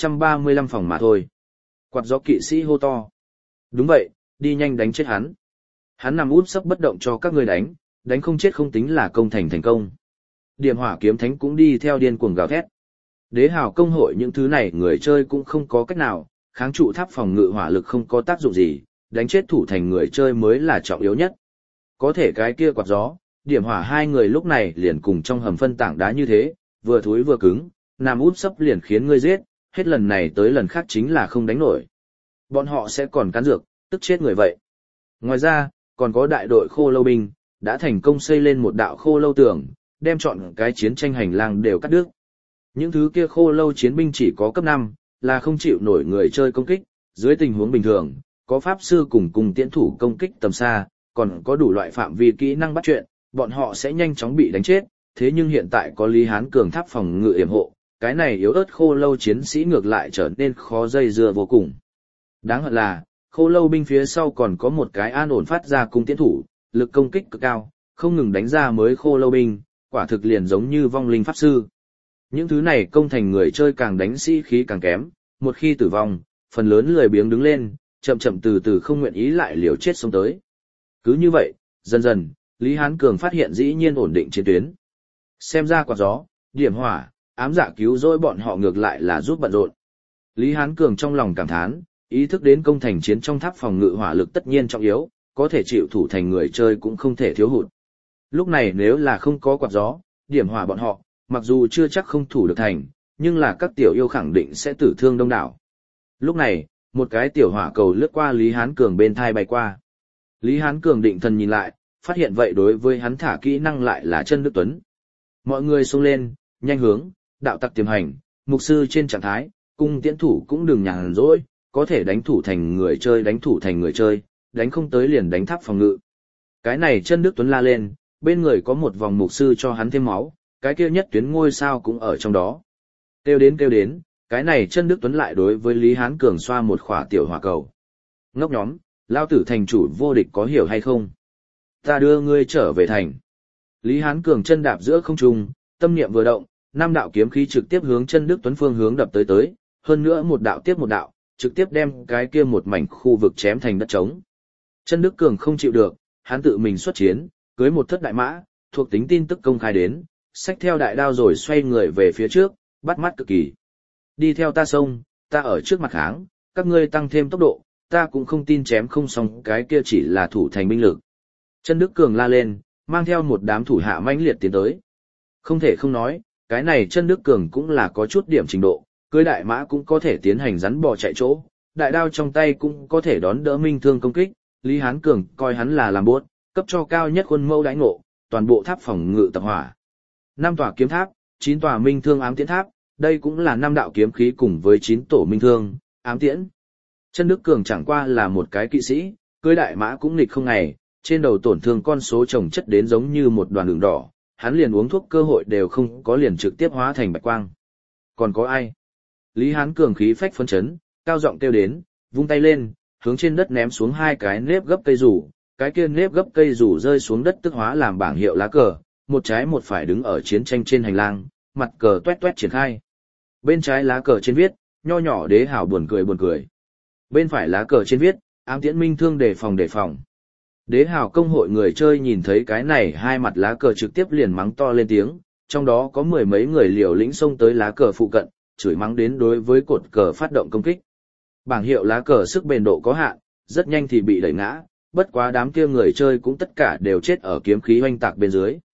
135 phòng mà thôi. Quạt gió kỵ sĩ hô to. Đúng vậy, đi nhanh đánh chết hắn. Hắn nằm út sắp bất động cho các ngươi đánh không chết không tính là công thành công. Điểm hỏa kiếm thánh cũng đi theo điên cuồng gào thét. Đế hào công hội những thứ này người chơi cũng không có cách nào, kháng trụ tháp phòng ngự hỏa lực không có tác dụng gì, đánh chết thủ thành người chơi mới là trọng yếu nhất. Có thể cái kia quạt gió, điểm hỏa hai người lúc này liền cùng trong hầm phân tảng đá như thế, vừa thúi vừa cứng, nằm út sấp liền khiến ngươi giết, hết lần này tới lần khác chính là không đánh nổi. Bọn họ sẽ còn cắn dược, tức chết người vậy. Ngoài ra, còn có đại đội khô lâu binh, đã thành công xây lên một đạo khô lâu tường, đem chọn cái chiến tranh hành lang đều cắt đứt. Những thứ kia khô lâu chiến binh chỉ có cấp 5, là không chịu nổi người chơi công kích, dưới tình huống bình thường, có pháp sư cùng tiễn thủ công kích tầm xa, còn có đủ loại phạm vi kỹ năng bắt chuyện, bọn họ sẽ nhanh chóng bị đánh chết, thế nhưng hiện tại có Lý Hán Cường tháp phòng ngự yểm hộ, cái này yếu ớt khô lâu chiến sĩ ngược lại trở nên khó dây dưa vô cùng. Đáng hận là, khô lâu binh phía sau còn có một cái an ổn phát ra cung tiễn thủ, lực công kích cực cao, không ngừng đánh ra mới khô lâu binh, quả thực liền giống như vong linh pháp sư. Những thứ này công thành người chơi càng đánh sĩ khí càng kém, một khi tử vong, phần lớn lười biếng đứng lên, chậm chậm từ từ không nguyện ý lại liều chết sống tới. Cứ như vậy, dần dần, Lý Hán Cường phát hiện dĩ nhiên ổn định chiến tuyến. Xem ra quạt gió, điểm hỏa, ám dạ cứu rỗi bọn họ ngược lại là giúp bận rộn. Lý Hán Cường trong lòng cảm thán, ý thức đến công thành chiến trong tháp phòng ngự hỏa lực tất nhiên trọng yếu, có thể chịu thủ thành người chơi cũng không thể thiếu hụt. Lúc này nếu là không có quạt gió, điểm hỏa bọn họ, mặc dù chưa chắc không thủ được thành, nhưng là các tiểu yêu khẳng định sẽ tử thương đông đảo. Lúc này, một cái tiểu hỏa cầu lướt qua Lý Hán Cường bên thai bay qua. Lý Hán Cường định thần nhìn lại, phát hiện vậy đối với hắn thả kỹ năng lại là Chân Đức Tuấn. Mọi người xông lên, nhanh hướng, đạo tặc tiềm hành, mục sư trên trạng thái, cung tiễn thủ cũng đừng nhàn rỗi, có thể đánh thủ thành người chơi đánh không tới liền đánh tháp phòng ngự. Cái này Chân Đức Tuấn la lên, bên người có một vòng mục sư cho hắn thêm máu, cái kia nhất tuyến ngôi sao cũng ở trong đó. Kêu đến, cái này Chân Đức Tuấn lại đối với Lý Hán Cường xoa một khỏa tiểu hỏa cầu. Ngốc nhóm, lao tử thành chủ vô địch có hiểu hay không? Ta đưa ngươi trở về thành. Lý Hán Cường chân đạp giữa không trung, tâm niệm vừa động, 5 đạo kiếm khí trực tiếp hướng Chân Đức Tuấn phương hướng đập tới, hơn nữa một đạo tiếp một đạo, trực tiếp đem cái kia một mảnh khu vực chém thành đất trống. Chân Đức Cường không chịu được, hắn tự mình xuất chiến, cưới một thất đại mã, thuộc tính tin tức công khai đến, xách theo đại đao rồi xoay người về phía trước, bắt mắt cực kỳ. Đi theo ta xông, ta ở trước mặt kháng, các ngươi tăng thêm tốc độ, ta cũng không tin chém không xong cái kia chỉ là thủ thành binh lực. Chân Đức Cường la lên, mang theo một đám thủ hạ mãnh liệt tiến tới. Không thể không nói, cái này Chân Đức Cường cũng là có chút điểm trình độ, cưới đại mã cũng có thể tiến hành rắn bò chạy chỗ, đại đao trong tay cũng có thể đón đỡ minh thương công kích, Lý Hán Cường coi hắn là làm bốt, cấp cho cao nhất khuôn mẫu đãi ngộ, toàn bộ tháp phòng ngự tập hỏa. 5 tòa kiếm tháp, 9 tòa minh thương ám tiễn tháp, đây cũng là 5 đạo kiếm khí cùng với 9 tổ minh thương, ám tiễn. Chân Đức Cường chẳng qua là một cái kỵ sĩ, cưới đại mã cũng nghịch không ngày, trên đầu tổn thương con số chồng chất đến giống như một đoàn đường đỏ, hắn liền uống thuốc cơ hội đều không có, liền trực tiếp hóa thành bạch quang. Còn có ai? Lý Hán Cường khí phách phấn chấn, cao giọng kêu đến, vung tay lên, hướng trên đất ném xuống 2 cái nếp gấp cây rủ, cái kia nếp gấp cây rủ rơi xuống đất tức hóa làm bảng hiệu lá cờ, một trái một phải đứng ở chiến tranh trên hành lang, mặt cờ toét toét triển khai. Bên trái lá cờ trên viết, nho nhỏ đế hảo buồn cười. Bên phải lá cờ trên viết, ám tiễn minh thương đề phòng. Đế hảo công hội người chơi nhìn thấy cái này hai mặt lá cờ trực tiếp liền mắng to lên tiếng, trong đó có 10 mấy người liều lĩnh xông tới lá cờ phụ cận, chửi mắng đến đối với cột cờ phát động công kích. Bảng hiệu lá cờ sức bền độ có hạn, rất nhanh thì bị đẩy ngã, bất quá đám kia người chơi cũng tất cả đều chết ở kiếm khí oanh tạc bên dưới.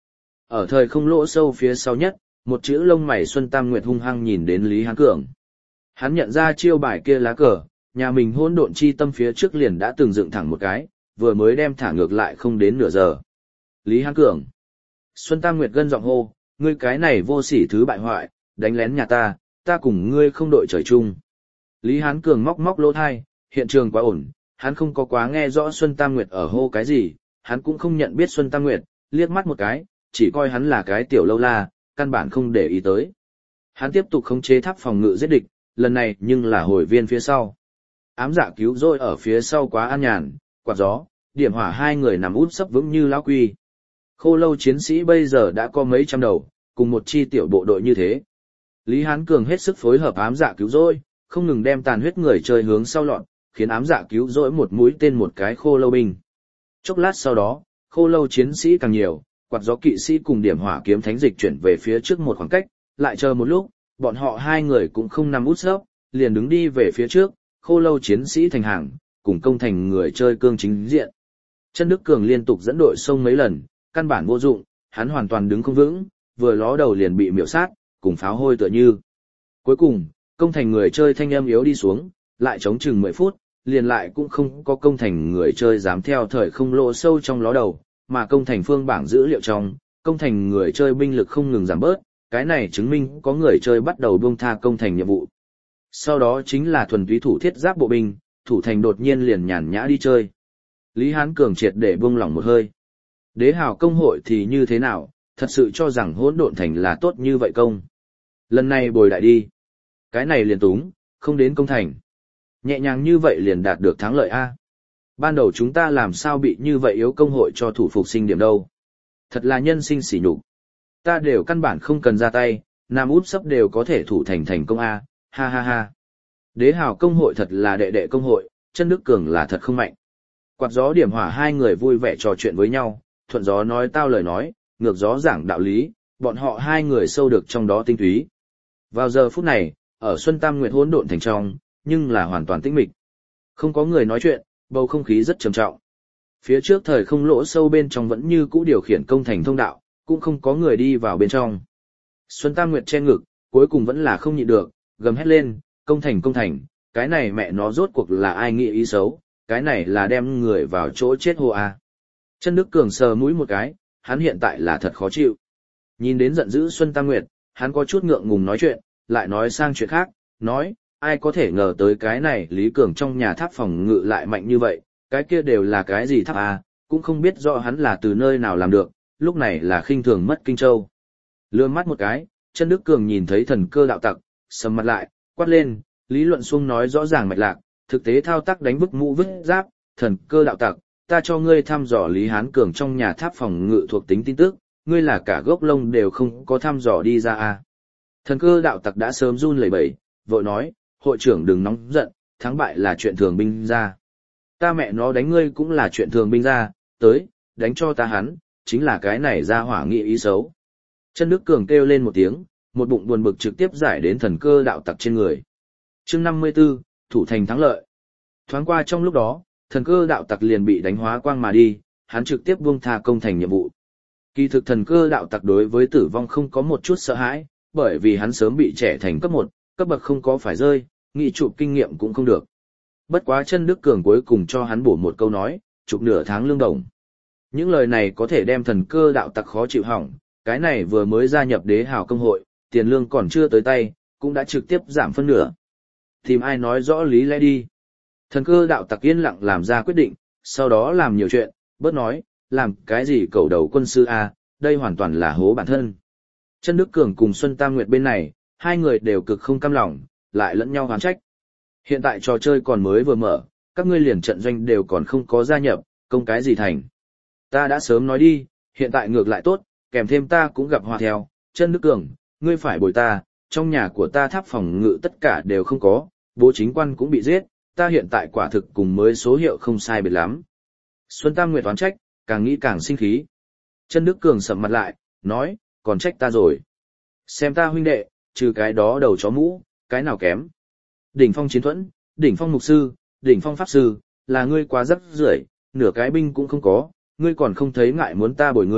Ở thời không lỗ sâu phía sau nhất, một chữ lông mày Xuân Tam Nguyệt hung hăng nhìn đến Lý Hán Cường. Hắn nhận ra chiêu bài kia lá cờ, nhà mình hỗn độn chi tâm phía trước liền đã từng dựng thẳng một cái, vừa mới đem thả ngược lại không đến nửa giờ. Lý Hán Cường. Xuân Tam Nguyệt gân giọng hô, ngươi cái này vô sỉ thứ bại hoại, đánh lén nhà ta cùng ngươi không đội trời chung. Lý Hán Cường móc móc lỗ thai, hiện trường quá ổn, hắn không có quá nghe rõ Xuân Tam Nguyệt ở hô cái gì, hắn cũng không nhận biết Xuân Tam Nguyệt, liếc mắt một cái, chỉ coi hắn là cái tiểu lâu la, căn bản không để ý tới. Hắn tiếp tục khống chế tháp phòng ngự giết địch, lần này nhưng là hồi viên phía sau. Ám dạ cứu rỗi ở phía sau quá an nhàn, quạt gió, điểm hỏa hai người nằm út sấp vững như lão quy. Khô lâu chiến sĩ bây giờ đã có mấy trăm đầu, cùng một chi tiểu bộ đội như thế. Lý Hán Cường hết sức phối hợp ám dạ cứu rỗi, không ngừng đem tàn huyết người chơi hướng sau lọt, khiến ám dạ cứu rỗi một mũi tên một cái khô lâu binh. Chốc lát sau đó, khô lâu chiến sĩ càng nhiều, quạt gió kỵ sĩ cùng điểm hỏa kiếm thánh dịch chuyển về phía trước một khoảng cách, lại chờ một lúc, bọn họ hai người cũng không nằm út sấp, liền đứng đi về phía trước, khô lâu chiến sĩ thành hàng, cùng công thành người chơi cương chính diện. Chân Đức Cường liên tục dẫn đội xông mấy lần, căn bản vô dụng, hắn hoàn toàn đứng không vững, vừa ló đầu liền bị miểu sát, cùng pháo hôi tựa như. Cuối cùng, công thành người chơi thanh âm yếu đi xuống, lại chống chừng 10 phút, liền lại cũng không có công thành người chơi dám theo thời không lỗ sâu trong ló đầu, mà công thành phương bảng dữ liệu trong, công thành người chơi binh lực không ngừng giảm bớt, cái này chứng minh có người chơi bắt đầu buông tha công thành nhiệm vụ. Sau đó chính là thuần túy thủ thiết giáp bộ binh, thủ thành đột nhiên liền nhàn nhã đi chơi. Lý Hán Cường triệt để buông lỏng một hơi. Đế hào công hội thì như thế nào, thật sự cho rằng hỗn độn thành là tốt như vậy công. Lần này bồi đại đi. Cái này liền túng, không đến công thành. Nhẹ nhàng như vậy liền đạt được thắng lợi A. Ban đầu chúng ta làm sao bị như vậy yếu công hội cho thủ phục sinh điểm đâu. Thật là nhân sinh sỉ nhục. Ta đều căn bản không cần ra tay, nam út sấp đều có thể thủ thành công A, ha ha ha. Đế hào công hội thật là đệ đệ công hội, Chân Đức Cường là thật không mạnh. Quạt gió điểm hỏa hai người vui vẻ trò chuyện với nhau, thuận gió nói tao lời nói, ngược gió giảng đạo lý, bọn họ hai người sâu được trong đó tinh túy. Vào giờ phút này, ở Xuân Tam Nguyệt hỗn độn thành trong, nhưng là hoàn toàn tĩnh mịch. Không có người nói chuyện, bầu không khí rất trầm trọng. Phía trước thời không lỗ sâu bên trong vẫn như cũ điều khiển công thành thông đạo, cũng không có người đi vào bên trong. Xuân Tam Nguyệt che ngực, cuối cùng vẫn là không nhịn được, gầm hét lên, công thành, cái này mẹ nó rốt cuộc là ai nghĩ ý xấu, cái này là đem người vào chỗ chết hô à. Chân Đức Cường sờ mũi một cái, hắn hiện tại là thật khó chịu. Nhìn đến giận dữ Xuân Tam Nguyệt, hắn có chút ngượng ngùng nói chuyện, lại nói sang chuyện khác, nói, ai có thể ngờ tới cái này Lý Cường trong nhà tháp phòng ngự lại mạnh như vậy, cái kia đều là cái gì tháp à, cũng không biết rõ hắn là từ nơi nào làm được, lúc này là khinh thường mất Kinh Châu. Lừa mắt một cái, Chân Đức Cường nhìn thấy thần cơ đạo tặc, sầm mặt lại, quát lên, lý luận xuông nói rõ ràng mạch lạc, thực tế thao tác đánh bức mũ vứt giáp, thần cơ đạo tặc, ta cho ngươi thăm dò Lý Hán Cường trong nhà tháp phòng ngự thuộc tính tin tức, ngươi là cả gốc lông đều không có thăm dò đi ra à. Thần cơ đạo tặc đã sớm run lẩy bẩy, vội nói, hội trưởng đừng nóng giận, thắng bại là chuyện thường binh ra. Ta mẹ nó đánh ngươi cũng là chuyện thường binh ra, tới, đánh cho ta hắn, chính là cái này ra hỏa nghị ý xấu. Chân Đức Cường kêu lên một tiếng, một bụng buồn bực trực tiếp giải đến thần cơ đạo tặc trên người. Chương 54, thủ thành thắng lợi. Thoáng qua trong lúc đó, thần cơ đạo tặc liền bị đánh hóa quang mà đi, hắn trực tiếp buông tha công thành nhiệm vụ. Kỳ thực thần cơ đạo tặc đối với tử vong không có một chút sợ hãi, bởi vì hắn sớm bị trẻ thành cấp 1, cấp bậc không có phải rơi, nghị chụp kinh nghiệm cũng không được. Bất quá Chân Đức Cường cuối cùng cho hắn bổ một câu nói, chụp nửa tháng lương đồng. Những lời này có thể đem thần cơ đạo tặc khó chịu hỏng, cái này vừa mới gia nhập đế hào công hội, tiền lương còn chưa tới tay, cũng đã trực tiếp giảm phân nửa. Tìm ai nói rõ lý lẽ đi. Thần cơ đạo tặc yên lặng làm ra quyết định, sau đó làm nhiều chuyện, bớt nói, làm cái gì cầu đầu quân sư a, đây hoàn toàn là hố bản thân. Chân Đức Cường cùng Xuân Tam Nguyệt bên này, hai người đều cực không cam lòng, lại lẫn nhau oán trách. Hiện tại trò chơi còn mới vừa mở, các ngươi liền trận doanh đều còn không có gia nhập, công cái gì thành. Ta đã sớm nói đi, hiện tại ngược lại tốt, kèm thêm ta cũng gặp hòa theo, Chân Đức Cường, ngươi phải bồi ta, trong nhà của ta tháp phòng ngự tất cả đều không có, bố chính quan cũng bị giết, ta hiện tại quả thực cùng mới số hiệu không sai biệt lắm. Xuân Tam Nguyệt oán trách, càng nghĩ càng sinh khí. Chân Đức Cường sầm mặt lại, nói, còn trách ta rồi. Xem ta huynh đệ, trừ cái đó đầu chó mũ, cái nào kém. Đỉnh phong chiến thuẫn, đỉnh phong mục sư, đỉnh phong pháp sư, là ngươi quá rắc rưởi, nửa cái binh cũng không có, ngươi còn không thấy ngại muốn ta bồi ngươi,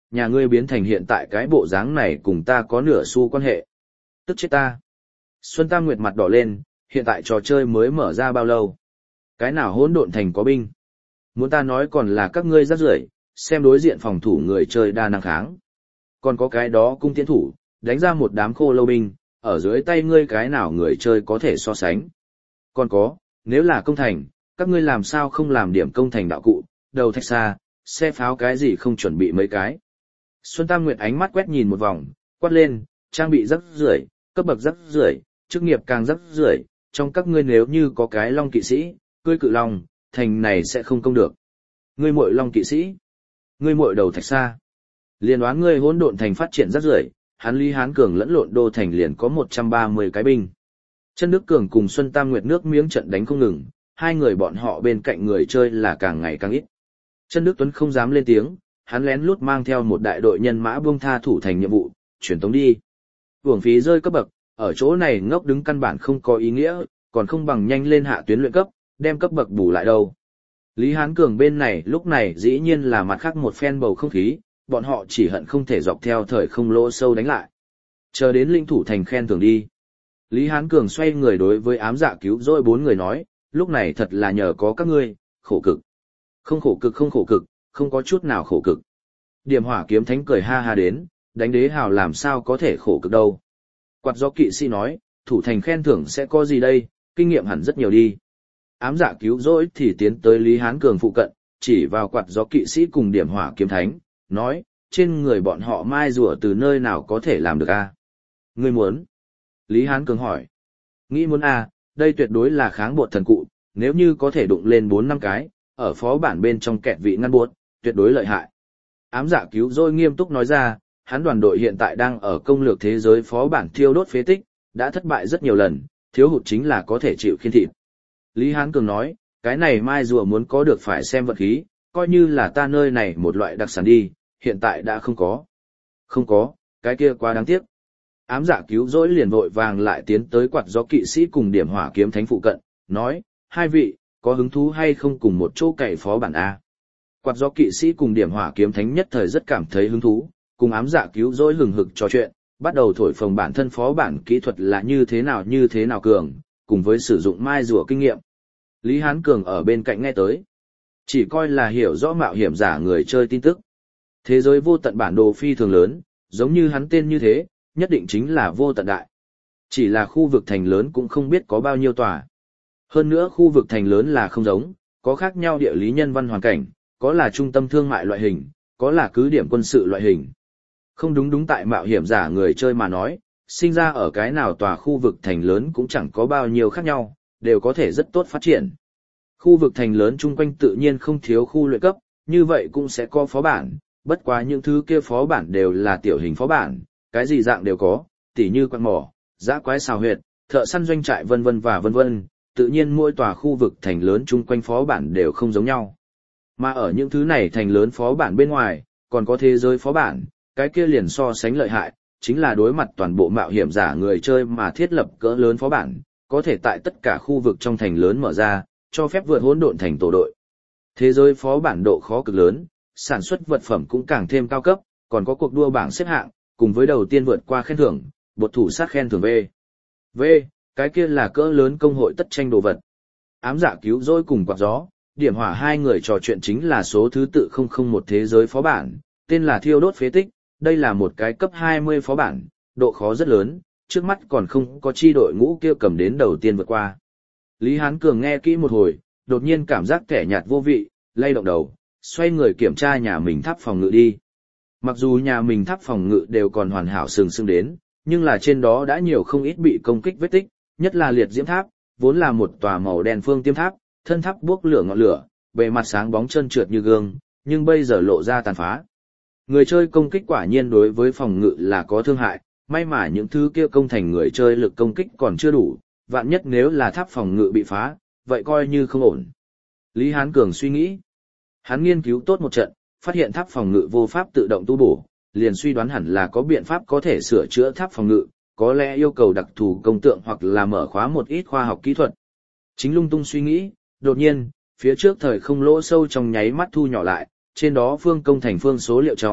nhà ngươi biến thành hiện tại cái bộ dáng này cùng ta có nửa xu quan hệ. Tức chết ta. Xuân Tam Nguyệt mặt đỏ lên, hiện tại trò chơi mới mở ra bao lâu? Cái nào hỗn độn thành có binh? Muốn ta nói còn là các ngươi rác rưởi, xem đối diện phòng thủ người chơi đa năng kháng. Còn có cái đó cung tiến thủ, đánh ra một đám khô lâu binh, ở dưới tay ngươi cái nào người chơi có thể so sánh. Còn có, nếu là công thành, các ngươi làm sao không làm điểm công thành đạo cụ, đầu thạch xa, xe pháo cái gì không chuẩn bị mấy cái. Xuân Tam Nguyệt ánh mắt quét nhìn một vòng, quát lên, trang bị rác rưởi, cấp bậc rác rưởi, chức nghiệp càng rác rưởi, trong các ngươi nếu như có cái long kỵ sĩ, cưỡi cự long, thành này sẽ không công được. Ngươi muội long kỵ sĩ, ngươi muội đầu thạch xa. Liên đoán ngươi hỗn độn thành phát triển rác rưởi, hắn Lý Hán Cường lẫn lộn đô thành liền có 130 cái binh. Chân Đức Cường cùng Xuân Tam Nguyệt nước miếng trận đánh không ngừng, hai người bọn họ bên cạnh người chơi là càng ngày càng ít. Chân Đức Tuấn không dám lên tiếng, hắn lén lút mang theo một đại đội nhân mã buông tha thủ thành nhiệm vụ, chuyển tống đi. Uổng phí rơi cấp bậc, ở chỗ này ngốc đứng căn bản không có ý nghĩa, còn không bằng nhanh lên hạ tuyến luyện cấp, đem cấp bậc bù lại đâu. Lý Hán Cường bên này lúc này dĩ nhiên là mặt khác một phen bầu không khí, bọn họ chỉ hận không thể dọc theo thời không lỗ sâu đánh lại. Chờ đến linh thủ thành khen thưởng đi. Lý Hán Cường xoay người đối với ám dạ cứu rỗi 4 người nói, lúc này thật là nhờ có các ngươi, khổ cực. Không khổ cực không khổ cực, không có chút nào khổ cực. Điểm Hỏa Kiếm Thánh cười ha ha đến, đánh đế hào làm sao có thể khổ cực đâu. Quạt gió kỵ sĩ nói, thủ thành khen thưởng sẽ có gì đây, kinh nghiệm hẳn rất nhiều đi. Ám dạ cứu rỗi thì tiến tới Lý Hán Cường phụ cận, chỉ vào quạt gió kỵ sĩ cùng Điểm Hỏa Kiếm Thánh, nói, trên người bọn họ mai rùa từ nơi nào có thể làm được a? Ngươi muốn? Lý Hán Cường hỏi. Nghĩ muốn a, đây tuyệt đối là kháng bột thần cụ, nếu như có thể đụng lên 4-5 cái, ở phó bản bên trong kẹt vị ngăn buốt, tuyệt đối lợi hại. Ám dạ cứu rỗi nghiêm túc nói ra, hắn đoàn đội hiện tại đang ở công lược thế giới phó bản thiêu đốt phế tích, đã thất bại rất nhiều lần, thiếu hụt chính là có thể chịu khiên thịt. Lý Hán Cường nói, cái này mai rùa muốn có được phải xem vận khí, coi như là ta nơi này một loại đặc sản đi, hiện tại đã không có. Không có, cái kia quá đáng tiếc. Ám dạ cứu rỗi liền vội vàng lại tiến tới quạt gió kỵ sĩ cùng Điểm Hỏa Kiếm Thánh phụ cận, nói, hai vị, có hứng thú hay không cùng một chỗ cày phó bản A. Quạt gió kỵ sĩ cùng Điểm Hỏa Kiếm Thánh nhất thời rất cảm thấy hứng thú, cùng ám dạ cứu rỗi hừng hực trò chuyện, bắt đầu thổi phồng bản thân phó bản kỹ thuật là như thế nào cường, cùng với sử dụng mai rùa kinh nghiệm. Lý Hán Cường ở bên cạnh nghe tới, chỉ coi là hiểu rõ mạo hiểm giả người chơi tin tức. Thế giới vô tận bản đồ phi thường lớn, giống như hắn tên như thế, nhất định chính là vô tận đại. Chỉ là khu vực thành lớn cũng không biết có bao nhiêu tòa. Hơn nữa khu vực thành lớn là không giống, có khác nhau địa lý nhân văn hoàn cảnh, có là trung tâm thương mại loại hình, có là cứ điểm quân sự loại hình. Không đúng tại mạo hiểm giả người chơi mà nói, sinh ra ở cái nào tòa khu vực thành lớn cũng chẳng có bao nhiêu khác nhau, đều có thể rất tốt phát triển. Khu vực thành lớn chung quanh tự nhiên không thiếu khu luyện cấp, như vậy cũng sẽ có phó bản, bất quá những thứ kia phó bản đều là tiểu hình phó bản, cái gì dạng đều có, tỉ như quặng mỏ, dã quái xào huyệt, thợ săn doanh trại vân vân, tự nhiên mỗi tòa khu vực thành lớn chung quanh phó bản đều không giống nhau. Mà ở những thứ này thành lớn phó bản bên ngoài, còn có thế giới phó bản, cái kia liền so sánh lợi hại, chính là đối mặt toàn bộ mạo hiểm giả người chơi mà thiết lập cỡ lớn phó bản, có thể tại tất cả khu vực trong thành lớn mở ra, cho phép vượt hỗn độn thành tổ đội. Thế giới phó bản độ khó cực lớn, sản xuất vật phẩm cũng càng thêm cao cấp, còn có cuộc đua bảng xếp hạng, cùng với đầu tiên vượt qua khen thưởng, bột thủ sát khen thưởng V, cái kia là cỡ lớn công hội tất tranh đồ vật. Ám dạ cứu rỗi cùng quạt gió, Điểm Hỏa hai người trò chuyện chính là số thứ tự 001 thế giới phó bản, tên là thiêu đốt phế tích, đây là một cái cấp 20 phó bản, độ khó rất lớn, trước mắt còn không có chi đội ngũ kia cầm đến đầu tiên vượt qua. Lý Hán Cường nghe kỹ một hồi, đột nhiên cảm giác kẻ nhạt vô vị, lay động đầu, xoay người kiểm tra nhà mình tháp phòng ngự đi. Mặc dù nhà mình tháp phòng ngự đều còn hoàn hảo sừng sững đến, nhưng là trên đó đã nhiều không ít bị công kích vết tích, nhất là liệt diễm tháp, vốn là một tòa màu đen phương tiêm tháp, thân tháp bốc lửa ngọn lửa, bề mặt sáng bóng trơn trượt như gương, nhưng bây giờ lộ ra tàn phá. Người chơi công kích quả nhiên đối với phòng ngự là có thương hại, may mà những thứ kia công thành người chơi lực công kích còn chưa đủ, vạn nhất nếu là tháp phòng ngự bị phá, vậy coi như không ổn. Lý Hán Cường suy nghĩ, hắn nghiên cứu tốt một trận, phát hiện tháp phòng ngự vô pháp tự động tu bổ, liền suy đoán hẳn là có biện pháp có thể sửa chữa tháp phòng ngự, có lẽ yêu cầu đặc thù công tượng hoặc là mở khóa một ít khoa học kỹ thuật. Chính lung tung suy nghĩ, đột nhiên, phía trước thời không lỗ sâu trong nháy mắt thu nhỏ lại, trên đó phương công thành phương số liệu trong,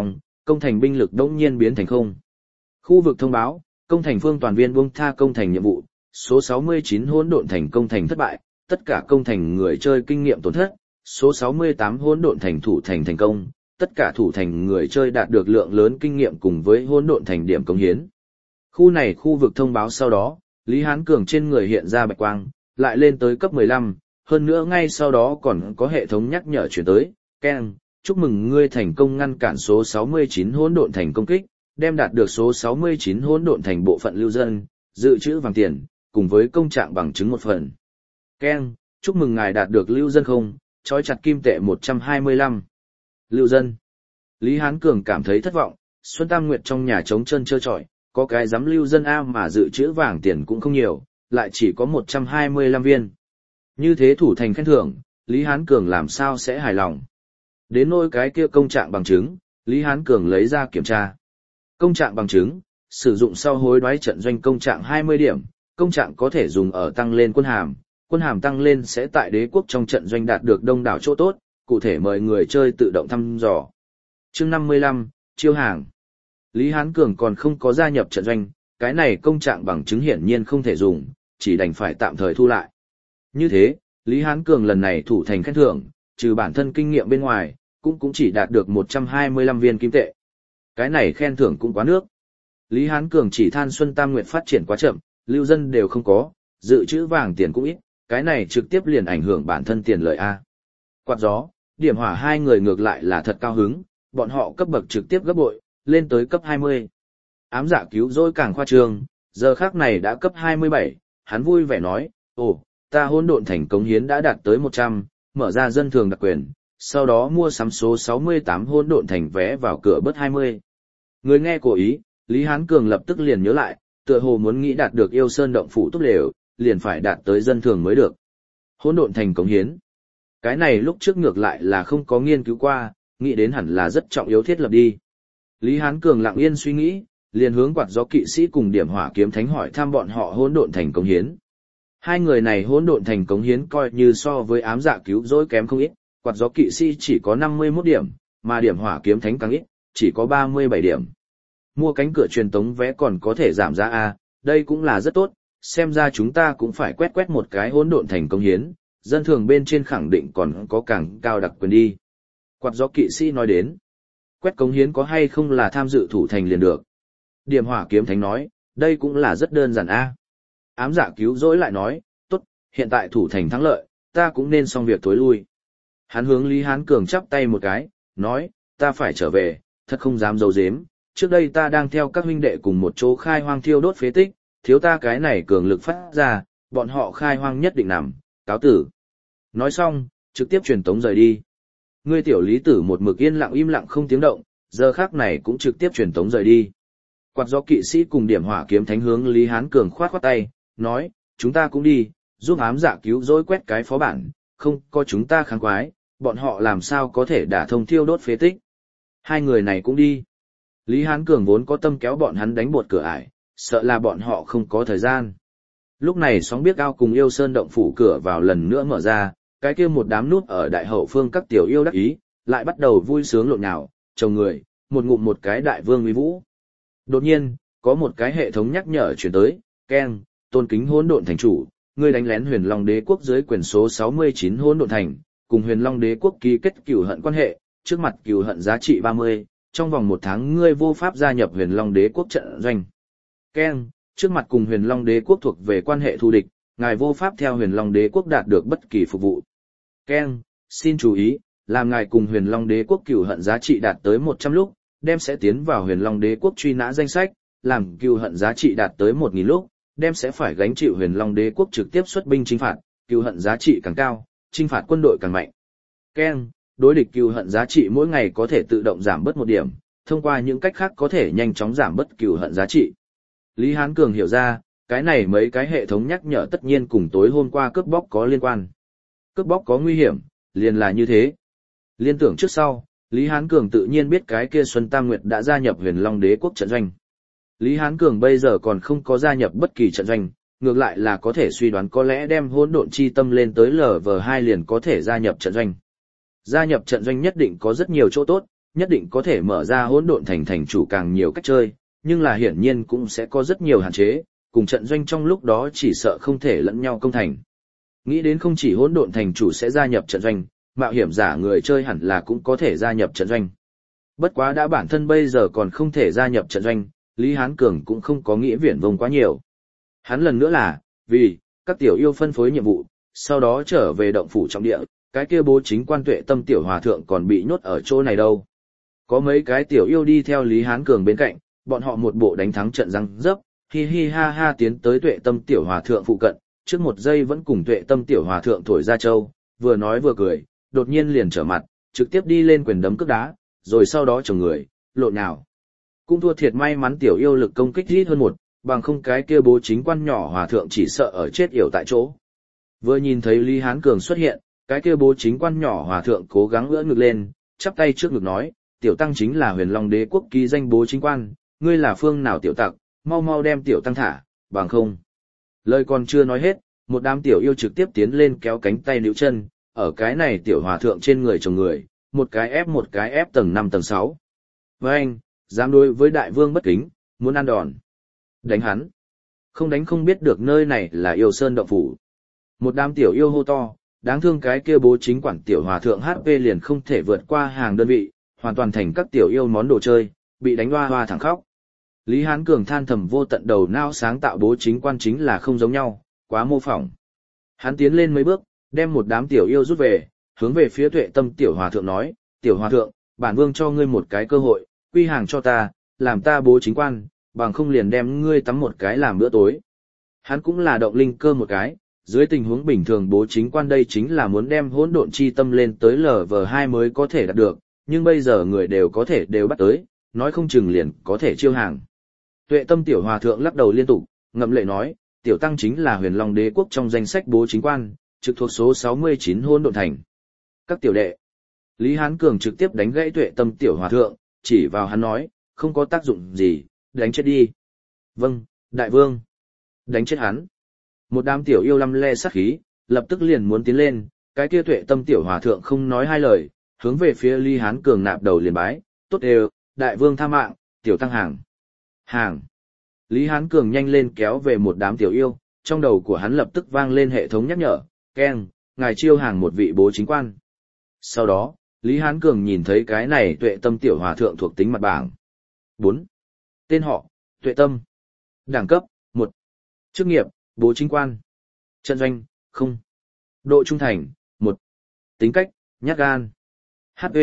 công thành binh lực đống nhiên biến thành không. Khu vực thông báo, công thành phương toàn viên buông tha công thành nhiệm vụ, số 69 hỗn độn thành công thành thất bại, tất cả công thành người chơi kinh nghiệm tổn thất, số 68 hỗn độn thành thủ thành thành công, tất cả thủ thành người chơi đạt được lượng lớn kinh nghiệm cùng với hỗn độn thành điểm cống hiến. Khu này khu vực thông báo sau đó, Lý Hán Cường trên người hiện ra bạch quang, lại lên tới cấp 15, hơn nữa ngay sau đó còn có hệ thống nhắc nhở chuyển tới, keng, chúc mừng ngươi thành công ngăn cản số 69 hỗn độn thành công kích, đem đạt được số 69 hỗn độn thành bộ phận lưu dân, dự trữ vàng tiền, cùng với công trạng bằng chứng một phần. Keng, chúc mừng ngài đạt được lưu dân không, trói chặt kim tệ 125. Lưu dân. Lý Hán Cường cảm thấy thất vọng, Xuân Tam Nguyệt trong nhà trống chân trơ trọi, có cái dám lưu dân A mà dự trữ vàng tiền cũng không nhiều, lại chỉ có 125 viên. Như thế thủ thành khen thưởng, Lý Hán Cường làm sao sẽ hài lòng. Đến nỗi cái kia công trạng bằng chứng, Lý Hán Cường lấy ra kiểm tra. Công trạng bằng chứng, sử dụng sau hối đoái trận doanh công trạng 20 điểm, công trạng có thể dùng ở tăng lên quân hàm tăng lên sẽ tại đế quốc trong trận doanh đạt được đông đảo chỗ tốt, cụ thể mời người chơi tự động thăm dò. Chương 55, chiêu hàng. Lý Hán Cường còn không có gia nhập trận doanh, cái này công trạng bằng chứng hiển nhiên không thể dùng, chỉ đành phải tạm thời thu lại. Như thế, Lý Hán Cường lần này thủ thành khen thưởng, trừ bản thân kinh nghiệm bên ngoài, cũng chỉ đạt được 125 viên kim tệ. Cái này khen thưởng cũng quá nước. Lý Hán Cường chỉ than Xuân Tam Nguyệt phát triển quá chậm, lưu dân đều không có, dự trữ vàng tiền cũng ít, cái này trực tiếp liền ảnh hưởng bản thân tiền lợi A. Quạt gió, Điểm Hỏa hai người ngược lại là thật cao hứng, bọn họ cấp bậc trực tiếp gấp bội, lên tới cấp 20. Ám Dạ Cứu Rỗi càng khoa trương, giờ khác này đã cấp 27, hắn vui vẻ nói, ồ, ta hỗn độn thành cống hiến đã đạt tới 100, mở ra dân thường đặc quyền, sau đó mua sắm số 68 hỗn độn thành vé vào cửa bớt 20. Người nghe cố ý, Lý Hán Cường lập tức liền nhớ lại, tựa hồ muốn nghĩ đạt được yêu sơn động phủ tốt lều, liền phải đạt tới dân thường mới được. Hỗn độn thành cống hiến. Cái này lúc trước ngược lại là không có nghiên cứu qua, nghĩ đến hẳn là rất trọng yếu thiết lập đi. Lý Hán Cường lặng yên suy nghĩ, liền hướng Quạt Gió kỵ sĩ cùng Điểm Hỏa kiếm thánh hỏi thăm bọn họ hỗn độn thành cống hiến. Hai người này hỗn độn thành cống hiến coi như so với Ám Dạ Cứu Rỗi kém không ít, Quạt Gió kỵ sĩ chỉ có 51 điểm, mà Điểm Hỏa kiếm thánh càng ít, chỉ có 37 điểm. Mua cánh cửa truyền tống vé còn có thể giảm giá A, đây cũng là rất tốt, xem ra chúng ta cũng phải quét một cái hỗn độn thành cống hiến, dân thường bên trên khẳng định còn có càng cao đặc quyền đi. Quạt Gió kỵ sĩ nói đến, quét cống hiến có hay không là tham dự thủ thành liền được. Điểm Hỏa kiếm thánh nói, đây cũng là rất đơn giản A. Ám Dạ Cứu Rỗi lại nói, tốt, hiện tại thủ thành thắng lợi, ta cũng nên xong việc tối lui. Hắn hướng Lý Hán Cường chắp tay một cái, nói, ta phải trở về, thật không dám giấu giếm, trước đây ta đang theo các huynh đệ cùng một chỗ khai hoang thiêu đốt phế tích, thiếu ta cái này cường lực phát ra, bọn họ khai hoang nhất định nằm, cáo tử. Nói xong, trực tiếp truyền tống rời đi. Ngươi tiểu Lý Tử một mực yên lặng im lặng không tiếng động, giờ khác này cũng trực tiếp truyền tống rời đi. Quạt Gió kỵ sĩ cùng Điểm Hỏa kiếm thánh hướng Lý Hán Cường khoát tay, nói, chúng ta cũng đi, giúp Ám Dạ Cứu Rỗi quét cái phó bản, không có chúng ta kháng quái, bọn họ làm sao có thể đả thông thiêu đốt phế tích. Hai người này cũng đi. Lý Hán Cường vốn có tâm kéo bọn hắn đánh bột cửa ải, sợ là bọn họ không có thời gian. Lúc này Sóng Biếc Ao cùng Yêu Sơn động phủ cửa vào lần nữa mở ra, cái kia một đám nút ở đại hậu phương các tiểu yêu đắc ý, lại bắt đầu vui sướng lộn nhào, chồng người, một ngụm một cái đại vương uy vũ. Đột nhiên, có một cái hệ thống nhắc nhở chuyển tới, keng, tôn kính hỗn độn thành chủ, ngươi đánh lén Huyền Long Đế quốc dưới quyền số 69 hỗn độn thành, cùng Huyền Long Đế quốc ký kết cừu hận quan hệ, trước mặt cừu hận giá trị 30, trong vòng 1 tháng ngươi vô pháp gia nhập Huyền Long Đế quốc trận doanh. Keng, trước mặt cùng Huyền Long Đế quốc thuộc về quan hệ thù địch, ngài vô pháp theo Huyền Long Đế quốc đạt được bất kỳ phục vụ. Keng, xin chú ý, làm ngài cùng Huyền Long Đế quốc cừu hận giá trị đạt tới 100 lúc, đem sẽ tiến vào Huyền Long Đế quốc truy nã danh sách, làm cừu hận giá trị đạt tới 1000 lúc, đem sẽ phải gánh chịu Huyền Long Đế quốc trực tiếp xuất binh chinh phạt, cừu hận giá trị càng cao, chinh phạt quân đội càng mạnh. Keng, đối địch cừu hận giá trị mỗi ngày có thể tự động giảm bớt 1 điểm, thông qua những cách khác có thể nhanh chóng giảm bớt cừu hận giá trị. Lý Hán Cường hiểu ra, cái này mấy cái hệ thống nhắc nhở tất nhiên cùng tối hôm qua cướp bóc có liên quan. Cướp bóc có nguy hiểm, liền là như thế. Liên tưởng trước sau, Lý Hán Cường tự nhiên biết cái kia Xuân Tam Nguyệt đã gia nhập Huyền Long Đế quốc trận doanh. Lý Hán Cường bây giờ còn không có gia nhập bất kỳ trận doanh, ngược lại là có thể suy đoán có lẽ đem hỗn độn chi tâm lên tới LV2 liền có thể gia nhập trận doanh. Gia nhập trận doanh nhất định có rất nhiều chỗ tốt, nhất định có thể mở ra hỗn độn thành thành chủ càng nhiều cách chơi, nhưng là hiển nhiên cũng sẽ có rất nhiều hạn chế, cùng trận doanh trong lúc đó chỉ sợ không thể lẫn nhau công thành. Nghĩ đến không chỉ hỗn độn thành chủ sẽ gia nhập trận doanh, mạo hiểm giả người chơi hẳn là cũng có thể gia nhập trận doanh. Bất quá đã bản thân bây giờ còn không thể gia nhập trận doanh, Lý Hán Cường cũng không có nghĩa viển vông quá nhiều. Hắn lần nữa là, vì, các tiểu yêu phân phối nhiệm vụ, sau đó trở về động phủ trọng địa, cái kia bố chính quan Tuệ Tâm tiểu hòa thượng còn bị nhốt ở chỗ này đâu. Có mấy cái tiểu yêu đi theo Lý Hán Cường bên cạnh, bọn họ một bộ đánh thắng trận răng dấp, hi hi ha ha tiến tới Tuệ Tâm tiểu hòa thượng phụ cận, trước một giây vẫn cùng Tuệ Tâm tiểu hòa thượng thổi ra châu, vừa nói vừa cười, đột nhiên liền trở mặt, trực tiếp đi lên quyền đấm cước đá, rồi sau đó chồng người, lộn nhào. Cũng thua thiệt may mắn tiểu yêu lực công kích ít hơn một, bằng không cái kia bố chính quan nhỏ hòa thượng chỉ sợ ở chết yểu tại chỗ. Vừa nhìn thấy Lý Hán Cường xuất hiện, cái kia bố chính quan nhỏ hòa thượng cố gắng ưỡn ngực lên, chắp tay trước ngực nói, tiểu tăng chính là Huyền Long Đế quốc ký danh bố chính quan, ngươi là phương nào tiểu tặc, mau mau đem tiểu tăng thả, bằng không. Lời còn chưa nói hết, một đám tiểu yêu trực tiếp tiến lên kéo cánh tay níu chân, ở cái này tiểu hòa thượng trên người chồng người, một cái ép tầng 5 tầng 6. Với anh, dám đối với đại vương bất kính, muốn ăn đòn. Đánh hắn. Không đánh không biết được nơi này là yêu sơn động phủ. Một đám tiểu yêu hô to, đáng thương cái kia bố chính quản tiểu hòa thượng HP liền không thể vượt qua hàng đơn vị, hoàn toàn thành các tiểu yêu món đồ chơi, bị đánh hoa hoa thẳng khóc. Lý Hán Cường than thầm vô tận đầu não sáng tạo bố chính quan chính là không giống nhau, quá mô phỏng. Hắn tiến lên mấy bước, đem một đám tiểu yêu rút về, hướng về phía Tuệ Tâm tiểu hòa thượng nói, tiểu hòa thượng, bản vương cho ngươi một cái cơ hội, quy hàng cho ta, làm ta bố chính quan, bằng không liền đem ngươi tắm một cái làm bữa tối. Hắn cũng là động linh cơ một cái, dưới tình huống bình thường bố chính quan đây chính là muốn đem hỗn độn chi tâm lên tới LV2 mới có thể đạt được, nhưng bây giờ người đều có thể đều bắt tới, nói không chừng liền có thể chiêu hàng. Tuệ Tâm tiểu hòa thượng lắc đầu liên tục, ngậm lệ nói, tiểu tăng chính là Huyền Long Đế quốc trong danh sách bố chính quan, trực thuộc số 69 hỗn độn thành. Các tiểu đệ. Lý Hán Cường trực tiếp đánh gãy Tuệ Tâm tiểu hòa thượng, chỉ vào hắn nói, không có tác dụng gì, đánh chết đi. Vâng, đại vương. Đánh chết hắn. Một đám tiểu yêu lăm le sát khí, lập tức liền muốn tiến lên, cái kia Tuệ Tâm tiểu hòa thượng không nói hai lời, hướng về phía Lý Hán Cường nạp đầu liền bái, tốt đều, đại vương tha mạng, tiểu tăng hàng. Hàng. Lý Hán Cường nhanh lên kéo về một đám tiểu yêu, trong đầu của hắn lập tức vang lên hệ thống nhắc nhở, keng, ngài chiêu hàng một vị bố chính quan. Sau đó, Lý Hán Cường nhìn thấy cái này Tuệ Tâm tiểu hòa thượng thuộc tính mặt bảng. 4. Tên họ, Tuệ Tâm. Đẳng cấp, 1. Chức nghiệp, bố chính quan. Trận doanh, 0. Độ trung thành, 1. Tính cách, nhát gan. HP,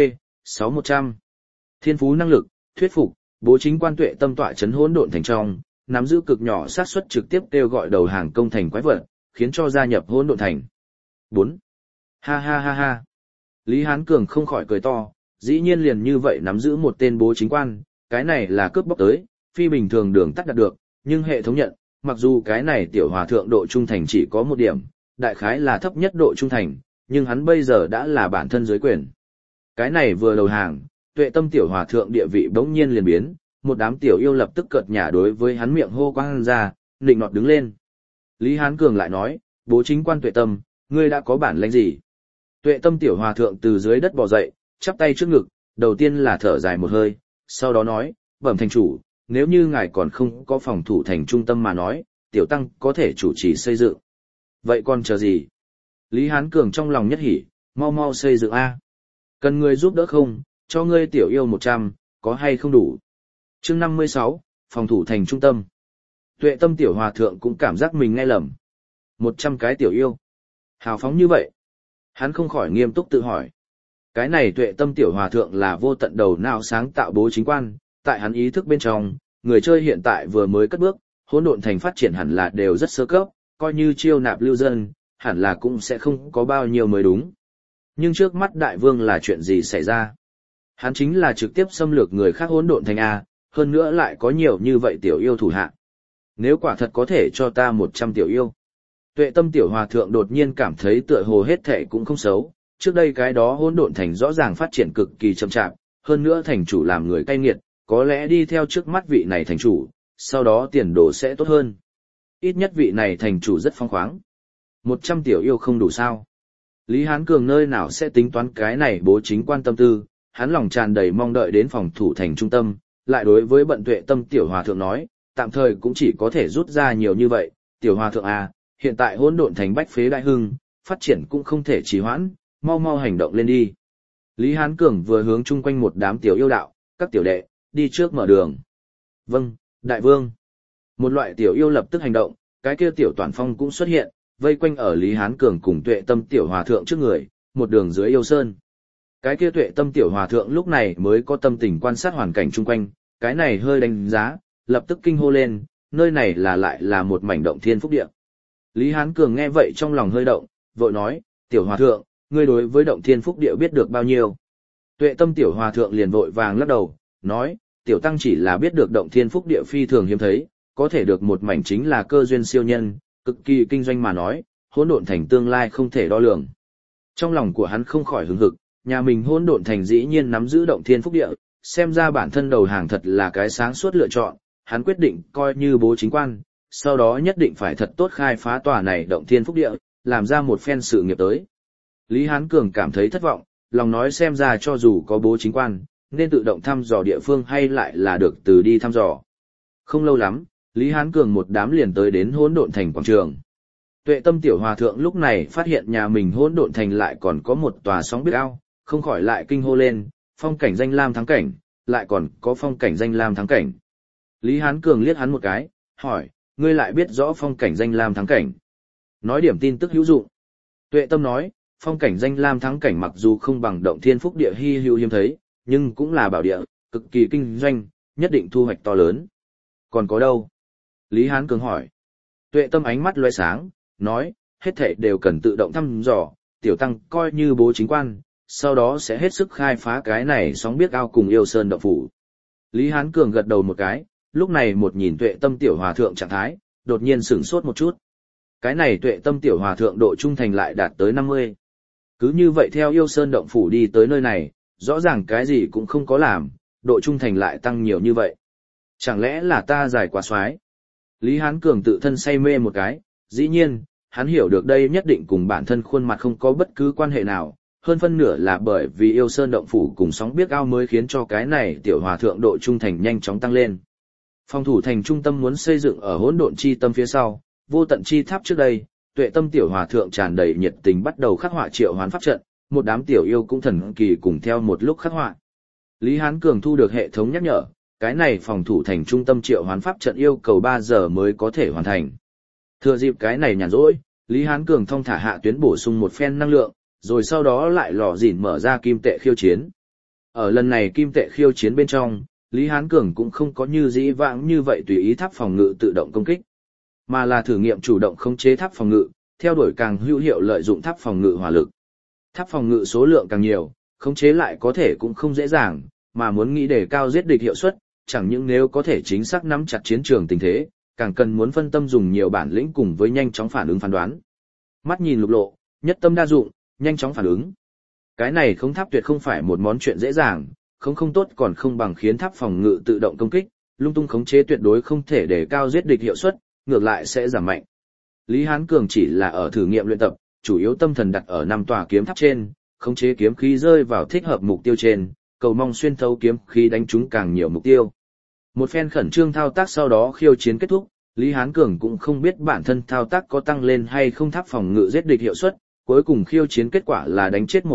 6100. Thiên phú năng lực, thuyết phục, bố chính quan Tuệ Tâm tọa trấn hỗn độn thành trong, nắm giữ cực nhỏ xác suất trực tiếp kêu gọi đầu hàng công thành quái vật, khiến cho gia nhập hỗn độn thành. 4. Ha ha ha ha. Lý Hán Cường không khỏi cười to, dĩ nhiên liền như vậy nắm giữ một tên bố chính quan, cái này là cướp bóc tới, phi bình thường đường tắt đạt được, nhưng hệ thống nhận, mặc dù cái này tiểu hòa thượng độ trung thành chỉ có 1 điểm, đại khái là thấp nhất độ trung thành, nhưng hắn bây giờ đã là bản thân dưới quyền. Cái này vừa đầu hàng, Tuệ Tâm tiểu hòa thượng địa vị bỗng nhiên liền biến, một đám tiểu yêu lập tức cợt nhả đối với hắn miệng hô quang ra, nịnh nọt đứng lên. Lý Hán Cường lại nói, bố chính quan Tuệ Tâm, ngươi đã có bản lĩnh gì? Tuệ Tâm tiểu hòa thượng từ dưới đất bò dậy, chắp tay trước ngực, đầu tiên là thở dài một hơi, sau đó nói, bẩm thành chủ, nếu như ngài còn không có phòng thủ thành trung tâm mà nói, tiểu tăng có thể chủ trì xây dựng. Vậy còn chờ gì? Lý Hán Cường trong lòng nhất hỉ, mau mau xây dựng A. Cần người giúp đỡ không, cho ngươi tiểu yêu 100, có hay không đủ? Chương 56, phòng thủ thành trung tâm. Tuệ Tâm tiểu hòa thượng cũng cảm giác mình nghe lầm. 100 cái tiểu yêu. Hào phóng như vậy. Hắn không khỏi nghiêm túc tự hỏi. Cái này Tuệ Tâm tiểu hòa thượng là vô tận đầu não sáng tạo bố chính quan, tại hắn ý thức bên trong, người chơi hiện tại vừa mới cất bước, hỗn độn thành phát triển hẳn là đều rất sơ cấp, coi như chiêu nạp lưu dân, hẳn là cũng sẽ không có bao nhiêu mới đúng. Nhưng trước mắt đại vương là chuyện gì xảy ra? Hắn chính là trực tiếp xâm lược người khác hỗn độn thành A, hơn nữa lại có nhiều như vậy tiểu yêu thủ hạ. Nếu quả thật có thể cho ta 100 tiểu yêu. Tuệ Tâm tiểu hòa thượng đột nhiên cảm thấy tựa hồ hết thệ cũng không xấu, trước đây cái đó hỗn độn thành rõ ràng phát triển cực kỳ chậm chạp, hơn nữa thành chủ làm người cay nghiệt, có lẽ đi theo trước mắt vị này thành chủ, sau đó tiền đồ sẽ tốt hơn. Ít nhất vị này thành chủ rất phóng khoáng. 100 tiểu yêu không đủ sao? Lý Hán Cường nơi nào sẽ tính toán cái này bố chính quan tâm tư, hắn lòng tràn đầy mong đợi đến phòng thủ thành trung tâm, lại đối với bận Tuệ Tâm tiểu hòa thượng nói, tạm thời cũng chỉ có thể rút ra nhiều như vậy, tiểu hòa thượng à, hiện tại hỗn độn thành bách phế đại hưng, phát triển cũng không thể trì hoãn, mau mau hành động lên đi. Lý Hán Cường vừa hướng chung quanh một đám tiểu yêu đạo, các tiểu đệ, đi trước mở đường. Vâng, đại vương. Một loại tiểu yêu lập tức hành động, cái kia tiểu toàn phong cũng xuất hiện, vây quanh ở Lý Hán Cường cùng Tuệ Tâm tiểu hòa thượng trước người, một đường dưới yêu sơn. Cái kia Tuệ Tâm tiểu hòa thượng lúc này mới có tâm tình quan sát hoàn cảnh chung quanh, cái này hơi đánh giá, lập tức kinh hô lên, nơi này lại là một mảnh động thiên phúc địa. Lý Hán Cường nghe vậy trong lòng hơi động, vội nói, tiểu hòa thượng, ngươi đối với động thiên phúc địa biết được bao nhiêu? Tuệ Tâm tiểu hòa thượng liền vội vàng lắc đầu, nói, tiểu tăng chỉ là biết được động thiên phúc địa phi thường hiếm thấy, có thể được một mảnh chính là cơ duyên siêu nhân, cực kỳ kinh doanh mà nói, hỗn độn thành tương lai không thể đo lường. Trong lòng của hắn không khỏi hứng hực, nhà mình hỗn độn thành dĩ nhiên nắm giữ động thiên phúc địa, xem ra bản thân đầu hàng thật là cái sáng suốt lựa chọn, hắn quyết định coi như bố chính quan, sau đó nhất định phải thật tốt khai phá tòa này động thiên phúc địa, làm ra một phen sự nghiệp tới. Lý Hán Cường cảm thấy thất vọng, lòng nói xem ra cho dù có bố chính quan, nên tự động thăm dò địa phương hay lại là được từ đi thăm dò. Không lâu lắm, Lý Hán Cường một đám liền tới đến hỗn độn thành quảng trường. Tuệ Tâm tiểu hòa thượng lúc này phát hiện nhà mình hỗn độn thành lại còn có một tòa sóng biết ao, không khỏi lại kinh hô lên, phong cảnh danh lam thắng cảnh, lại còn có phong cảnh danh lam thắng cảnh. Lý Hán Cường liếc hắn một cái, hỏi, ngươi lại biết rõ phong cảnh danh lam thắng cảnh. Nói điểm tin tức hữu dụng. Tuệ Tâm nói, phong cảnh danh lam thắng cảnh mặc dù không bằng động thiên phúc địa hi hữu hiếm thấy, nhưng cũng là bảo địa, cực kỳ kinh doanh, nhất định thu hoạch to lớn. Còn có đâu? Lý Hán Cường hỏi. Tuệ Tâm ánh mắt lóe sáng, nói, hết thảy đều cần tự động thăm dò, tiểu tăng coi như bố chính quan, sau đó sẽ hết sức khai phá cái này sóng biết ao cùng yêu sơn động phủ. Lý Hán Cường gật đầu một cái, lúc này một nhìn Tuệ Tâm tiểu hòa thượng trạng thái, đột nhiên sửng sốt một chút. Cái này Tuệ Tâm tiểu hòa thượng độ trung thành lại đạt tới 50. Cứ như vậy theo yêu sơn động phủ đi tới nơi này, rõ ràng cái gì cũng không có làm, độ trung thành lại tăng nhiều như vậy. Chẳng lẽ là ta dài quá xoái? Lý Hán Cường tự thân say mê một cái, dĩ nhiên, hắn hiểu được đây nhất định cùng bản thân khuôn mặt không có bất cứ quan hệ nào, hơn phân nửa là bởi vì yêu sơn động phủ cùng sóng biết ao mới khiến cho cái này tiểu hòa thượng độ trung thành nhanh chóng tăng lên. Phòng thủ thành trung tâm muốn xây dựng ở hỗn độn chi tâm phía sau, vô tận chi tháp trước đây, Tuệ Tâm tiểu hòa thượng tràn đầy nhiệt tình bắt đầu khắc họa triệu hoán pháp trận, một đám tiểu yêu cũng thần kỳ cùng theo một lúc khắc họa. Lý Hán Cường thu được hệ thống nhắc nhở, cái này phòng thủ thành trung tâm triệu hoán pháp trận yêu cầu 3 giờ mới có thể hoàn thành. Thừa dịp cái này nhàn rỗi, Lý Hán Cường thong thả hạ tuyến bổ sung một phen năng lượng, rồi sau đó lại lò dỉn mở ra kim tệ khiêu chiến. Ở lần này kim tệ khiêu chiến bên trong, Lý Hán Cường cũng không có như dĩ vãng như vậy tùy ý tháp phòng ngự tự động công kích, mà là thử nghiệm chủ động khống chế tháp phòng ngự, theo đuổi càng hữu hiệu lợi dụng tháp phòng ngự hỏa lực. Tháp phòng ngự số lượng càng nhiều, khống chế lại có thể cũng không dễ dàng, mà muốn nghĩ để cao giết địch hiệu suất, chẳng những nếu có thể chính xác nắm chặt chiến trường tình thế, càng cần muốn phân tâm dùng nhiều bản lĩnh cùng với nhanh chóng phản ứng phán đoán. Mắt nhìn lục lộ, nhất tâm đa dụng, nhanh chóng phản ứng. Cái này khống tháp tuyệt không phải một món chuyện dễ dàng, không tốt còn không bằng khiến tháp phòng ngự tự động công kích, lung tung khống chế tuyệt đối không thể để cao giết địch hiệu suất, ngược lại sẽ giảm mạnh. Lý Hán Cường chỉ là ở thử nghiệm luyện tập, chủ yếu tâm thần đặt ở 5 tòa kiếm tháp trên, khống chế kiếm khí rơi vào thích hợp mục tiêu trên, cầu mong xuyên thấu kiếm khí đánh trúng càng nhiều mục tiêu. Một phen khẩn trương thao tác sau đó khiêu chiến kết thúc, Lý Hán Cường cũng không biết bản thân thao tác có tăng lên hay không tháp phòng ngự giết địch hiệu suất, cuối cùng khiêu chiến kết quả là đánh chết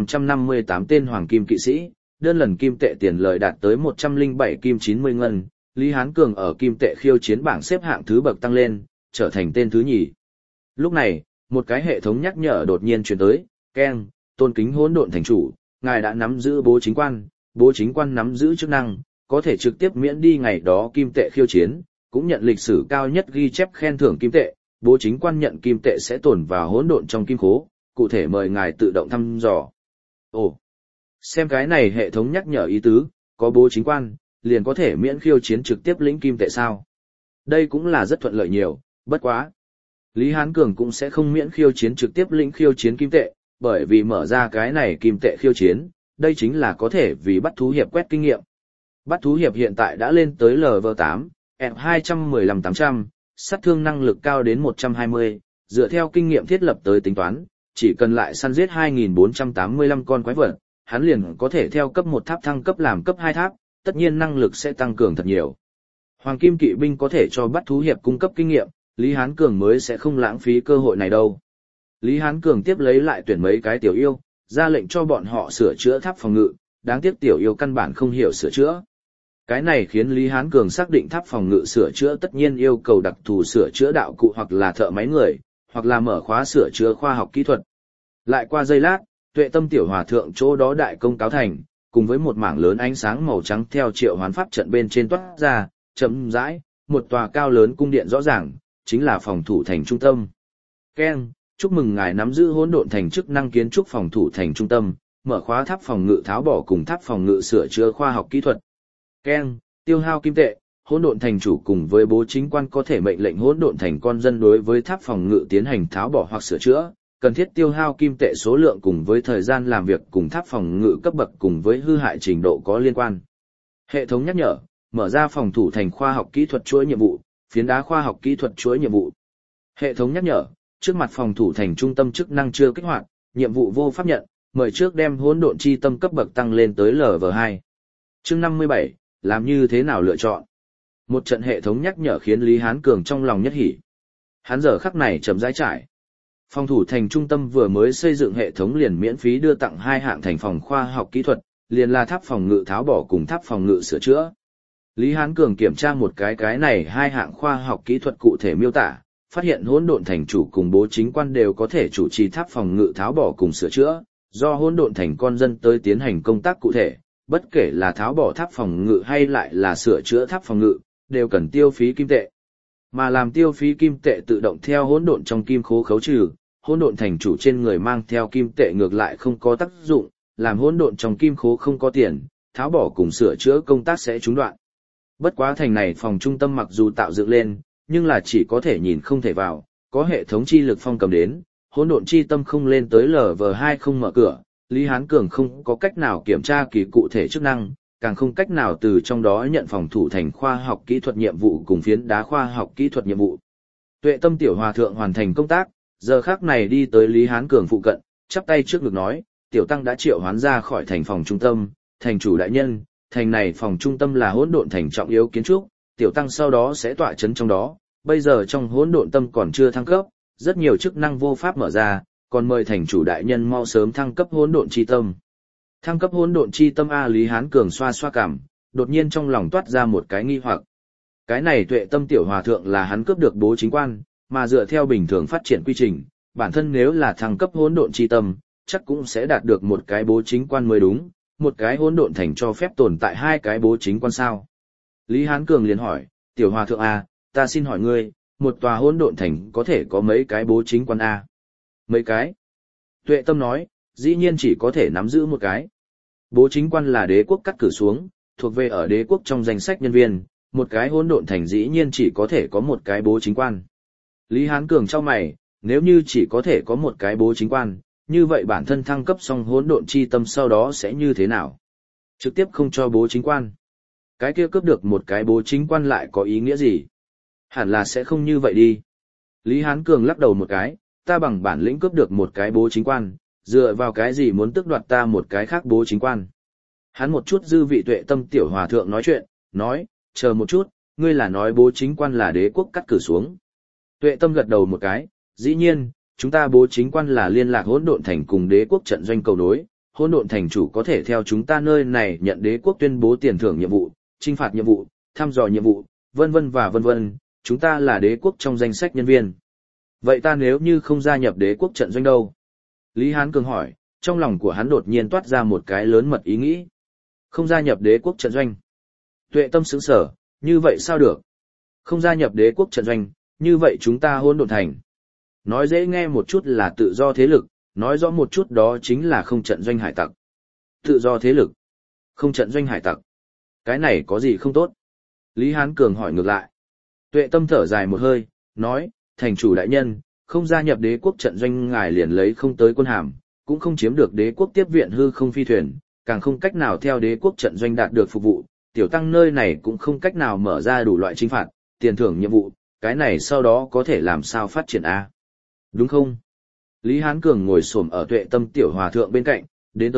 1558 tên hoàng kim kỵ sĩ, đơn lần kim tệ tiền lời đạt tới 107 kim 90 ngân, Lý Hán Cường ở kim tệ khiêu chiến bảng xếp hạng thứ bậc tăng lên, trở thành tên thứ nhì. Lúc này, một cái hệ thống nhắc nhở đột nhiên truyền tới, keng, tôn kính hỗn độn thành chủ, ngài đã nắm giữ bố chính quan nắm giữ chức năng, có thể trực tiếp miễn đi ngày đó kim tệ khiêu chiến, cũng nhận lịch sử cao nhất ghi chép khen thưởng kim tệ, bố chính quan nhận kim tệ sẽ tồn vào hỗn độn trong kim khố, cụ thể mời ngài tự động thăm dò. Ồ, xem cái này hệ thống nhắc nhở ý tứ, có bố chính quan, liền có thể miễn khiêu chiến trực tiếp lĩnh kim tệ sao? Đây cũng là rất thuận lợi nhiều, bất quá. Lý Hán Cường cũng sẽ không miễn khiêu chiến trực tiếp lĩnh khiêu chiến kim tệ, bởi vì mở ra cái này kim tệ khiêu chiến, đây chính là có thể vì bắt thú hiệp quét kinh nghiệm. Bắt thú hiệp hiện tại đã lên tới Lv8, F215-800, sát thương năng lực cao đến 120, dựa theo kinh nghiệm thiết lập tới tính toán, chỉ cần lại săn giết 2485 con quái vật, hắn liền có thể theo cấp 1 tháp thăng cấp làm cấp 2 tháp, tất nhiên năng lực sẽ tăng cường thật nhiều. Hoàng kim kỵ binh có thể cho bắt thú hiệp cung cấp kinh nghiệm, Lý Hán Cường mới sẽ không lãng phí cơ hội này đâu. Lý Hán Cường tiếp lấy lại tuyển mấy cái tiểu yêu, ra lệnh cho bọn họ sửa chữa tháp phòng ngự, đáng tiếc tiểu yêu căn bản không hiểu sửa chữa. Cái này khiến Lý Hán Cường xác định tháp phòng ngự sửa chữa tất nhiên yêu cầu đặc thù sửa chữa đạo cụ hoặc là thợ máy người, hoặc là mở khóa sửa chữa khoa học kỹ thuật. Lại qua giây lát, Tuệ Tâm tiểu hòa thượng chỗ đó đại công cáo thành, cùng với một mảng lớn ánh sáng màu trắng theo triệu hoán pháp trận bên trên toát ra, chậm rãi, một tòa cao lớn cung điện rõ ràng, chính là phòng thủ thành trung tâm. Ken, chúc mừng ngài nắm giữ hỗn độn thành chức năng kiến trúc phòng thủ thành trung tâm, mở khóa tháp phòng ngự tháo bỏ cùng tháp phòng ngự sửa chữa khoa học kỹ thuật. Ken, tiêu hao kim tệ, hỗn độn thành chủ cùng với bố chính quan có thể mệnh lệnh hỗn độn thành con dân đối với tháp phòng ngự tiến hành tháo bỏ hoặc sửa chữa, cần thiết tiêu hao kim tệ số lượng cùng với thời gian làm việc cùng tháp phòng ngự cấp bậc cùng với hư hại trình độ có liên quan. Hệ thống nhắc nhở, mở ra phòng thủ thành khoa học kỹ thuật chuỗi nhiệm vụ, phiến đá khoa học kỹ thuật chuỗi nhiệm vụ. Hệ thống nhắc nhở, trước mặt phòng thủ thành trung tâm chức năng chưa kích hoạt, nhiệm vụ vô pháp nhận, mời trước đem hỗn độn chi tâm cấp bậc tăng lên tới LV2. Chương 57, làm như thế nào lựa chọn? Một trận hệ thống nhắc nhở khiến Lý Hán Cường trong lòng nhất hỉ. Hắn giờ khắc này chậm rãi trải. Phòng thủ thành trung tâm vừa mới xây dựng hệ thống liền miễn phí đưa tặng 2 hạng thành phòng khoa học kỹ thuật, liền là tháp phòng ngự tháo bỏ cùng tháp phòng ngự sửa chữa. Lý Hán Cường kiểm tra một cái này 2 hạng khoa học kỹ thuật cụ thể miêu tả, phát hiện hỗn độn thành chủ cùng bố chính quan đều có thể chủ trì tháp phòng ngự tháo bỏ cùng sửa chữa, do hỗn độn thành con dân tới tiến hành công tác cụ thể, bất kể là tháo bỏ tháp phòng ngự hay lại là sửa chữa tháp phòng ngự, đều cần tiêu phí kim tệ. Mà làm tiêu phí kim tệ tự động theo hỗn độn trong kim khố khấu trừ, hỗn độn thành chủ trên người mang theo kim tệ ngược lại không có tác dụng, làm hỗn độn trong kim khố không có tiền, tháo bỏ cùng sửa chữa công tác sẽ trúng đoạn. Bất quá thành này phòng trung tâm mặc dù tạo dựng lên, nhưng là chỉ có thể nhìn không thể vào, có hệ thống chi lực phong cầm đến, hỗn độn chi tâm không lên tới LV2 không mở cửa, Lý Hán Cường không có cách nào kiểm tra kỳ cụ thể chức năng, càng không cách nào từ trong đó nhận phòng thủ thành khoa học kỹ thuật nhiệm vụ cùng phiến đá khoa học kỹ thuật nhiệm vụ. Tuệ Tâm tiểu hòa thượng hoàn thành công tác, giờ khắc này đi tới Lý Hán Cường phụ cận, chắp tay trước ngực nói, tiểu tăng đã triệu hoán ra khỏi thành phòng trung tâm, thành chủ đại nhân, thành này phòng trung tâm là hỗn độn thành trọng yếu kiến trúc, tiểu tăng sau đó sẽ tọa chấn trong đó, bây giờ trong hỗn độn tâm còn chưa thăng cấp, rất nhiều chức năng vô pháp mở ra, còn mời thành chủ đại nhân mau sớm thăng cấp hỗn độn chi tâm. Thăng cấp hỗn độn chi tâm a, Lý Hán Cường xoa xoa cằm, đột nhiên trong lòng toát ra một cái nghi hoặc. Cái này Tuệ Tâm tiểu hòa thượng là hắn cướp được bố chính quan, mà dựa theo bình thường phát triển quy trình, bản thân nếu là thăng cấp hỗn độn chi tâm, chắc cũng sẽ đạt được một cái bố chính quan mới đúng, một cái hỗn độn thành cho phép tồn tại 2 cái bố chính quan sao? Lý Hán Cường liền hỏi, tiểu hòa thượng a, ta xin hỏi ngươi, một tòa hỗn độn thành có thể có mấy cái bố chính quan a? Mấy cái? Tuệ Tâm nói, dĩ nhiên chỉ có thể nắm giữ một cái. Bố chính quan là đế quốc cắt cử xuống, thuộc về ở đế quốc trong danh sách nhân viên, một cái hỗn độn thành dĩ nhiên chỉ có thể có một cái bố chính quan. Lý Hán Cường chau mày, nếu như chỉ có thể có một cái bố chính quan, như vậy bản thân thăng cấp xong hỗn độn chi tâm sau đó sẽ như thế nào? Trực tiếp không cho bố chính quan. Cái kia cướp được một cái bố chính quan lại có ý nghĩa gì? Hẳn là sẽ không như vậy đi. Lý Hán Cường lắc đầu một cái, ta bằng bản lĩnh cướp được một cái bố chính quan, dựa vào cái gì muốn tước đoạt ta một cái khác bố chính quan? Hắn một chút dư vị Tuệ Tâm tiểu hòa thượng nói chuyện, nói, chờ một chút, ngươi là nói bố chính quan là đế quốc cắt cử xuống. Tuệ Tâm gật đầu một cái, dĩ nhiên, chúng ta bố chính quan là liên lạc hỗn độn thành cùng đế quốc trận doanh cầu nối, hỗn độn thành chủ có thể theo chúng ta nơi này nhận đế quốc tuyên bố tiền thưởng nhiệm vụ, trinh phạt nhiệm vụ, thăm dò nhiệm vụ, vân vân và vân vân, chúng ta là đế quốc trong danh sách nhân viên. Vậy ta nếu như không gia nhập đế quốc trận doanh đâu? Lý Hán Cường hỏi, trong lòng của hắn đột nhiên toát ra một cái lớn mật ý nghĩ. Không gia nhập đế quốc trận doanh. Tuệ Tâm sững sờ, như vậy sao được? Không gia nhập đế quốc trận doanh, như vậy chúng ta hỗn độn thành. Nói dễ nghe một chút là tự do thế lực, nói rõ một chút đó chính là không trận doanh hải tặc. Tự do thế lực, không trận doanh hải tặc. Cái này có gì không tốt? Lý Hán Cường hỏi ngược lại. Tuệ Tâm thở dài một hơi, nói, thành chủ đại nhân, không gia nhập đế quốc trận doanh ngài liền lấy không tới quân hàm, cũng không chiếm được đế quốc tiếp viện hư không phi thuyền, càng không cách nào theo đế quốc trận doanh đạt được phục vụ, tiểu tăng nơi này cũng không cách nào mở ra đủ loại chính phạt, tiền thưởng nhiệm vụ, cái này sau đó có thể làm sao phát triển a? Đúng không? Lý Hán Cường ngồi xổm ở Tuệ Tâm tiểu hòa thượng bên cạnh, đến tới,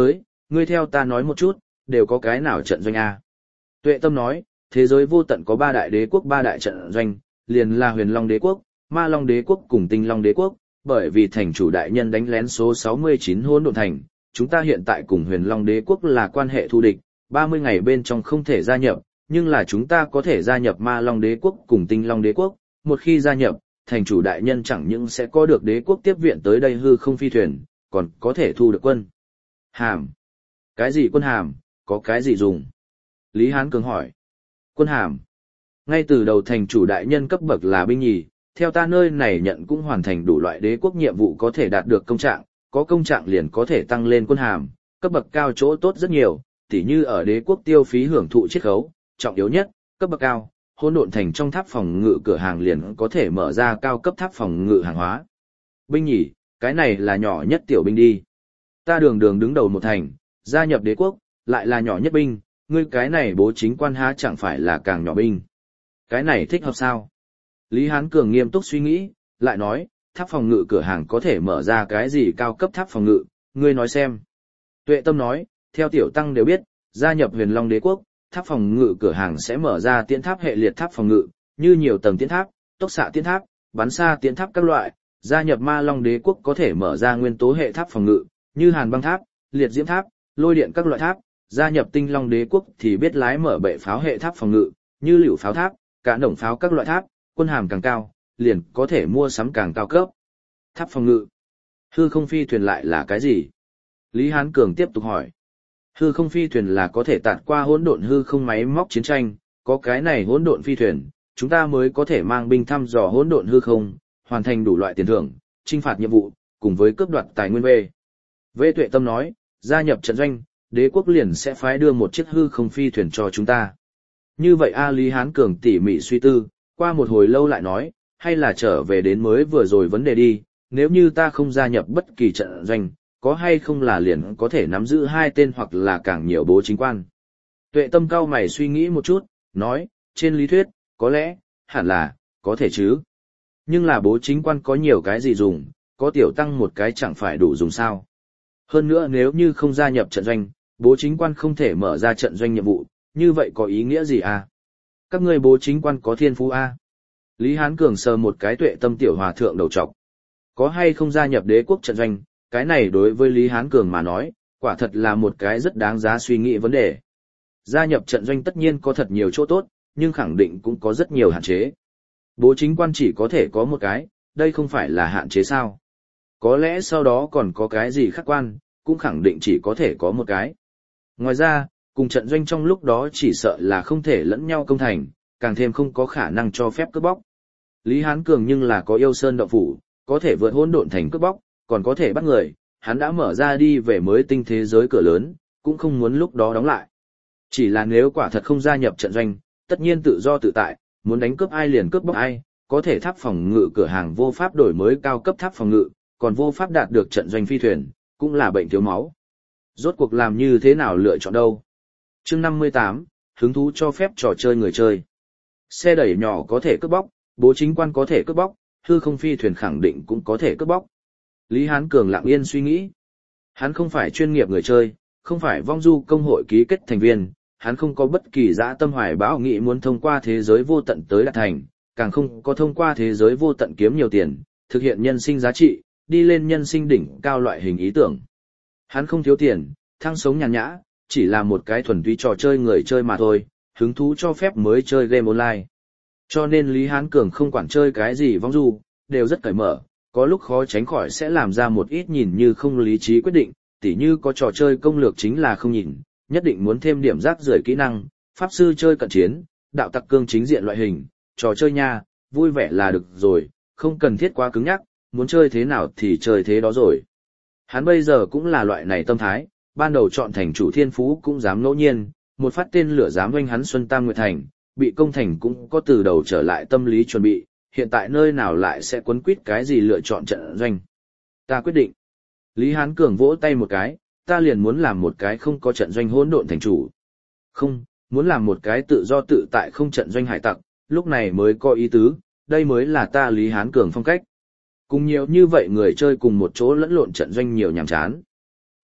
ngươi theo ta nói một chút, đều có cái nào trận doanh a? Tuệ Tâm nói, thế giới vô tận có 3 đại đế quốc 3 đại trận doanh, liền là Huyền Long đế quốc, Ma Long đế quốc cùng Tinh Long đế quốc, bởi vì thành chủ đại nhân đánh lén số 69 hỗn độn thành, chúng ta hiện tại cùng Huyền Long đế quốc là quan hệ thù địch, 30 ngày bên trong không thể gia nhập, nhưng là chúng ta có thể gia nhập Ma Long đế quốc cùng Tinh Long đế quốc, một khi gia nhập, thành chủ đại nhân chẳng những sẽ có được đế quốc tiếp viện tới đây hư không phi thuyền, còn có thể thu được quân hàm. Cái gì quân hàm, có cái gì dùng? Lý Hán Cường hỏi. Quân hàm. Ngay từ đầu thành chủ đại nhân cấp bậc là binh nhì, theo ta nơi này nhận cũng hoàn thành đủ loại đế quốc nhiệm vụ có thể đạt được công trạng, có công trạng liền có thể tăng lên quân hàm, cấp bậc cao chỗ tốt rất nhiều, tỉ như ở đế quốc tiêu phí hưởng thụ chiết khấu, trọng yếu nhất, cấp bậc cao, hỗn độn thành trong tháp phòng ngự cửa hàng liền có thể mở ra cao cấp tháp phòng ngự hàng hóa. Binh nhì, cái này là nhỏ nhất tiểu binh đi. Ta đường đường đứng đầu một thành, gia nhập đế quốc, lại là nhỏ nhất binh, ngươi cái này bố chính quan há chẳng phải là càng nhỏ binh. Cái này thích hợp sao? Lý Hán Cường nghiêm túc suy nghĩ, lại nói, tháp phòng ngự cửa hàng có thể mở ra cái gì cao cấp tháp phòng ngự, ngươi nói xem. Tuệ Tâm nói, theo tiểu tăng đều biết, gia nhập Huyền Long đế quốc, tháp phòng ngự cửa hàng sẽ mở ra tiễn tháp hệ liệt tháp phòng ngự, như nhiều tầng tiễn tháp, tốc xạ tiễn tháp, bắn xa tiễn tháp các loại, gia nhập Ma Long đế quốc có thể mở ra nguyên tố hệ tháp phòng ngự, như hàn băng tháp, liệt diễm tháp, lôi điện các loại tháp, gia nhập Tinh Long đế quốc thì biết lái mở bệ pháo hệ tháp phòng ngự, như liều pháo tháp, cả đồng pháo các loại tháp, quân hàm càng cao, liền có thể mua sắm càng cao cấp. Tháp phòng ngự. Hư không phi thuyền lại là cái gì? Lý Hán Cường tiếp tục hỏi. Hư không phi thuyền là có thể tạt qua hỗn độn hư không máy móc chiến tranh, có cái này hỗn độn phi thuyền, chúng ta mới có thể mang binh thăm dò hỗn độn hư không, hoàn thành đủ loại tiền thưởng, chinh phạt nhiệm vụ, cùng với cướp đoạt tài nguyên về. Vệ Tuệ Tâm nói, gia nhập trận doanh, đế quốc liền sẽ phái đưa một chiếc hư không phi thuyền cho chúng ta. Như vậy A Lý Hán Cường tỉ mỉ suy tư, qua một hồi lâu lại nói, hay là trở về đến mới vừa rồi vấn đề đi, nếu như ta không gia nhập bất kỳ trận doanh, có hay không là liền có thể nắm giữ 2 tên hoặc là càng nhiều bố chính quan. Tuệ Tâm cao mày suy nghĩ một chút, nói, trên lý thuyết, có lẽ, hẳn là, có thể chứ. Nhưng là bố chính quan có nhiều cái gì dùng, có tiểu tăng một cái chẳng phải đủ dùng sao. Hơn nữa nếu như không gia nhập trận doanh, bố chính quan không thể mở ra trận doanh nhiệm vụ, như vậy có ý nghĩa gì à? Các ngươi bố chính quan có thiên phú à? Lý Hán Cường sờ một cái Tuệ Tâm tiểu hòa thượng đầu trọc. Có hay không gia nhập đế quốc trận doanh, cái này đối với Lý Hán Cường mà nói, quả thật là một cái rất đáng giá suy nghĩ vấn đề. Gia nhập trận doanh tất nhiên có thật nhiều chỗ tốt, nhưng khẳng định cũng có rất nhiều hạn chế. Bố chính quan chỉ có thể có một cái, đây không phải là hạn chế sao? Có lẽ sau đó còn có cái gì khác quan, cũng khẳng định chỉ có thể có một cái. Ngoài ra, cùng trận doanh trong lúc đó chỉ sợ là không thể lẫn nhau công thành, càng thêm không có khả năng cho phép cướp bóc. Lý Hán Cường nhưng là có yêu sơn động phủ, có thể vượt hỗn độn thành cướp bóc, còn có thể bắt người, hắn đã mở ra đi về mới tinh thế giới cửa lớn, cũng không muốn lúc đó đóng lại. Chỉ là nếu quả thật không gia nhập trận doanh, tất nhiên tự do tự tại, muốn đánh cướp ai liền cướp bóc ai, có thể tháp phòng ngự cửa hàng vô pháp đổi mới cao cấp tháp phòng ngự, còn vô pháp đạt được trận doanh phi thuyền, cũng là bệnh thiếu máu. Rốt cuộc làm như thế nào lựa chọn đâu? Chương 58, hứng thú cho phép trò chơi người chơi. Xe đẩy nhỏ có thể cướp bóc, bố chính quan có thể cướp bóc, hư không phi thuyền khẳng định cũng có thể cướp bóc. Lý Hán Cường lặng yên suy nghĩ. Hắn không phải chuyên nghiệp người chơi, không phải vong du công hội ký kết thành viên, hắn không có bất kỳ dã tâm hoài bão nghĩ muốn thông qua thế giới vô tận tới đạt thành, càng không có thông qua thế giới vô tận kiếm nhiều tiền, thực hiện nhân sinh giá trị, đi lên nhân sinh đỉnh cao loại hình ý tưởng. Hắn không thiếu tiền, thăng sống nhàn nhã, chỉ là một cái thuần túy trò chơi người chơi mà thôi, hứng thú cho phép mới chơi game online. Cho nên Lý Hán Cường không quản chơi cái gì vong du, đều rất cởi mở, có lúc khó tránh khỏi sẽ làm ra một ít nhìn như không lý trí quyết định, tỉ như có trò chơi công lược chính là không nhìn, nhất định muốn thêm điểm rác rưởi kỹ năng, pháp sư chơi cận chiến, đạo tặc cương chính diện loại hình, trò chơi nha, vui vẻ là được rồi, không cần thiết quá cứng nhắc, muốn chơi thế nào thì chơi thế đó rồi. Hắn bây giờ cũng là loại này tâm thái, ban đầu chọn thành chủ thiên phú cũng dám ngẫu nhiên, một phát tên lửa dám oanh hắn Xuân Tam Nguyệt Thành, bị công thành cũng có từ đầu trở lại tâm lý chuẩn bị, hiện tại nơi nào lại sẽ quấn quýt cái gì lựa chọn trận doanh. Ta quyết định. Lý Hán Cường vỗ tay một cái, ta liền muốn làm một cái không có trận doanh hỗn độn thành chủ. Không, muốn làm một cái tự do tự tại không trận doanh hải tặc, lúc này mới có ý tứ, đây mới là ta Lý Hán Cường phong cách. Cùng nhiều như vậy người chơi cùng một chỗ lẫn lộn trận doanh nhiều nhàm chán.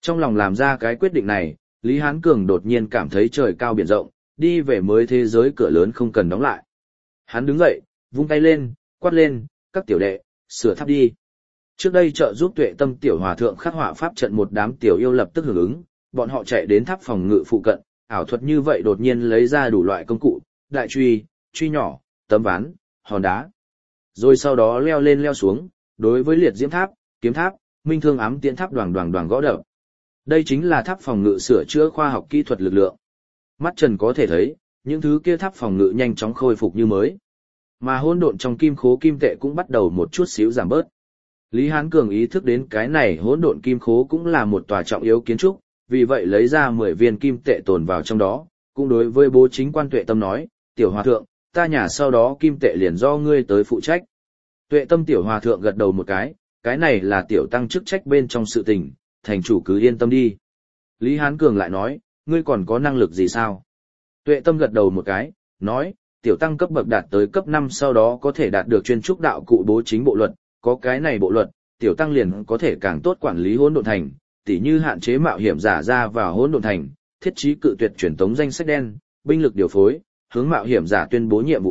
Trong lòng làm ra cái quyết định này, Lý Hán Cường đột nhiên cảm thấy trời cao biển rộng, đi về mới thế giới cửa lớn không cần đóng lại. Hắn đứng dậy, vung tay lên, quát lên, các tiểu đệ, sửa tháp đi. Trước đây trợ giúp Tuệ Tâm tiểu hòa thượng khắc họa pháp trận một đám tiểu yêu lập tức hưởng ứng, bọn họ chạy đến tháp phòng ngự phụ cận, ảo thuật như vậy đột nhiên lấy ra đủ loại công cụ, đại truy, truy nhỏ, tấm ván, hòn đá. Rồi sau đó leo lên leo xuống, đối với liệt diễm tháp, kiếm tháp, minh thương ám tiễn tháp đoàng đoàng đoàng gõ đập. Đây chính là tháp phòng ngự sửa chữa khoa học kỹ thuật lực lượng. Mắt Trần có thể thấy, những thứ kia tháp phòng ngự nhanh chóng khôi phục như mới. Mà hỗn độn trong kim khố kim tệ cũng bắt đầu một chút xíu giảm bớt. Lý Hán Cường ý thức đến cái này hỗn độn kim khố cũng là một tòa trọng yếu kiến trúc, vì vậy lấy ra 10 viên kim tệ tồn vào trong đó, cũng đối với bố chính quan Tuệ Tâm nói, tiểu hòa thượng, ta nhà sau đó kim tệ liền do ngươi tới phụ trách. Tuệ Tâm tiểu hòa thượng gật đầu một cái này là tiểu tăng chức trách bên trong sự tình, thành chủ cứ yên tâm đi. Lý Hán Cường lại nói, ngươi còn có năng lực gì sao? Tuệ Tâm gật đầu một cái, nói, tiểu tăng cấp bậc đạt tới cấp 5 sau đó có thể đạt được chuyên trúc đạo cụ bố chính bộ luật, có cái này bộ luật, tiểu tăng liền có thể càng tốt quản lý hỗn độn thành, tỉ như hạn chế mạo hiểm giả ra vào hỗn độn thành, thiết trí cự tuyệt truyền tống danh sách đen, binh lực điều phối, hướng mạo hiểm giả tuyên bố nhiệm vụ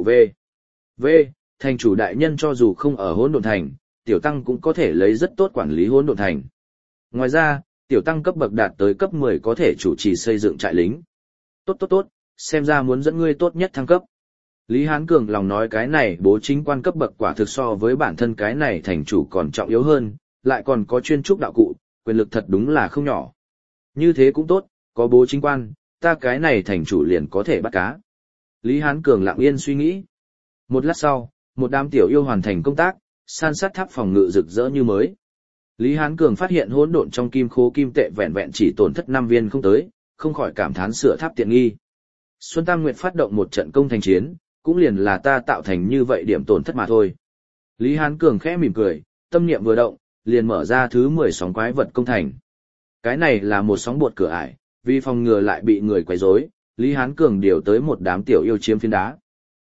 V. Thành chủ đại nhân cho dù không ở hỗn độn thành, tiểu tăng cũng có thể lấy rất tốt quản lý hỗn độn thành. Ngoài ra, tiểu tăng cấp bậc đạt tới cấp 10 có thể chủ trì xây dựng trại lính. Tốt, xem ra muốn dẫn ngươi tốt nhất thăng cấp. Lý Hán Cường lòng nói cái này bố chính quan cấp bậc quả thực so với bản thân cái này thành chủ còn trọng yếu hơn, lại còn có chuyên trúc đạo cụ, quyền lực thật đúng là không nhỏ. Như thế cũng tốt, có bố chính quan, ta cái này thành chủ liền có thể bắt cá. Lý Hán Cường lặng yên suy nghĩ. Một lát sau, một đám tiểu yêu hoàn thành công tác, san sát tháp phòng ngự rực rỡ như mới. Lý Hán Cường phát hiện hỗn độn trong kim khố kim tệ vẹn vẹn chỉ tổn thất 5 viên không tới, không khỏi cảm thán sửa tháp tiện nghi. Xuân Tam Nguyệt phát động một trận công thành chiến, cũng liền là ta tạo thành như vậy điểm tổn thất mà thôi. Lý Hán Cường khẽ mỉm cười, tâm niệm vừa động, liền mở ra thứ 10 sóng quái vật công thành. Cái này là một sóng bột cửa ải, vì phòng ngừa lại bị người quấy rối, Lý Hán Cường điều tới một đám tiểu yêu chiếm phiến đá.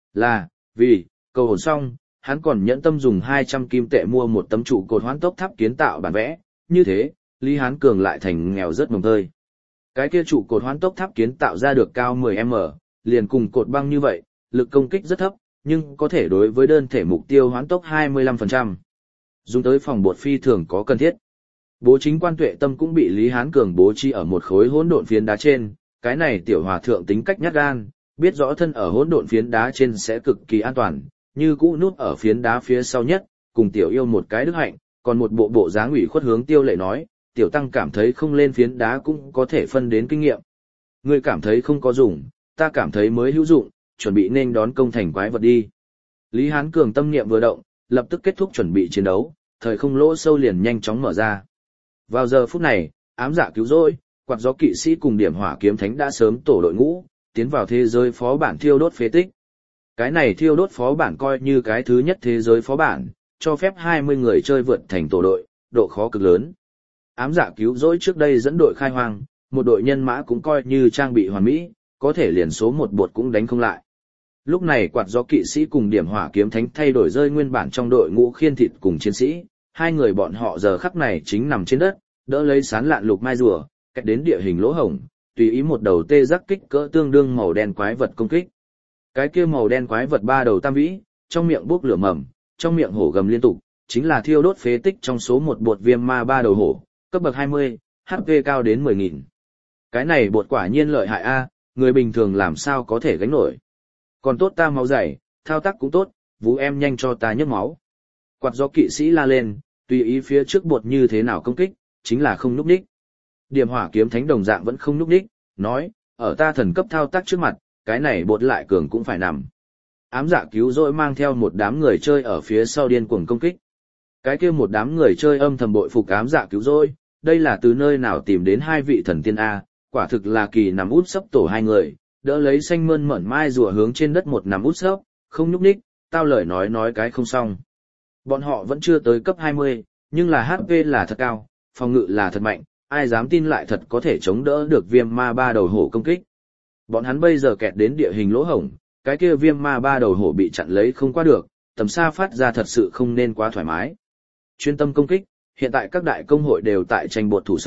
Vì, cầu hồn xong, hắn còn nhẫn tâm dùng 200 kim tệ mua một tấm trụ cột hoán tốc tháp kiến tạo bản vẽ, như thế, Lý Hán Cường lại thành nghèo rất mồng tơi. Cái kia trụ cột hoán tốc tháp kiến tạo ra được cao 10m, liền cùng cột băng như vậy, lực công kích rất thấp, nhưng có thể đối với đơn thể mục tiêu hoán tốc 25%. Dùng tới phòng bột phi thường có cần thiết. Bố chính quan Tuệ Tâm cũng bị Lý Hán Cường bố trí ở một khối hỗn độn phiến đá trên, cái này tiểu hòa thượng tính cách nhát gan, biết rõ thân ở hỗn độn phiến đá trên sẽ cực kỳ an toàn, như cũ núp ở phiến đá phía sau nhất, cùng tiểu yêu một cái đức hạnh, còn một bộ dáng ủy khuất hướng Tiêu Lệ nói, tiểu tăng cảm thấy không lên phiến đá cũng có thể phân đến kinh nghiệm. Ngươi cảm thấy không có dùng, ta cảm thấy mới hữu dụng, chuẩn bị nên đón công thành quái vật đi. Lý Hán Cường tâm niệm vừa động, lập tức kết thúc chuẩn bị chiến đấu, thời không lỗ sâu liền nhanh chóng mở ra. Vào giờ phút này, ám dạ cứu rỗi, quạt gió kỵ sĩ cùng điểm hỏa kiếm thánh đã sớm tổ đội ngũ, tiến vào thế giới phó bản thiêu đốt phế tích. Cái này thiêu đốt phó bản coi như cái thứ nhất thế giới phó bản, cho phép 20 người chơi vượt thành tổ đội, độ khó cực lớn. Ám dạ cứu rỗi trước đây dẫn đội khai hoang, một đội nhân mã cũng coi như trang bị hoàn mỹ, có thể liền số một bột cũng đánh không lại. Lúc này quạt gió kỵ sĩ cùng điểm hỏa kiếm thánh thay đổi rơi nguyên bản trong đội ngũ khiên thịt cùng chiến sĩ, hai người bọn họ giờ khắc này chính nằm trên đất, đỡ lấy sán lạn lục mai rùa, cách đến địa hình lỗ hổng, tùy ý một đầu tê giác kích cỡ tương đương màu đen quái vật công kích. Cái kia màu đen quái vật ba đầu tam vĩ, trong miệng bốc lửa mầm, trong miệng hổ gầm liên tục, chính là thiêu đốt phế tích trong số một bột viêm ma ba đầu hổ, cấp bậc 20, HP cao đến 10.000. Cái này bột quả nhiên lợi hại a, người bình thường làm sao có thể gánh nổi. Còn tốt ta máu dày, thao tác cũng tốt, vũ em nhanh cho ta nhấc máu. Quạt gió kỵ sĩ la lên, tùy ý phía trước bột như thế nào công kích, chính là không núp đích. Điểm hỏa kiếm thánh đồng dạng vẫn không núp đích, nói, ở ta thần cấp thao tác trước mặt, cái này bột lại cường cũng phải nằm. Ám dạ cứu rỗi mang theo một đám người chơi ở phía sau điên cuồng công kích. Cái kia một đám người chơi âm thầm bội phục ám dạ cứu rỗi, đây là từ nơi nào tìm đến hai vị thần tiên A, quả thực là kỳ nằm út sấp tổ hai người, đỡ lấy xanh mơn mởn mai rùa hướng trên đất một nằm út sấp, không nhúc nhích, tao lời nói cái không xong. Bọn họ vẫn chưa tới cấp 20, nhưng là HP là thật cao, phòng ngự là thật mạnh, ai dám tin lại thật có thể chống đỡ được viêm ma ba đầu hổ công kích. Bọn hắn bây giờ kẹt đến địa hình lỗ hổng, cái kia viêm ma ba đầu hổ bị chặn lấy không qua được, tầm xa phát ra thật sự không nên quá thoải mái. Chuyên tâm công kích, hiện tại các đại công hội đều tại tranh bột thủ sát,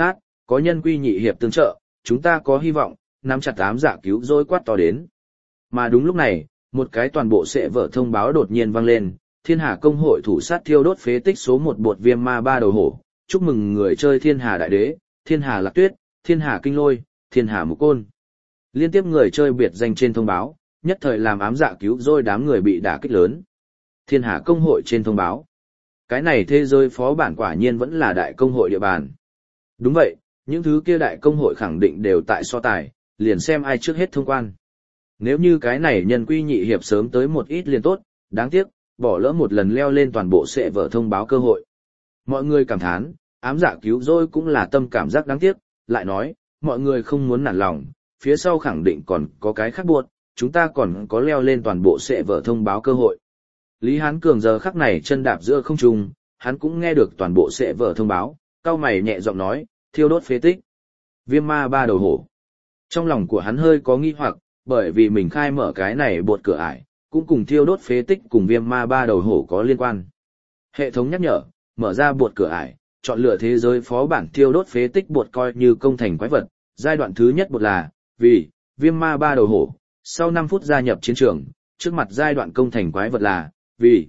có nhân quy nhị hiệp tương trợ, chúng ta có hy vọng, nắm chặt ám dạ cứu rỗi quát to đến. Mà đúng lúc này, một cái toàn bộ sẽ vở thông báo đột nhiên vang lên, Thiên Hà công hội thủ sát thiêu đốt phế tích số 1 bột viêm ma ba đầu hổ, chúc mừng người chơi Thiên Hà đại đế, Thiên Hà lạc tuyết, Thiên Hà kinh lôi, Thiên Hà mục côn. Liên tiếp người chơi biệt danh trên thông báo, nhất thời làm ám dạ cứu rỗi đám người bị đả kích lớn. Thiên Hà công hội trên thông báo. Cái này thế giới phó bản quả nhiên vẫn là đại công hội địa bàn. Đúng vậy, những thứ kia đại công hội khẳng định đều tại so tài, liền xem ai trước hết thông quan. Nếu như cái này nhân quy nhị hiệp sớm tới một ít liền tốt, đáng tiếc, bỏ lỡ một lần leo lên toàn bộ sẽ vở thông báo cơ hội. Mọi người cảm thán, ám dạ cứu rỗi cũng là tâm cảm giác đáng tiếc, lại nói, mọi người không muốn nản lòng, phía sau khẳng định còn có cái khác buộc, chúng ta còn có leo lên toàn bộ sẽ vở thông báo cơ hội. Lý Hán Cường giờ khắc này chân đạp giữa không trung, hắn cũng nghe được toàn bộ sẽ vở thông báo, cao mày nhẹ giọng nói, thiêu đốt phế tích. Viêm ma ba đầu hổ. Trong lòng của hắn hơi có nghi hoặc, bởi vì mình khai mở cái này bột cửa ải, cũng cùng thiêu đốt phế tích cùng viêm ma ba đầu hổ có liên quan. Hệ thống nhắc nhở, mở ra bột cửa ải, chọn lựa thế giới phó bản thiêu đốt phế tích bột coi như công thành quái vật. Giai đoạn thứ nhất bột là, vì, viêm ma ba đầu hổ, sau 5 phút gia nhập chiến trường, trước mặt giai đoạn công thành quái vật là, vì,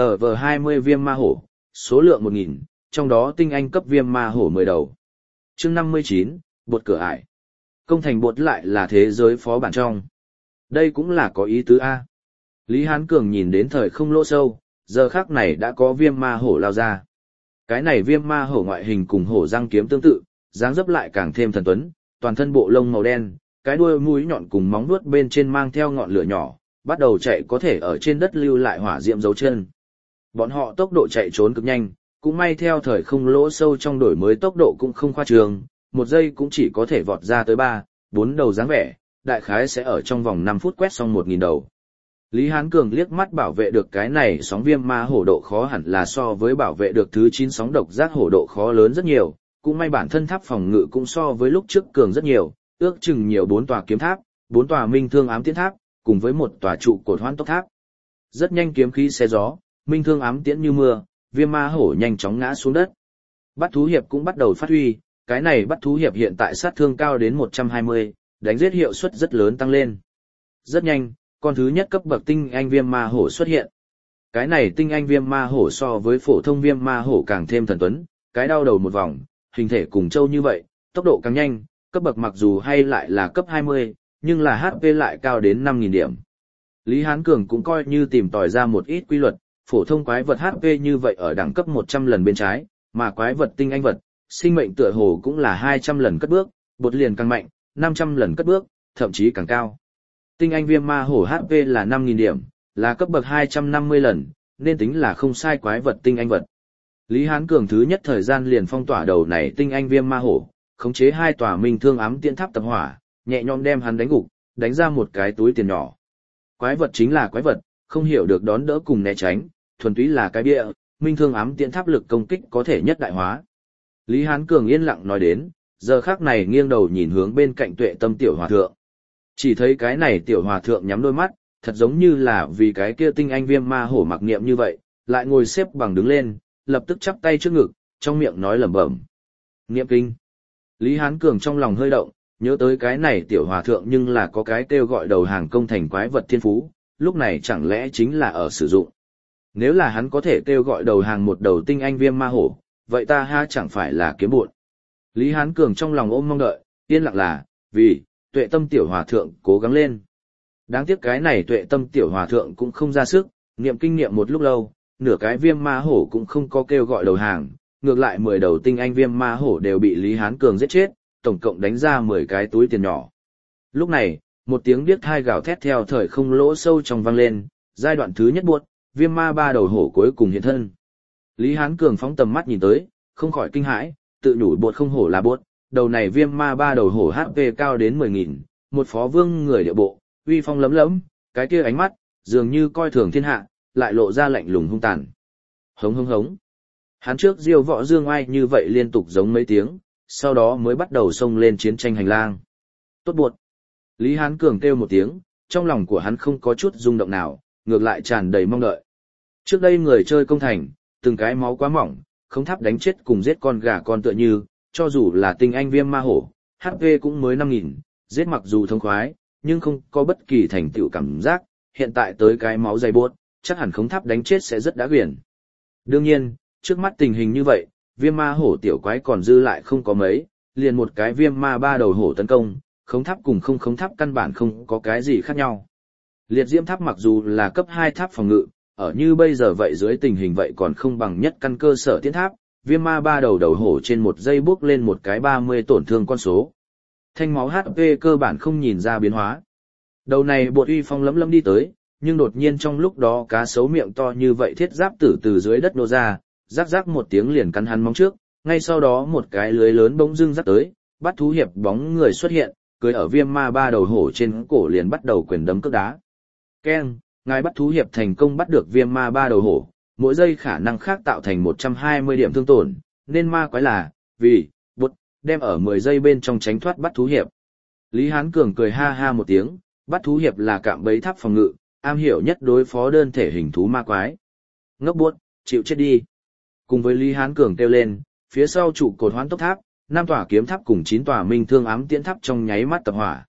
LV20 viêm ma hổ, số lượng 1000, trong đó tinh anh cấp viêm ma hổ 10 đầu. Chương 59, bột cửa ải. Công thành bột lại là thế giới phó bản trong. Đây cũng là có ý tứ A. Lý Hán Cường nhìn đến thời không lỗ sâu, giờ khắc này đã có viêm ma hổ lao ra. Cái này viêm ma hổ ngoại hình cùng hổ răng kiếm tương tự, dáng dấp lại càng thêm thần tuấn, toàn thân bộ lông màu đen, cái đuôi mũi nhọn cùng móng vuốt bên trên mang theo ngọn lửa nhỏ, bắt đầu chạy có thể ở trên đất lưu lại hỏa diệm dấu chân. Bọn họ tốc độ chạy trốn cực nhanh, cũng may theo thời không lỗ sâu trong đổi mới tốc độ cũng không khoa trương, một giây cũng chỉ có thể vọt ra tới 3, 4 đầu dáng vẻ, đại khái sẽ ở trong vòng 5 phút quét xong 1000 đầu. Lý Hán Cường liếc mắt bảo vệ được cái này sóng viêm ma hổ độ khó hẳn là so với bảo vệ được thứ 9 sóng độc giác hổ độ khó lớn rất nhiều, cũng may bản thân tháp phòng ngự cũng so với lúc trước cường rất nhiều, ước chừng nhiều 4 tòa kiếm tháp, 4 tòa minh thương ám tiễn tháp, cùng với một tòa trụ cột hoán tốc tháp. Rất nhanh kiếm khí xé gió, minh thương ám tiễn như mưa, viêm ma hổ nhanh chóng ngã xuống đất. Bắt thú hiệp cũng bắt đầu phát huy, cái này bắt thú hiệp hiện tại sát thương cao đến 120, đánh giết hiệu suất rất lớn tăng lên. Rất nhanh, con thứ nhất cấp bậc tinh anh viêm ma hổ xuất hiện. Cái này tinh anh viêm ma hổ so với phổ thông viêm ma hổ càng thêm thần tuấn, cái đau đầu một vòng, hình thể cùng trâu như vậy, tốc độ càng nhanh, cấp bậc mặc dù hay lại là cấp 20, nhưng là HP lại cao đến 5000 điểm. Lý Hán Cường cũng coi như tìm tòi ra một ít quy luật, phổ thông quái vật HP như vậy ở đẳng cấp 100 lần bên trái, mà quái vật tinh anh vật, sinh mệnh tựa hồ cũng là 200 lần cất bước, bột liền càng mạnh, 500 lần cất bước, thậm chí càng cao. Tinh anh viêm ma hổ HP là 5000 điểm, là cấp bậc 250 lần, nên tính là không sai quái vật tinh anh vật. Lý Hán Cường thứ nhất thời gian liền phong tỏa đầu này tinh anh viêm ma hổ, khống chế 2 tòa minh thương ám tiễn tháp tập hỏa, nhẹ nhõm đem hắn đánh gục, đánh ra một cái túi tiền nhỏ. Quái vật chính là quái vật, không hiểu được đón đỡ cùng né tránh, thuần túy là cái bịa, minh thương ám tiễn tháp lực công kích có thể nhất đại hóa. Lý Hán Cường yên lặng nói đến, giờ khắc này nghiêng đầu nhìn hướng bên cạnh Tuệ Tâm tiểu hòa thượng. Chỉ thấy cái này tiểu hòa thượng nhắm đôi mắt, thật giống như là vì cái kia tinh anh viêm ma hổ mặc niệm như vậy, lại ngồi xếp bằng đứng lên, lập tức chắp tay trước ngực, trong miệng nói lẩm bẩm. Niệm kinh. Lý Hán Cường trong lòng hơi động, nhớ tới cái này tiểu hòa thượng nhưng là có cái kêu gọi đầu hàng công thành quái vật thiên phú, lúc này chẳng lẽ chính là ở sử dụng. Nếu là hắn có thể kêu gọi đầu hàng một đầu tinh anh viêm ma hổ, vậy ta ha chẳng phải là kiếm bộn. Lý Hán Cường trong lòng ôm mong đợi, yên lặng là, vì, Tuệ Tâm tiểu hòa thượng cố gắng lên. Đáng tiếc cái này Tuệ Tâm tiểu hòa thượng cũng không ra sức, niệm kinh nghiệm một lúc lâu, nửa cái viêm ma hổ cũng không có kêu gọi đầu hàng, ngược lại 10 đầu tinh anh viêm ma hổ đều bị Lý Hán Cường giết chết, tổng cộng đánh ra 10 cái túi tiền nhỏ. Lúc này, một tiếng điếc thai gào thét theo thời không lỗ sâu trong vang lên, giai đoạn thứ nhất buốt, viêm ma ba đầu hổ cuối cùng hiện thân. Lý Hán Cường phóng tầm mắt nhìn tới, không khỏi kinh hãi, tự nhủ bột không hổ là bột, đầu này viêm ma ba đầu hổ HP cao đến 10.000, một phó vương người địa bộ, uy phong lấm lấm, cái kia ánh mắt, dường như coi thường thiên hạ, lại lộ ra lạnh lùng hung tàn. Hống hống hống. Hắn trước diêu võ dương oai như vậy liên tục giống mấy tiếng, sau đó mới bắt đầu xông lên chiến tranh hành lang. Tốt buột. Lý Hán Cường kêu một tiếng, trong lòng của hắn không có chút rung động nào, ngược lại tràn đầy mong đợi. Trước đây người chơi công thành, từng cái máu quá mỏng, không tháp đánh chết cùng giết con gà con tựa như, cho dù là tinh anh viêm ma hổ, HP cũng mới 5.000, giết mặc dù thông khoái, nhưng không có bất kỳ thành tựu cảm giác, hiện tại tới cái máu dày buốt, chắc hẳn khống tháp đánh chết sẽ rất đã quyển. Đương nhiên, trước mắt tình hình như vậy, viêm ma hổ tiểu quái còn dư lại không có mấy, liền một cái viêm ma ba đầu hổ tấn công, khống tháp cùng không khống tháp căn bản không có cái gì khác nhau. Liệt diễm tháp mặc dù là cấp 2 tháp phòng ngự, ở như bây giờ vậy dưới tình hình vậy còn không bằng nhất căn cơ sở tiến tháp, viêm ma ba đầu đầu hổ trên một giây bước lên một cái 30 tổn thương con số. Thanh máu HP cơ bản không nhìn ra biến hóa. Đầu này bột uy phong lấm lấm đi tới, nhưng đột nhiên trong lúc đó cá sấu miệng to như vậy thiết giáp tử từ dưới đất nô ra, rắc rắc một tiếng liền cắn hắn móng trước, ngay sau đó một cái lưới lớn bỗng dưng rắc tới, bắt thú hiệp bóng người xuất hiện, cưỡi ở viêm ma ba đầu hổ trên cổ liền bắt đầu quyền đấm cước đá. Keng, ngài bắt thú hiệp thành công bắt được viêm ma ba đầu hổ, mỗi giây khả năng khác tạo thành 120 điểm thương tổn, nên ma quái là, vì, bột, đem ở 10 giây bên trong tránh thoát bắt thú hiệp. Lý Hán Cường cười ha ha một tiếng, bắt thú hiệp là cạm bẫy tháp phòng ngự, am hiểu nhất đối phó đơn thể hình thú ma quái. Ngốc buốt, chịu chết đi. Cùng với Lý Hán Cường kêu lên, phía sau trụ cột hoán tốc tháp, 5 tòa kiếm tháp cùng 9 tòa minh thương ám tiễn tháp trong nháy mắt tập hỏa.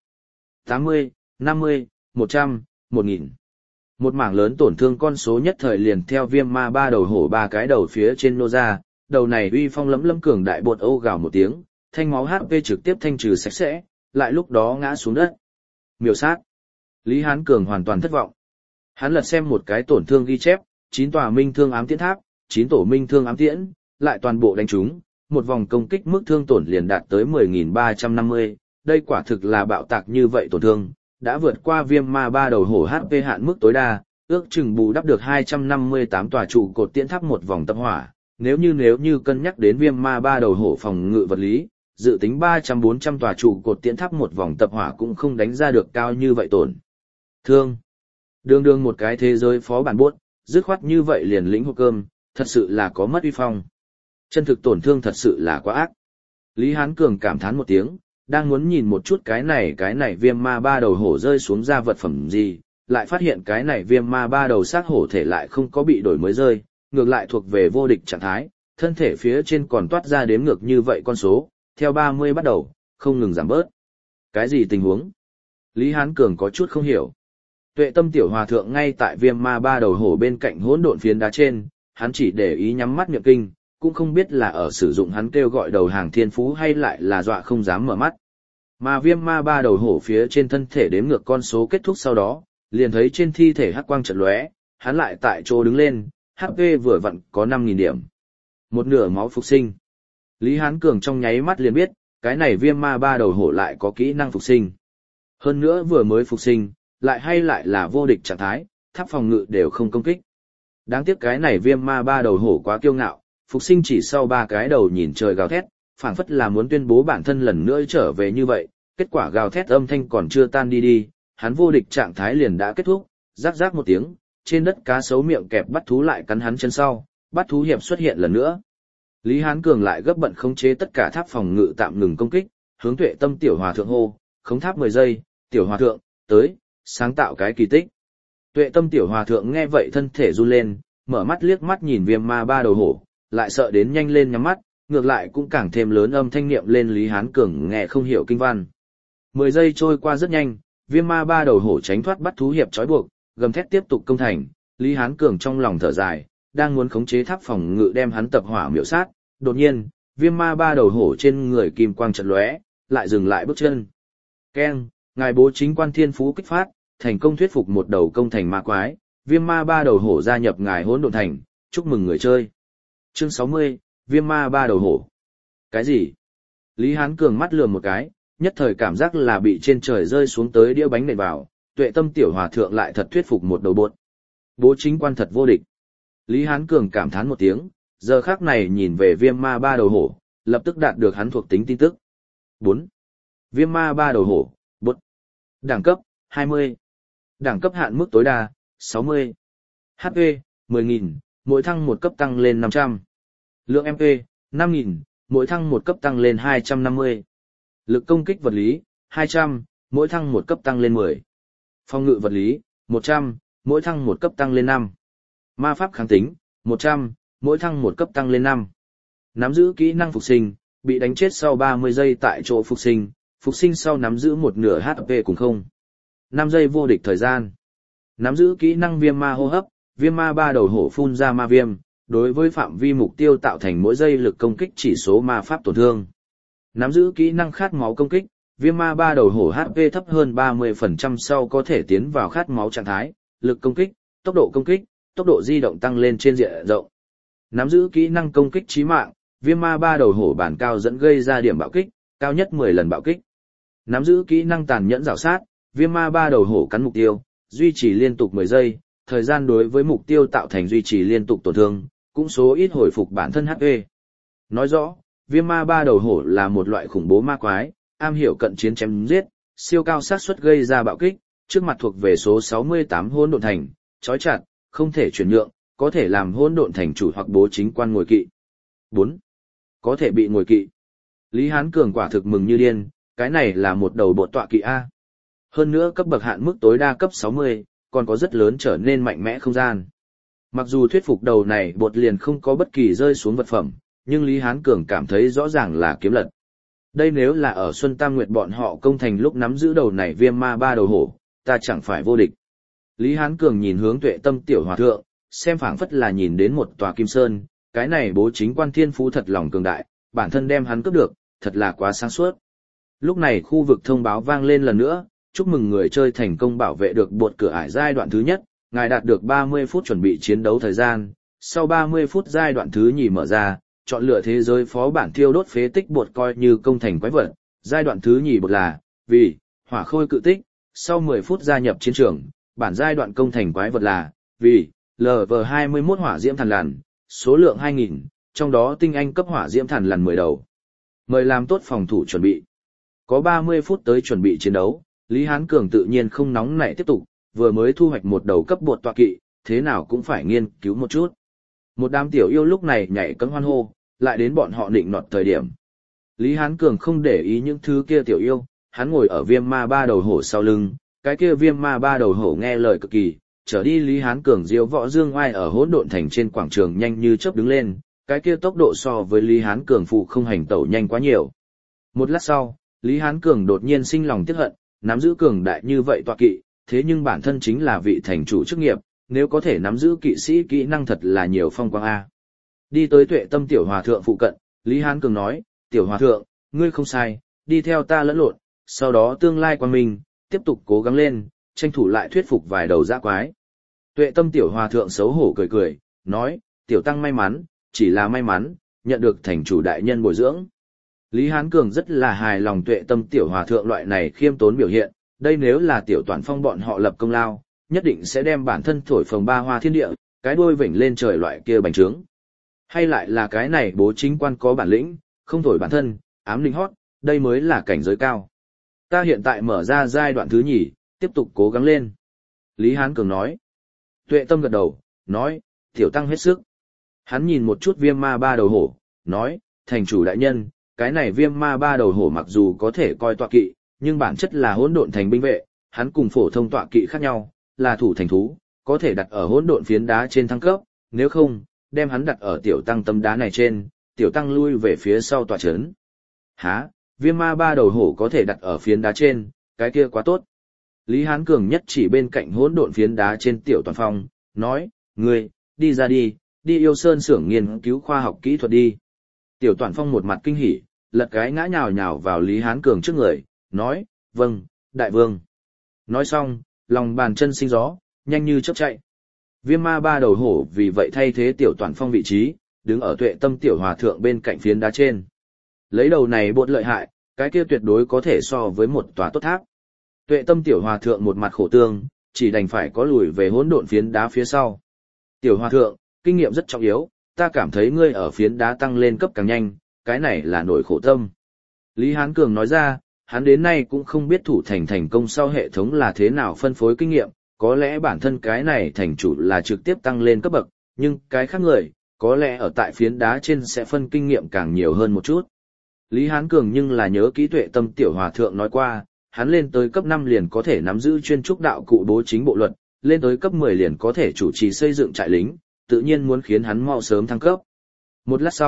80, 50, 100, 1000. Một mảng lớn tổn thương con số nhất thời liền theo viêm ma ba đầu hổ ba cái đầu phía trên nô ra, đầu này uy phong lẫm lẫm cường đại bột ô gào một tiếng, thanh máu HP trực tiếp thanh trừ sạch sẽ, lại lúc đó ngã xuống đất. Miểu sát. Lý Hán Cường hoàn toàn thất vọng. Hắn lật xem một cái tổn thương ghi chép, 9 tòa minh thương ám tiễn tháp, 9 tổ minh thương ám tiễn, lại toàn bộ đánh trúng, một vòng công kích mức thương tổn liền đạt tới 10.350, đây quả thực là bạo tạc như vậy tổn thương, đã vượt qua viêm ma ba đầu hổ HP hạn mức tối đa, ước chừng bù đắp được 258 tòa trụ cột tiễn tháp một vòng tập hỏa, nếu như cân nhắc đến viêm ma ba đầu hổ phòng ngự vật lý, dự tính 300-400 tòa trụ cột tiễn tháp một vòng tập hỏa cũng không đánh ra được cao như vậy tổn thương. Đường một cái thế giới phó bản buốt, dứt khoát như vậy liền lĩnh hộp cơm, thật sự là có mất uy phong. Chân thực tổn thương thật sự là quá ác. Lý Hán Cường cảm thán một tiếng, đang muốn nhìn một chút cái này viêm ma ba đầu hổ rơi xuống ra vật phẩm gì, lại phát hiện cái này viêm ma ba đầu xác hổ thể lại không có bị đổi mới rơi, ngược lại thuộc về vô địch trạng thái, thân thể phía trên còn toát ra đếm ngược như vậy con số, theo 30 bắt đầu, không ngừng giảm bớt. Cái gì tình huống? Lý Hán Cường có chút không hiểu. Tuệ Tâm tiểu hòa thượng ngay tại viêm ma ba đầu hổ bên cạnh hỗn độn phiến đá trên, hắn chỉ để ý nhắm mắt niệm kinh, cũng không biết là ở sử dụng hắn kêu gọi đầu hàng thiên phú hay lại là dọa không dám mở mắt. Mà viêm ma ba đầu hổ phía trên thân thể đếm ngược con số kết thúc sau đó, liền thấy trên thi thể hắc quang chợt lóe, hắn lại tại chỗ đứng lên, HP vừa vặn có 5.000 điểm. Một nửa máu phục sinh. Lý Hán Cường trong nháy mắt liền biết, cái này viêm ma ba đầu hổ lại có kỹ năng phục sinh. Hơn nữa vừa mới phục sinh, lại là vô địch trạng thái, tháp phòng ngự đều không công kích. Đáng tiếc cái này viêm ma ba đầu hổ quá kiêu ngạo, phục sinh chỉ sau 3 cái đầu nhìn trời gào thét, phảng phất là muốn tuyên bố bản thân lần nữa trở về như vậy, kết quả gào thét âm thanh còn chưa tan đi, hắn vô địch trạng thái liền đã kết thúc, rắc rắc một tiếng, trên đất cá sấu miệng kẹp bắt thú lại cắn hắn chân sau, bắt thú hiệp xuất hiện lần nữa. Lý Hán Cường lại gấp bận khống chế tất cả tháp phòng ngự tạm ngừng công kích, hướng Tuệ Tâm tiểu hòa thượng hô, khống tháp 10 giây, tiểu hòa thượng, tới, sáng tạo cái kỳ tích. Tuệ Tâm tiểu hòa thượng nghe vậy thân thể run lên, mở mắt liếc mắt nhìn viêm ma ba đầu hổ, lại sợ đến nhanh lên nhắm mắt, ngược lại cũng càng thêm lớn âm thanh niệm lên Lý Hán Cường nghe không hiểu kinh văn. 10 giây trôi qua rất nhanh, viêm ma ba đầu hổ tránh thoát bắt thú hiệp trói buộc, gầm thét tiếp tục công thành, Lý Hán Cường trong lòng thở dài, đang muốn khống chế tháp phòng ngự đem hắn tập hỏa miểu sát, đột nhiên, viêm ma ba đầu hổ trên người kim quang chợt lóe, lại dừng lại bước chân. Keng, ngài bố chính quan thiên phú kích phát, thành công thuyết phục một đầu công thành ma quái, viêm ma ba đầu hổ gia nhập ngài hỗn độn thành, chúc mừng người chơi. Chương 60, viêm ma ba đầu hổ. Cái gì? Lý Hán Cường mắt lườm một cái, nhất thời cảm giác là bị trên trời rơi xuống tới đĩa bánh nện vào, Tuệ Tâm tiểu hòa thượng lại thật thuyết phục một đầu bột. Bố chính quan thật vô địch. Lý Hán Cường cảm thán một tiếng, giờ khắc này nhìn về viêm ma ba đầu hổ, lập tức đạt được hắn thuộc tính tin tức. 4. Viêm ma ba đầu hổ, bột. Đẳng cấp, 20. Đẳng cấp hạn mức tối đa, 60. HP, 10.000, mỗi thăng một cấp tăng lên 500. Lượng MP, 5.000, mỗi thăng một cấp tăng lên 250. Lực công kích vật lý, 200, mỗi thăng một cấp tăng lên 10. Phòng ngự vật lý, 100, mỗi thăng một cấp tăng lên 5. Ma pháp kháng tính, 100, mỗi thăng một cấp tăng lên 5. Nắm giữ kỹ năng phục sinh, Bị đánh chết sau 30 giây tại chỗ phục sinh sau nắm giữ một nửa HP cùng không. 5 giây vô địch thời gian. Nắm giữ kỹ năng viêm ma hô hấp, viêm ma ba đầu hổ phun ra ma viêm, đối với phạm vi mục tiêu tạo thành mỗi giây lực công kích chỉ số ma pháp tổn thương. Nắm giữ kỹ năng khát máu công kích, viêm ma ba đầu hổ HP thấp hơn 30% sau có thể tiến vào khát máu trạng thái, lực công kích, tốc độ di động tăng lên trên diện rộng. Nắm giữ kỹ năng công kích chí mạng, viêm ma ba đầu hổ bản cao dẫn gây ra điểm bạo kích, cao nhất 10 lần bạo kích. Nắm giữ kỹ năng tàn nhẫn rào sát, viêm ma ba đầu hổ cắn mục tiêu, duy trì liên tục 10 giây, thời gian đối với mục tiêu tạo thành duy trì liên tục tổn thương, cũng số ít hồi phục bản thân HP. Nói rõ, viêm ma ba đầu hổ là một loại khủng bố ma quái, am hiểu cận chiến chém giết, siêu cao xác suất gây ra bạo kích, trước mặt thuộc về số 68 hỗn độn thành, chói chặt, không thể chuyển nhượng, có thể làm hỗn độn thành chủ hoặc bố chính quan ngồi kỵ. 4. Có thể bị ngồi kỵ. Lý Hán Cường quả thực mừng như điên, cái này là một đầu bột tọa kỵ A. Hơn nữa cấp bậc hạn mức tối đa cấp 60, còn có rất lớn trở nên mạnh mẽ không gian. Mặc dù thuyết phục đầu này bột liền không có bất kỳ rơi xuống vật phẩm, nhưng Lý Hán Cường cảm thấy rõ ràng là kiếm lật. Đây nếu là ở Xuân Tam Nguyệt bọn họ công thành lúc nắm giữ đầu này viêm ma ba đầu hổ, ta chẳng phải vô địch. Lý Hán Cường nhìn hướng Tuệ Tâm tiểu hòa thượng, xem phảng phất là nhìn đến một tòa kim sơn, cái này bố chính quan thiên phú thật lòng cường đại, bản thân đem hắn cướp được, thật là quá sáng suốt. Lúc này khu vực thông báo vang lên lần nữa, chúc mừng người chơi thành công bảo vệ được bột cửa ải giai đoạn thứ nhất, ngài đạt được 30 phút chuẩn bị chiến đấu thời gian, sau 30 phút giai đoạn thứ nhì mở ra, chọn lựa thế giới phó bản thiêu đốt phế tích bột coi như công thành quái vật, giai đoạn thứ nhì bột là, vì, hỏa khôi cự tích, sau 10 phút gia nhập chiến trường, bản giai đoạn công thành quái vật là, vì, LV21 hỏa diễm thần lằn, số lượng 2000, trong đó tinh anh cấp hỏa diễm thần lằn 10 đầu. Mời làm tốt phòng thủ chuẩn bị. Có 30 phút tới chuẩn bị chiến đấu, Lý Hán Cường tự nhiên không nóng nảy tiếp tục, vừa mới thu hoạch một đầu cấp bột tọa kỵ, thế nào cũng phải nghiên cứu một chút. Một đám tiểu yêu lúc này nhảy cẫng hoan hô, lại đến bọn họ định nọt thời điểm. Lý Hán Cường không để ý những thứ kia tiểu yêu, hắn ngồi ở viêm ma ba đầu hổ sau lưng, cái kia viêm ma ba đầu hổ nghe lời cực kỳ, trở đi Lý Hán Cường diếu võ dương oai ở hỗn độn thành trên quảng trường nhanh như chớp đứng lên, cái kia tốc độ so với Lý Hán Cường phụ không hành tẩu nhanh quá nhiều. Một lát sau, Lý Hán Cường đột nhiên sinh lòng tiếc hận, nắm giữ cường đại như vậy tọa kỵ, thế nhưng bản thân chính là vị thành chủ chức nghiệp, nếu có thể nắm giữ kỵ sĩ kỹ năng thật là nhiều phong quang a. Đi tới Tuệ Tâm tiểu hòa thượng phụ cận, Lý Hán Cường nói, tiểu hòa thượng, ngươi không sai, đi theo ta lẫn lộn, sau đó tương lai quan mình, tiếp tục cố gắng lên, tranh thủ lại thuyết phục vài đầu dã quái. Tuệ Tâm tiểu hòa thượng xấu hổ cười cười, nói, tiểu tăng may mắn, chỉ là may mắn, nhận được thành chủ đại nhân bồi dưỡng. Lý Hán Cường rất là hài lòng Tuệ Tâm tiểu hòa thượng loại này khiêm tốn biểu hiện, đây nếu là tiểu toàn phong bọn họ lập công lao, nhất định sẽ đem bản thân thổi phồng ba hoa thiên địa, cái đuôi vểnh lên trời loại kia bành trướng. Hay lại là cái này bố chính quan có bản lĩnh, không thổi bản thân, ám linh hót, đây mới là cảnh giới cao. Ta hiện tại mở ra giai đoạn thứ nhì, tiếp tục cố gắng lên. Lý Hán Cường nói. Tuệ Tâm gật đầu, nói, tiểu tăng hết sức. Hắn nhìn một chút viêm ma ba đầu hổ, nói, thành chủ đại nhân, cái này viêm ma ba đầu hổ mặc dù có thể coi tọa kỵ, nhưng bản chất là hỗn độn thành binh vệ, hắn cùng phổ thông tọa kỵ khác nhau, là thủ thành thú, có thể đặt ở hỗn độn phiến đá trên thăng cấp, nếu không, đem hắn đặt ở tiểu tăng tấm đá này trên, tiểu tăng lui về phía sau tọa chấn. Hả, viêm ma ba đầu hổ có thể đặt ở phiến đá trên, cái kia quá tốt. Lý Hán Cường nhất chỉ bên cạnh hỗn độn phiến đá trên tiểu toàn phong, nói, ngươi, đi ra đi, đi yêu sơn xưởng nghiên cứu khoa học kỹ thuật đi. Tiểu toàn phong một mặt kinh hỉ, lật cái ngã nhào nhào vào Lý Hán Cường trước người, nói, vâng, đại vương. Nói xong, lòng bàn chân sinh gió, nhanh như chớp chạy. Viêm ma ba đầu hổ vì vậy thay thế tiểu toàn phong vị trí, đứng ở Tuệ Tâm tiểu hòa thượng bên cạnh phiến đá trên. Lấy đầu này bột lợi hại, cái kia tuyệt đối có thể so với một tòa tốt tháp. Tuệ Tâm tiểu hòa thượng một mặt khổ tương, chỉ đành phải có lùi về hỗn độn phiến đá phía sau. Tiểu hòa thượng, kinh nghiệm rất trọng yếu, ta cảm thấy ngươi ở phiến đá tăng lên cấp càng nhanh, cái này là nỗi khổ tâm. Lý Hán Cường nói ra, hắn đến nay cũng không biết thủ thành thành công sau hệ thống là thế nào phân phối kinh nghiệm, có lẽ bản thân cái này thành chủ là trực tiếp tăng lên cấp bậc, nhưng cái khác người, có lẽ ở tại phiến đá trên sẽ phân kinh nghiệm càng nhiều hơn một chút. Lý Hán Cường nhưng là nhớ kỹ Tuệ Tâm tiểu hòa thượng nói qua, hắn lên tới cấp 5 liền có thể nắm giữ chuyên trúc đạo cụ bố chính bộ luật, lên tới cấp 10 liền có thể chủ trì xây dựng trại lính, tự nhiên muốn khiến hắn mau sớm thăng cấp. Một lát sau,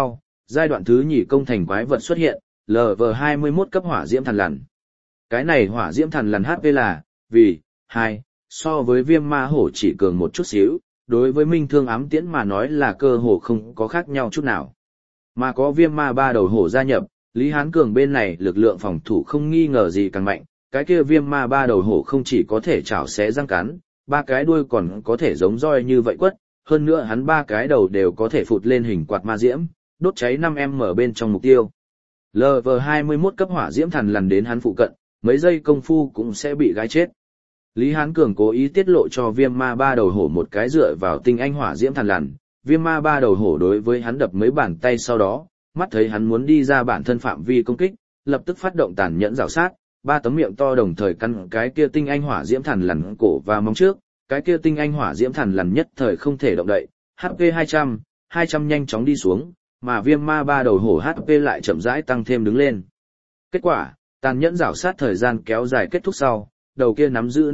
giai đoạn thứ nhì công thành quái vật xuất hiện, LV21 cấp hỏa diễm thần lằn. Cái này hỏa diễm thần lằn HP là, vì, 2, so với viêm ma hổ chỉ cường một chút xíu, đối với minh thương ám tiễn mà nói là cơ hồ không có khác nhau chút nào. Mà có viêm ma ba đầu hổ gia nhập, Lý Hán Cường bên này lực lượng phòng thủ không nghi ngờ gì càng mạnh, cái kia viêm ma ba đầu hổ không chỉ có thể chảo xé răng cắn, ba cái đuôi còn có thể giống roi như vậy quất, hơn nữa hắn ba cái đầu đều có thể phụt lên hình quạt ma diễm, đốt cháy 5m bên trong mục tiêu. LV21 cấp hỏa diễm thần lằn đến hắn phụ cận, mấy giây công phu cũng sẽ bị gái chết. Lý Hán Cường cố ý tiết lộ cho viêm ma ba đầu hổ một cái dựa vào tinh anh hỏa diễm thần lằn, viêm ma ba đầu hổ đối với hắn đập mấy bàn tay sau đó, mắt thấy hắn muốn đi ra bản thân phạm vi công kích, lập tức phát động tàn nhẫn rào sát, ba tấm miệng to đồng thời căn cái kia tinh anh hỏa diễm thần lằn cổ và móng trước, cái kia tinh anh hỏa diễm thần lằn nhất thời không thể động đậy, HP 200 nhanh chóng đi xuống, mà viêm ma ba đầu hổ HP lại chậm rãi tăng thêm đứng lên. Kết quả, tàn nhẫn rào sát thời gian kéo dài kết thúc sau, đầu kia nắm giữ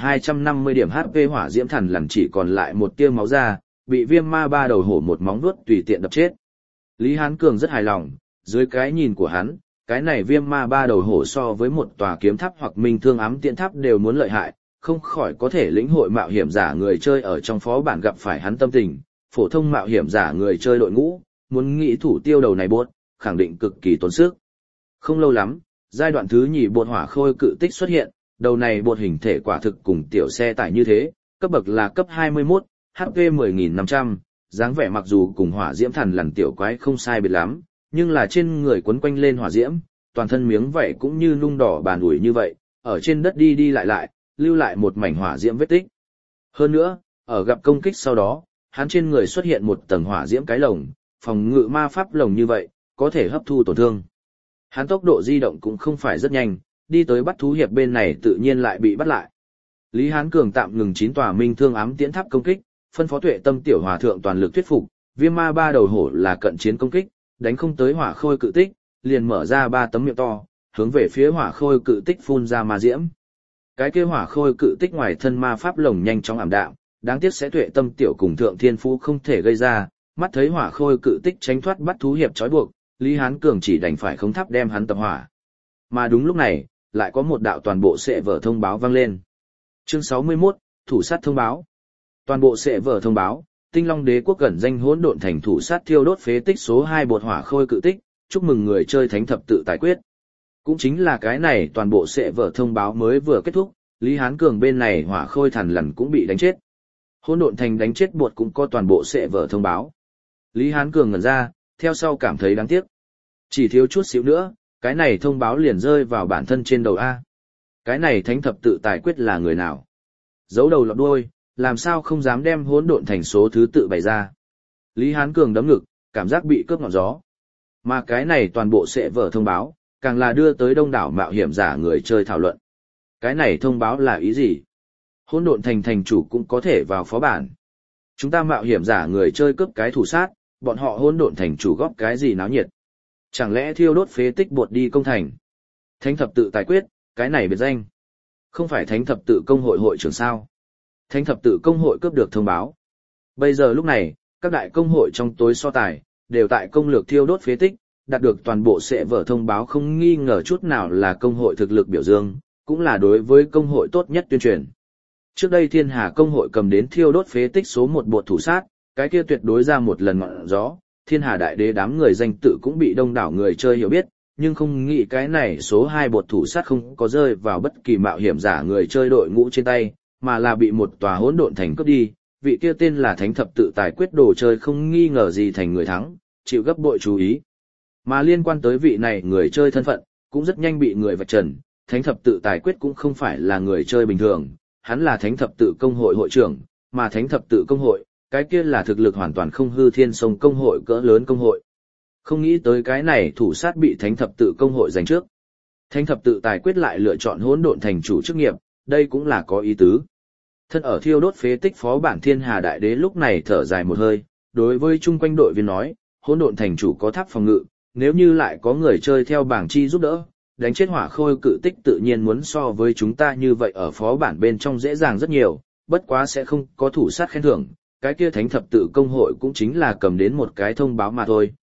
5.250 điểm HP hỏa diễm thần lằn chỉ còn lại một tia máu ra, bị viêm ma ba đầu hổ một móng vuốt tùy tiện đập chết. Lý Hán Cường rất hài lòng, dưới cái nhìn của hắn, cái này viêm ma ba đầu hổ so với một tòa kiếm tháp hoặc minh thương ám tiễn tháp đều muốn lợi hại, không khỏi có thể lĩnh hội mạo hiểm giả người chơi ở trong phó bản gặp phải hắn tâm tình, phổ thông mạo hiểm giả người chơi đội ngũ, muốn nghĩ thủ tiêu đầu này bột, khẳng định cực kỳ tốn sức. Không lâu lắm, giai đoạn thứ nhì bột hỏa khôi cự tích xuất hiện, đầu này bột hình thể quả thực cùng tiểu xe tải như thế, cấp bậc là cấp 21, HP 10.500, dáng vẻ mặc dù cùng hỏa diễm thần lằn tiểu quái không sai biệt lắm, nhưng là trên người quấn quanh lên hỏa diễm, toàn thân miếng vảy cũng như nung đỏ bàn ủi như vậy, ở trên đất đi đi lại, lưu lại một mảnh hỏa diễm vết tích. Hơn nữa, ở gặp công kích sau đó, hắn trên người xuất hiện một tầng hỏa diễm cái lồng, phòng ngự ma pháp lồng như vậy, có thể hấp thu tổn thương. Hắn tốc độ di động cũng không phải rất nhanh, đi tới bắt thú hiệp bên này tự nhiên lại bị bắt lại. Lý Hán Cường tạm ngừng 9 tòa minh thương ám tiễn tháp công kích, phân phó Tuệ Tâm tiểu hòa thượng toàn lực thuyết phục, viêm ma ba đầu hổ là cận chiến công kích, đánh không tới hỏa khôi cự tích, liền mở ra 3 tấm miệng to, hướng về phía hỏa khôi cự tích phun ra ma diễm. Cái kia hỏa khôi cự tích ngoài thân ma pháp lồng nhanh chóng ảm đạm, đáng tiếc sẽ Tuệ Tâm tiểu cùng Thượng Thiên Phú không thể gây ra, mắt thấy hỏa khôi cự tích tránh thoát bắt thú hiệp trói buộc, Lý Hán Cường chỉ đành phải khống tháp đem hắn tập hỏa. Mà đúng lúc này, lại có một đạo toàn bộ sệ vở thông báo vang lên. Chương 61, thủ sát thông báo. Toàn bộ sệ vở thông báo, Tinh Long Đế quốc gần danh hỗn độn thành thủ sát thiêu đốt phế tích số 2 bột hỏa khôi cự tích, chúc mừng người chơi thánh thập tự tài quyết. Cũng chính là cái này toàn bộ sệ vở thông báo mới vừa kết thúc, Lý Hán Cường bên này hỏa khôi thần lằn cũng bị đánh chết. Hỗn độn thành đánh chết bột cũng có toàn bộ sệ vở thông báo. Lý Hán Cường ngẩn ra, theo sau cảm thấy đáng tiếc. Chỉ thiếu chút xíu nữa, cái này thông báo liền rơi vào bản thân trên đầu A. Cái này thánh thập tự tài quyết là người nào? Giấu đầu lọt đuôi, làm sao không dám đem hỗn độn thành số thứ tự bày ra. Lý Hán Cường đấm ngực, cảm giác bị cướp ngọn gió. Mà cái này toàn bộ sẽ vở thông báo, càng là đưa tới đông đảo mạo hiểm giả người chơi thảo luận. Cái này thông báo là ý gì? Hỗn độn thành thành chủ cũng có thể vào phó bản. Chúng ta mạo hiểm giả người chơi cướp cái thủ sát, bọn họ hỗn độn thành chủ góp cái gì náo nhiệt? Chẳng lẽ thiêu đốt phế tích bột đi công thành? Thánh thập tự tài quyết, cái này biệt danh. Không phải thánh thập tự công hội hội trưởng sao? Thánh thập tự công hội cướp được thông báo. Bây giờ lúc này, các đại công hội trong tối so tài, đều tại công lược thiêu đốt phế tích, đạt được toàn bộ sẽ vở thông báo không nghi ngờ chút nào là công hội thực lực biểu dương, cũng là đối với công hội tốt nhất tuyên truyền. Trước đây Thiên Hà công hội cầm đến thiêu đốt phế tích số 1 bột thủ sát, cái kia tuyệt đối ra một lần ngọn gió, Thiên Hà đại đế đám người danh tự cũng bị đông đảo người chơi hiểu biết, nhưng không nghĩ cái này số 2 bột thủ sát không có rơi vào bất kỳ mạo hiểm giả người chơi đội ngũ trên tay, mà là bị một tòa hỗn độn thành cướp đi, vị kia tên là Thánh thập tự tài quyết đồ chơi không nghi ngờ gì thành người thắng, chịu gấp bội chú ý. Mà liên quan tới vị này người chơi thân phận, cũng rất nhanh bị người vạch trần, Thánh thập tự tài quyết cũng không phải là người chơi bình thường, hắn là Thánh thập tự công hội hội trưởng, mà Thánh thập tự công hội, cái kia là thực lực hoàn toàn không hư thiên sông công hội cỡ lớn công hội. Không nghĩ tới cái này thủ sát bị Thánh thập tự công hội giành trước. Thánh thập tự tài quyết lại lựa chọn hỗn độn thành chủ chức nghiệp, đây cũng là có ý tứ. Thân ở thiêu đốt phế tích phó bản Thiên Hà đại đế lúc này thở dài một hơi, đối với chung quanh đội viên nói, hỗn độn thành chủ có tháp phòng ngự, nếu như lại có người chơi theo bảng chi giúp đỡ, đánh chết hỏa khôi cự tích tự nhiên muốn so với chúng ta như vậy ở phó bản bên trong dễ dàng rất nhiều, bất quá sẽ không có thủ sát khen thưởng, cái kia Thánh thập tự công hội cũng chính là cầm đến một cái thông báo mà thôi,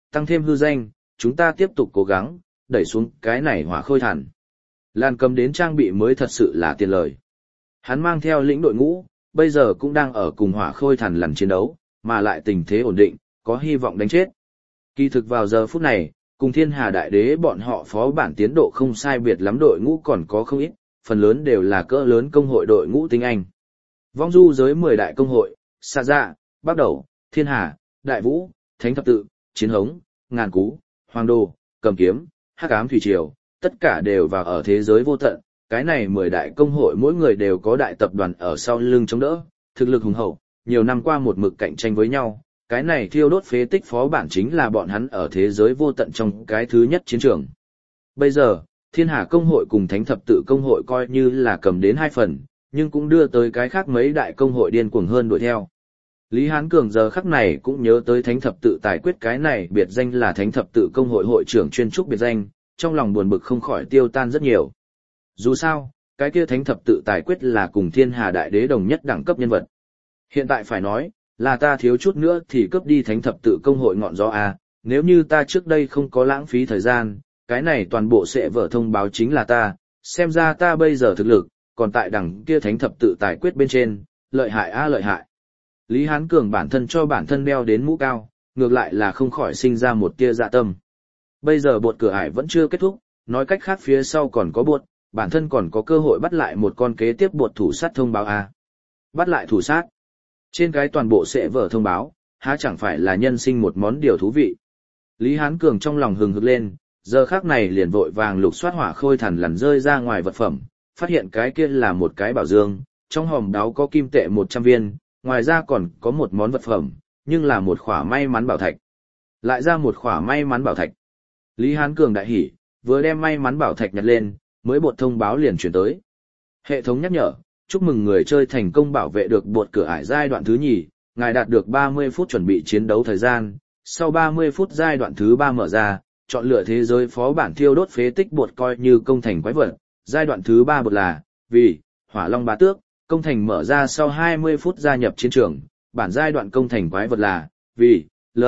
tăng thêm hư danh, chúng ta tiếp tục cố gắng, đẩy xuống cái này hỏa khôi thản. Lan Cầm đến trang bị mới thật sự là tiền lời. Hắn mang theo lĩnh đội ngũ, bây giờ cũng đang ở cùng hỏa khôi thản lần chiến đấu, mà lại tình thế ổn định, có hy vọng đánh chết. Kỳ thực vào giờ phút này, cùng Thiên Hà Đại Đế bọn họ phó bản tiến độ không sai biệt lắm, đội ngũ còn có không ít, phần lớn đều là cỡ lớn công hội đội ngũ tinh anh. Vong du giới 10 đại công hội, Sa Dạ, Bắc Đầu, Thiên Hà, Đại Vũ, Thánh Thập Tự, Chiến Hống, Ngàn Cú, Hoàng Đô, Cầm Kiếm, Hắc Ám Thủy Triều, tất cả đều vào ở thế giới vô tận. Cái này 10 đại công hội mỗi người đều có đại tập đoàn ở sau lưng chống đỡ, thực lực hùng hậu, nhiều năm qua một mực cạnh tranh với nhau. Cái này thiêu đốt phế tích phó bản chính là bọn hắn ở thế giới vô tận trong cái thứ nhất chiến trường. Bây giờ, Thiên Hà công hội cùng Thánh Thập Tự công hội coi như là cầm đến 2 phần, nhưng cũng đưa tới cái khác mấy đại công hội điên cuồng hơn đuổi theo. Lý Hán Cường giờ khắc này cũng nhớ tới Thánh Thập Tự tài quyết cái này biệt danh là Thánh Thập Tự công hội hội trưởng chuyên trúc biệt danh, trong lòng buồn bực không khỏi tiêu tan rất nhiều. Dù sao, cái kia Thánh Thập Tự tài quyết là cùng Thiên Hà Đại Đế đồng nhất đẳng cấp nhân vật. Hiện tại phải nói, là ta thiếu chút nữa thì cướp đi Thánh Thập Tự công hội ngọn gió à, nếu như ta trước đây không có lãng phí thời gian, cái này toàn bộ sẽ vở thông báo chính là ta, xem ra ta bây giờ thực lực, còn tại đằng kia Thánh Thập Tự tài quyết bên trên, lợi hại a lợi hại. Lý Hán Cường bản thân cho bản thân đeo đến mũ cao, ngược lại là không khỏi sinh ra một tia dạ tâm. Bây giờ bột cửa ải vẫn chưa kết thúc, nói cách khác phía sau còn có bột, bản thân còn có cơ hội bắt lại một con kế tiếp bột thủ sát thông báo a. Bắt lại thủ sát. Trên cái toàn bộ sẽ vở thông báo, há chẳng phải là nhân sinh một món điều thú vị. Lý Hán Cường trong lòng hừng hực lên, giờ khắc này liền vội vàng lục soát hỏa khôi thằn lằn rơi ra ngoài vật phẩm, phát hiện cái kia là một cái bảo dương, trong hòm đáo có kim tệ 100 viên, ngoài ra còn có một món vật phẩm, nhưng là một khỏa may mắn bảo thạch. Lại ra một khỏa may mắn bảo thạch. Lý Hán Cường đại hỉ, vừa đem may mắn bảo thạch nhặt lên, mới bột thông báo liền chuyển tới. Hệ thống nhắc nhở, chúc mừng người chơi thành công bảo vệ được bột cửa ải giai đoạn thứ nhì, ngài đạt được 30 phút chuẩn bị chiến đấu thời gian, sau 30 phút giai đoạn thứ 3 mở ra, chọn lựa thế giới phó bản thiêu đốt phế tích bột coi như công thành quái vật, giai đoạn thứ 3 bột là, vì, Hỏa Long Bá Tước, công thành mở ra sau 20 phút gia nhập chiến trường, bản giai đoạn công thành quái vật là, vì,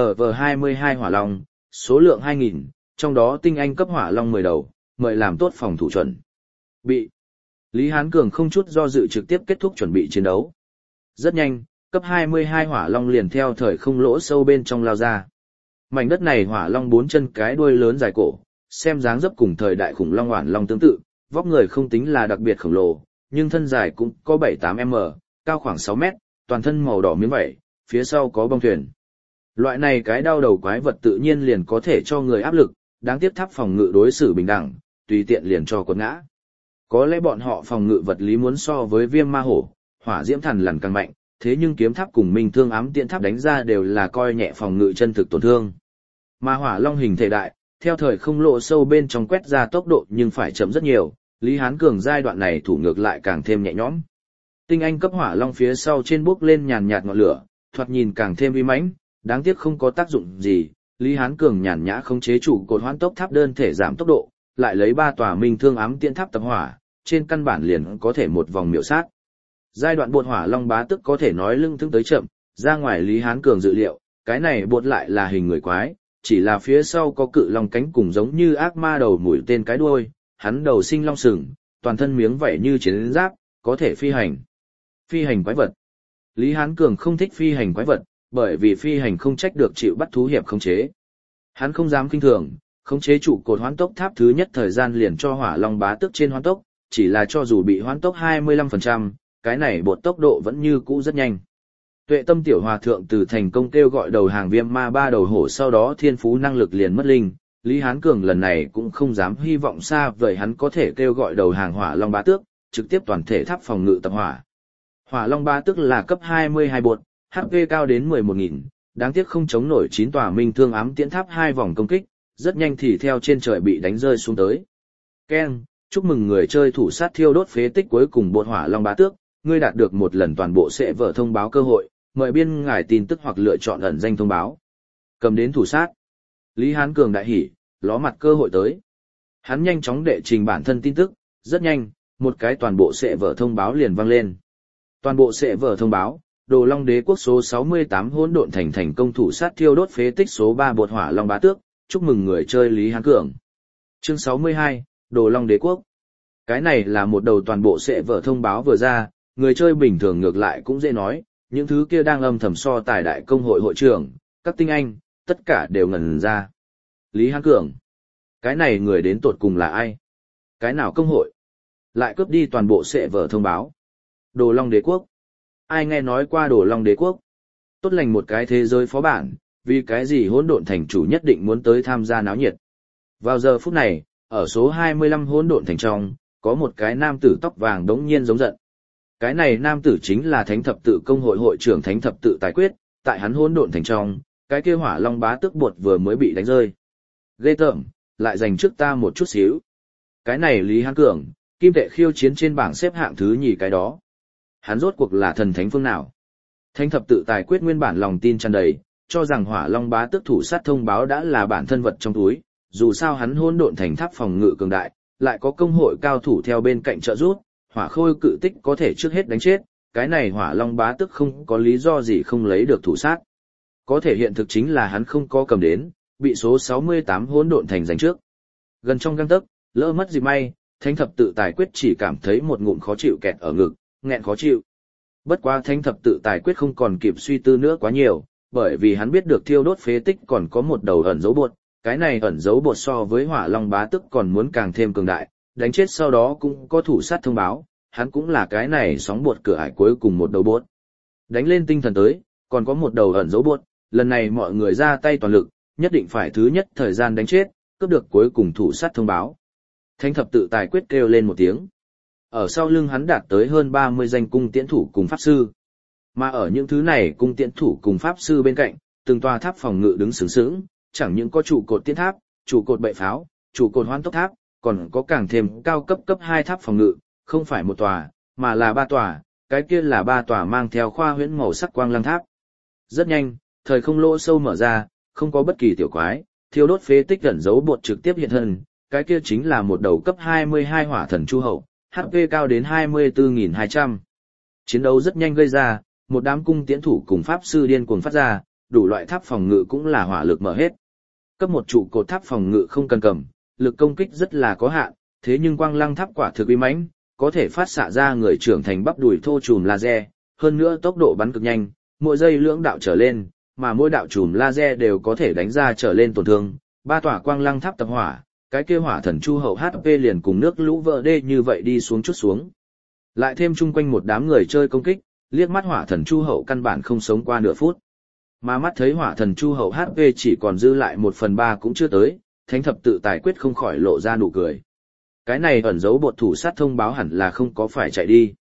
LV22 Hỏa Long, số lượng 2000, trong đó tinh anh cấp Hỏa Long 10 đầu, mời làm tốt phòng thủ chuẩn. Bị Lý Hán Cường không chút do dự trực tiếp kết thúc chuẩn bị chiến đấu. Rất nhanh, cấp 22 Hỏa Long liền theo thời không lỗ sâu bên trong lao ra. Mảnh đất này Hỏa Long 4 chân cái đuôi lớn dài cổ, xem dáng dấp cùng thời đại khủng long Oản Long tương tự, vóc người không tính là đặc biệt khổng lồ, nhưng thân dài cũng có 7-8m, cao khoảng 6m, toàn thân màu đỏ miếng vảy, phía sau có bông thuyền. Loại này cái đao đầu quái vật tự nhiên liền có thể cho người áp lực, đáng tiếc tháp phòng ngự đối xử bình đẳng, tùy tiện liền cho quật ngã. Có lẽ bọn họ phòng ngự vật lý muốn so với Viêm Ma Hổ, Hỏa Diễm Thằn Lằn càng mạnh, thế nhưng kiếm tháp cùng Minh Thương Ám Tiễn tháp đánh ra đều là coi nhẹ phòng ngự chân thực tổn thương. Mà Hỏa Long hình thể đại, theo thời không lộ sâu bên trong quét ra tốc độ nhưng phải chậm rất nhiều, Lý Hán Cường giai đoạn này thủ ngược lại càng thêm nhẹ nhõm. Tinh anh cấp Hỏa Long phía sau trên bước lên nhàn nhạt ngọn lửa, thoạt nhìn càng thêm uy mãnh, đáng tiếc không có tác dụng gì. Lý Hán Cường nhàn nhã khống chế trụ cột hoán tốc tháp đơn thể giảm tốc độ, lại lấy 3 tòa Minh Thương Ám Tiễn tháp tập hỏa, trên căn bản liền có thể một vòng miểu sát. Giai đoạn bột Hỏa Long Bá Tước có thể nói lưng thững tới chậm, ra ngoài Lý Hán Cường dự liệu, cái này bột lại là hình người quái, chỉ là phía sau có cự long cánh cùng giống như ác ma đầu mũi tên cái đuôi, hắn đầu sinh long sừng, toàn thân miếng vảy như chiến giáp, có thể phi hành. Phi hành quái vật. Lý Hán Cường không thích phi hành quái vật, bởi vì phi hành không trách được chịu bắt thú hiệp khống chế. Hắn không dám kinh thường, khống chế trụ cột hoán tốc tháp thứ nhất thời gian liền cho Hỏa Long Bá Tước trên hoán tốc, chỉ là cho dù bị hoán tốc 25%, cái này bột tốc độ vẫn như cũ rất nhanh. Tuệ Tâm tiểu hòa thượng từ thành công kêu gọi đầu hàng Viêm Ma 3 đầu hổ, sau đó thiên phú năng lực liền mất linh, Lý Hán Cường lần này cũng không dám hy vọng xa vời hắn có thể kêu gọi đầu hàng Hỏa Long Bá Tước, trực tiếp toàn thể tháp phòng ngự tập hỏa. Hỏa Long Bá Tước là cấp 22 bột, HP cao đến 11.000, đáng tiếc không chống nổi 9 tòa Minh Thương Ám Tiễn tháp 2 vòng công kích, rất nhanh thì theo trên trời bị đánh rơi xuống tới. Ken, chúc mừng người chơi thủ sát thiêu đốt phế tích cuối cùng bột Hỏa Long Bá Tước, ngươi đạt được một lần toàn bộ sẽ vở thông báo cơ hội, mời biên ngài tin tức hoặc lựa chọn ẩn danh thông báo. Cầm đến thủ sát. Lý Hán Cường đại hỉ, ló mặt cơ hội tới. Hắn nhanh chóng đệ trình bản thân tin tức, rất nhanh, một cái toàn bộ sẽ vở thông báo liền vang lên. Toàn bộ sẽ vở thông báo, Đồ Long Đế quốc số 68 hỗn độn thành thành công thủ sát thiêu đốt phế tích số 3 bột hỏa Long Bá Tước, chúc mừng người chơi Lý Hán Cường. Chương 62, Đồ Long Đế quốc. Cái này là một đầu toàn bộ sẽ vở thông báo vừa ra, người chơi bình thường ngược lại cũng dễ nói, những thứ kia đang âm thầm so tài đại công hội hội trưởng, các tinh anh, tất cả đều ngần ra. Lý Hán Cường. Cái này người đến tột cùng là ai? Cái nào công hội? Lại cướp đi toàn bộ sẽ vở thông báo. Đồ Long Đế quốc. Ai nghe nói qua Đồ Long Đế quốc? Tốt lành một cái thế giới phó bản, vì cái gì hỗn độn thành chủ nhất định muốn tới tham gia náo nhiệt. Vào giờ phút này, ở số 25 hỗn độn thành trong, có một cái nam tử tóc vàng đống nhiên giống giận. Cái này nam tử chính là Thánh Thập Tự công hội hội trưởng Thánh Thập Tự Tài Quyết, tại hắn hỗn độn thành trong, cái kia hỏa Long Bá Tước bột vừa mới bị đánh rơi. Ghê tởm, lại giành trước ta một chút xíu. Cái này Lý Hán Cường, kim tệ khiêu chiến trên bảng xếp hạng thứ nhì cái đó. Hắn rốt cuộc là thần thánh phương nào? Thánh Thập Tự Tài Quyết nguyên bản lòng tin tràn đầy, cho rằng hỏa Long Bá Tước thủ sát thông báo đã là bản thân vật trong túi, dù sao hắn hỗn độn thành tháp phòng ngự cường đại, lại có công hội cao thủ theo bên cạnh trợ giúp, hỏa khôi cự tích có thể trước hết đánh chết, cái này hỏa Long Bá Tước không có lý do gì không lấy được thủ sát. Có thể hiện thực chính là hắn không có cầm đến, bị số 68 hỗn độn thành giành trước. Gần trong gang tấc, lỡ mất dịp may, Thánh Thập Tự Tài Quyết chỉ cảm thấy một ngụm khó chịu kẹt ở ngực, nghẹn khó chịu. Bất quá Thánh Thập Tự Tài Quyết không còn kịp suy tư nữa quá nhiều, bởi vì hắn biết được thiêu đốt phế tích còn có một đầu ẩn dấu bột, cái này ẩn dấu bột so với hỏa Long Bá Tước còn muốn càng thêm cường đại, đánh chết sau đó cũng có thủ sát thông báo, hắn cũng là cái này sóng bột cửa ải cuối cùng một đầu bột. Đánh lên tinh thần tới, còn có một đầu ẩn dấu bột, lần này mọi người ra tay toàn lực, nhất định phải thứ nhất thời gian đánh chết, cướp được cuối cùng thủ sát thông báo. Thánh Thập Tự Tài Quyết kêu lên một tiếng. Ở sau lưng hắn đạt tới hơn 30 danh cung tiễn thủ cùng pháp sư. Mà ở những thứ này cung tiễn thủ cùng pháp sư bên cạnh, từng tòa tháp phòng ngự đứng sướng sướng, chẳng những có trụ cột tiễn tháp, trụ cột bệ pháo, trụ cột hoán tốc tháp, còn có càng thêm cao cấp cấp 2 tháp phòng ngự, không phải một tòa, mà là 3 tòa, cái kia là 3 tòa mang theo khoa huyễn màu sắc quang lăng tháp. Rất nhanh, thời không lỗ sâu mở ra, không có bất kỳ tiểu quái, thiêu đốt phế tích ẩn dấu bột trực tiếp hiện thân, cái kia chính là một đầu cấp 22 hỏa thần chu hậu, HP cao đến 24.200. Chiến đấu rất nhanh gây ra, một đám cung tiễn thủ cùng pháp sư điên cuồng phát ra, đủ loại tháp phòng ngự cũng là hỏa lực mở hết. Cấp một trụ cột tháp phòng ngự không cần cầm, lực công kích rất là có hạn, thế nhưng quang lăng tháp quả thực uy mãnh, có thể phát xạ ra người trưởng thành bắp đùi thô chùm laser, hơn nữa tốc độ bắn cực nhanh, mỗi giây lưỡng đạo trở lên, mà mỗi đạo chùm laser đều có thể đánh ra trở lên tổn thương. 3 tòa quang lăng tháp tập hỏa, cái kia hỏa thần chu hậu HP liền cùng nước lũ vỡ đê như vậy đi xuống chút xuống. Lại thêm chung quanh một đám người chơi công kích, liếc mắt hỏa thần chu hậu căn bản không sống qua nửa phút. Mà mắt thấy hỏa thần chu hậu HP chỉ còn dư lại 1/3 cũng chưa tới, Thánh Thập Tự Tài Quyết không khỏi lộ ra nụ cười. Cái này ẩn dấu bột thủ sát thông báo hẳn là không có phải chạy đi.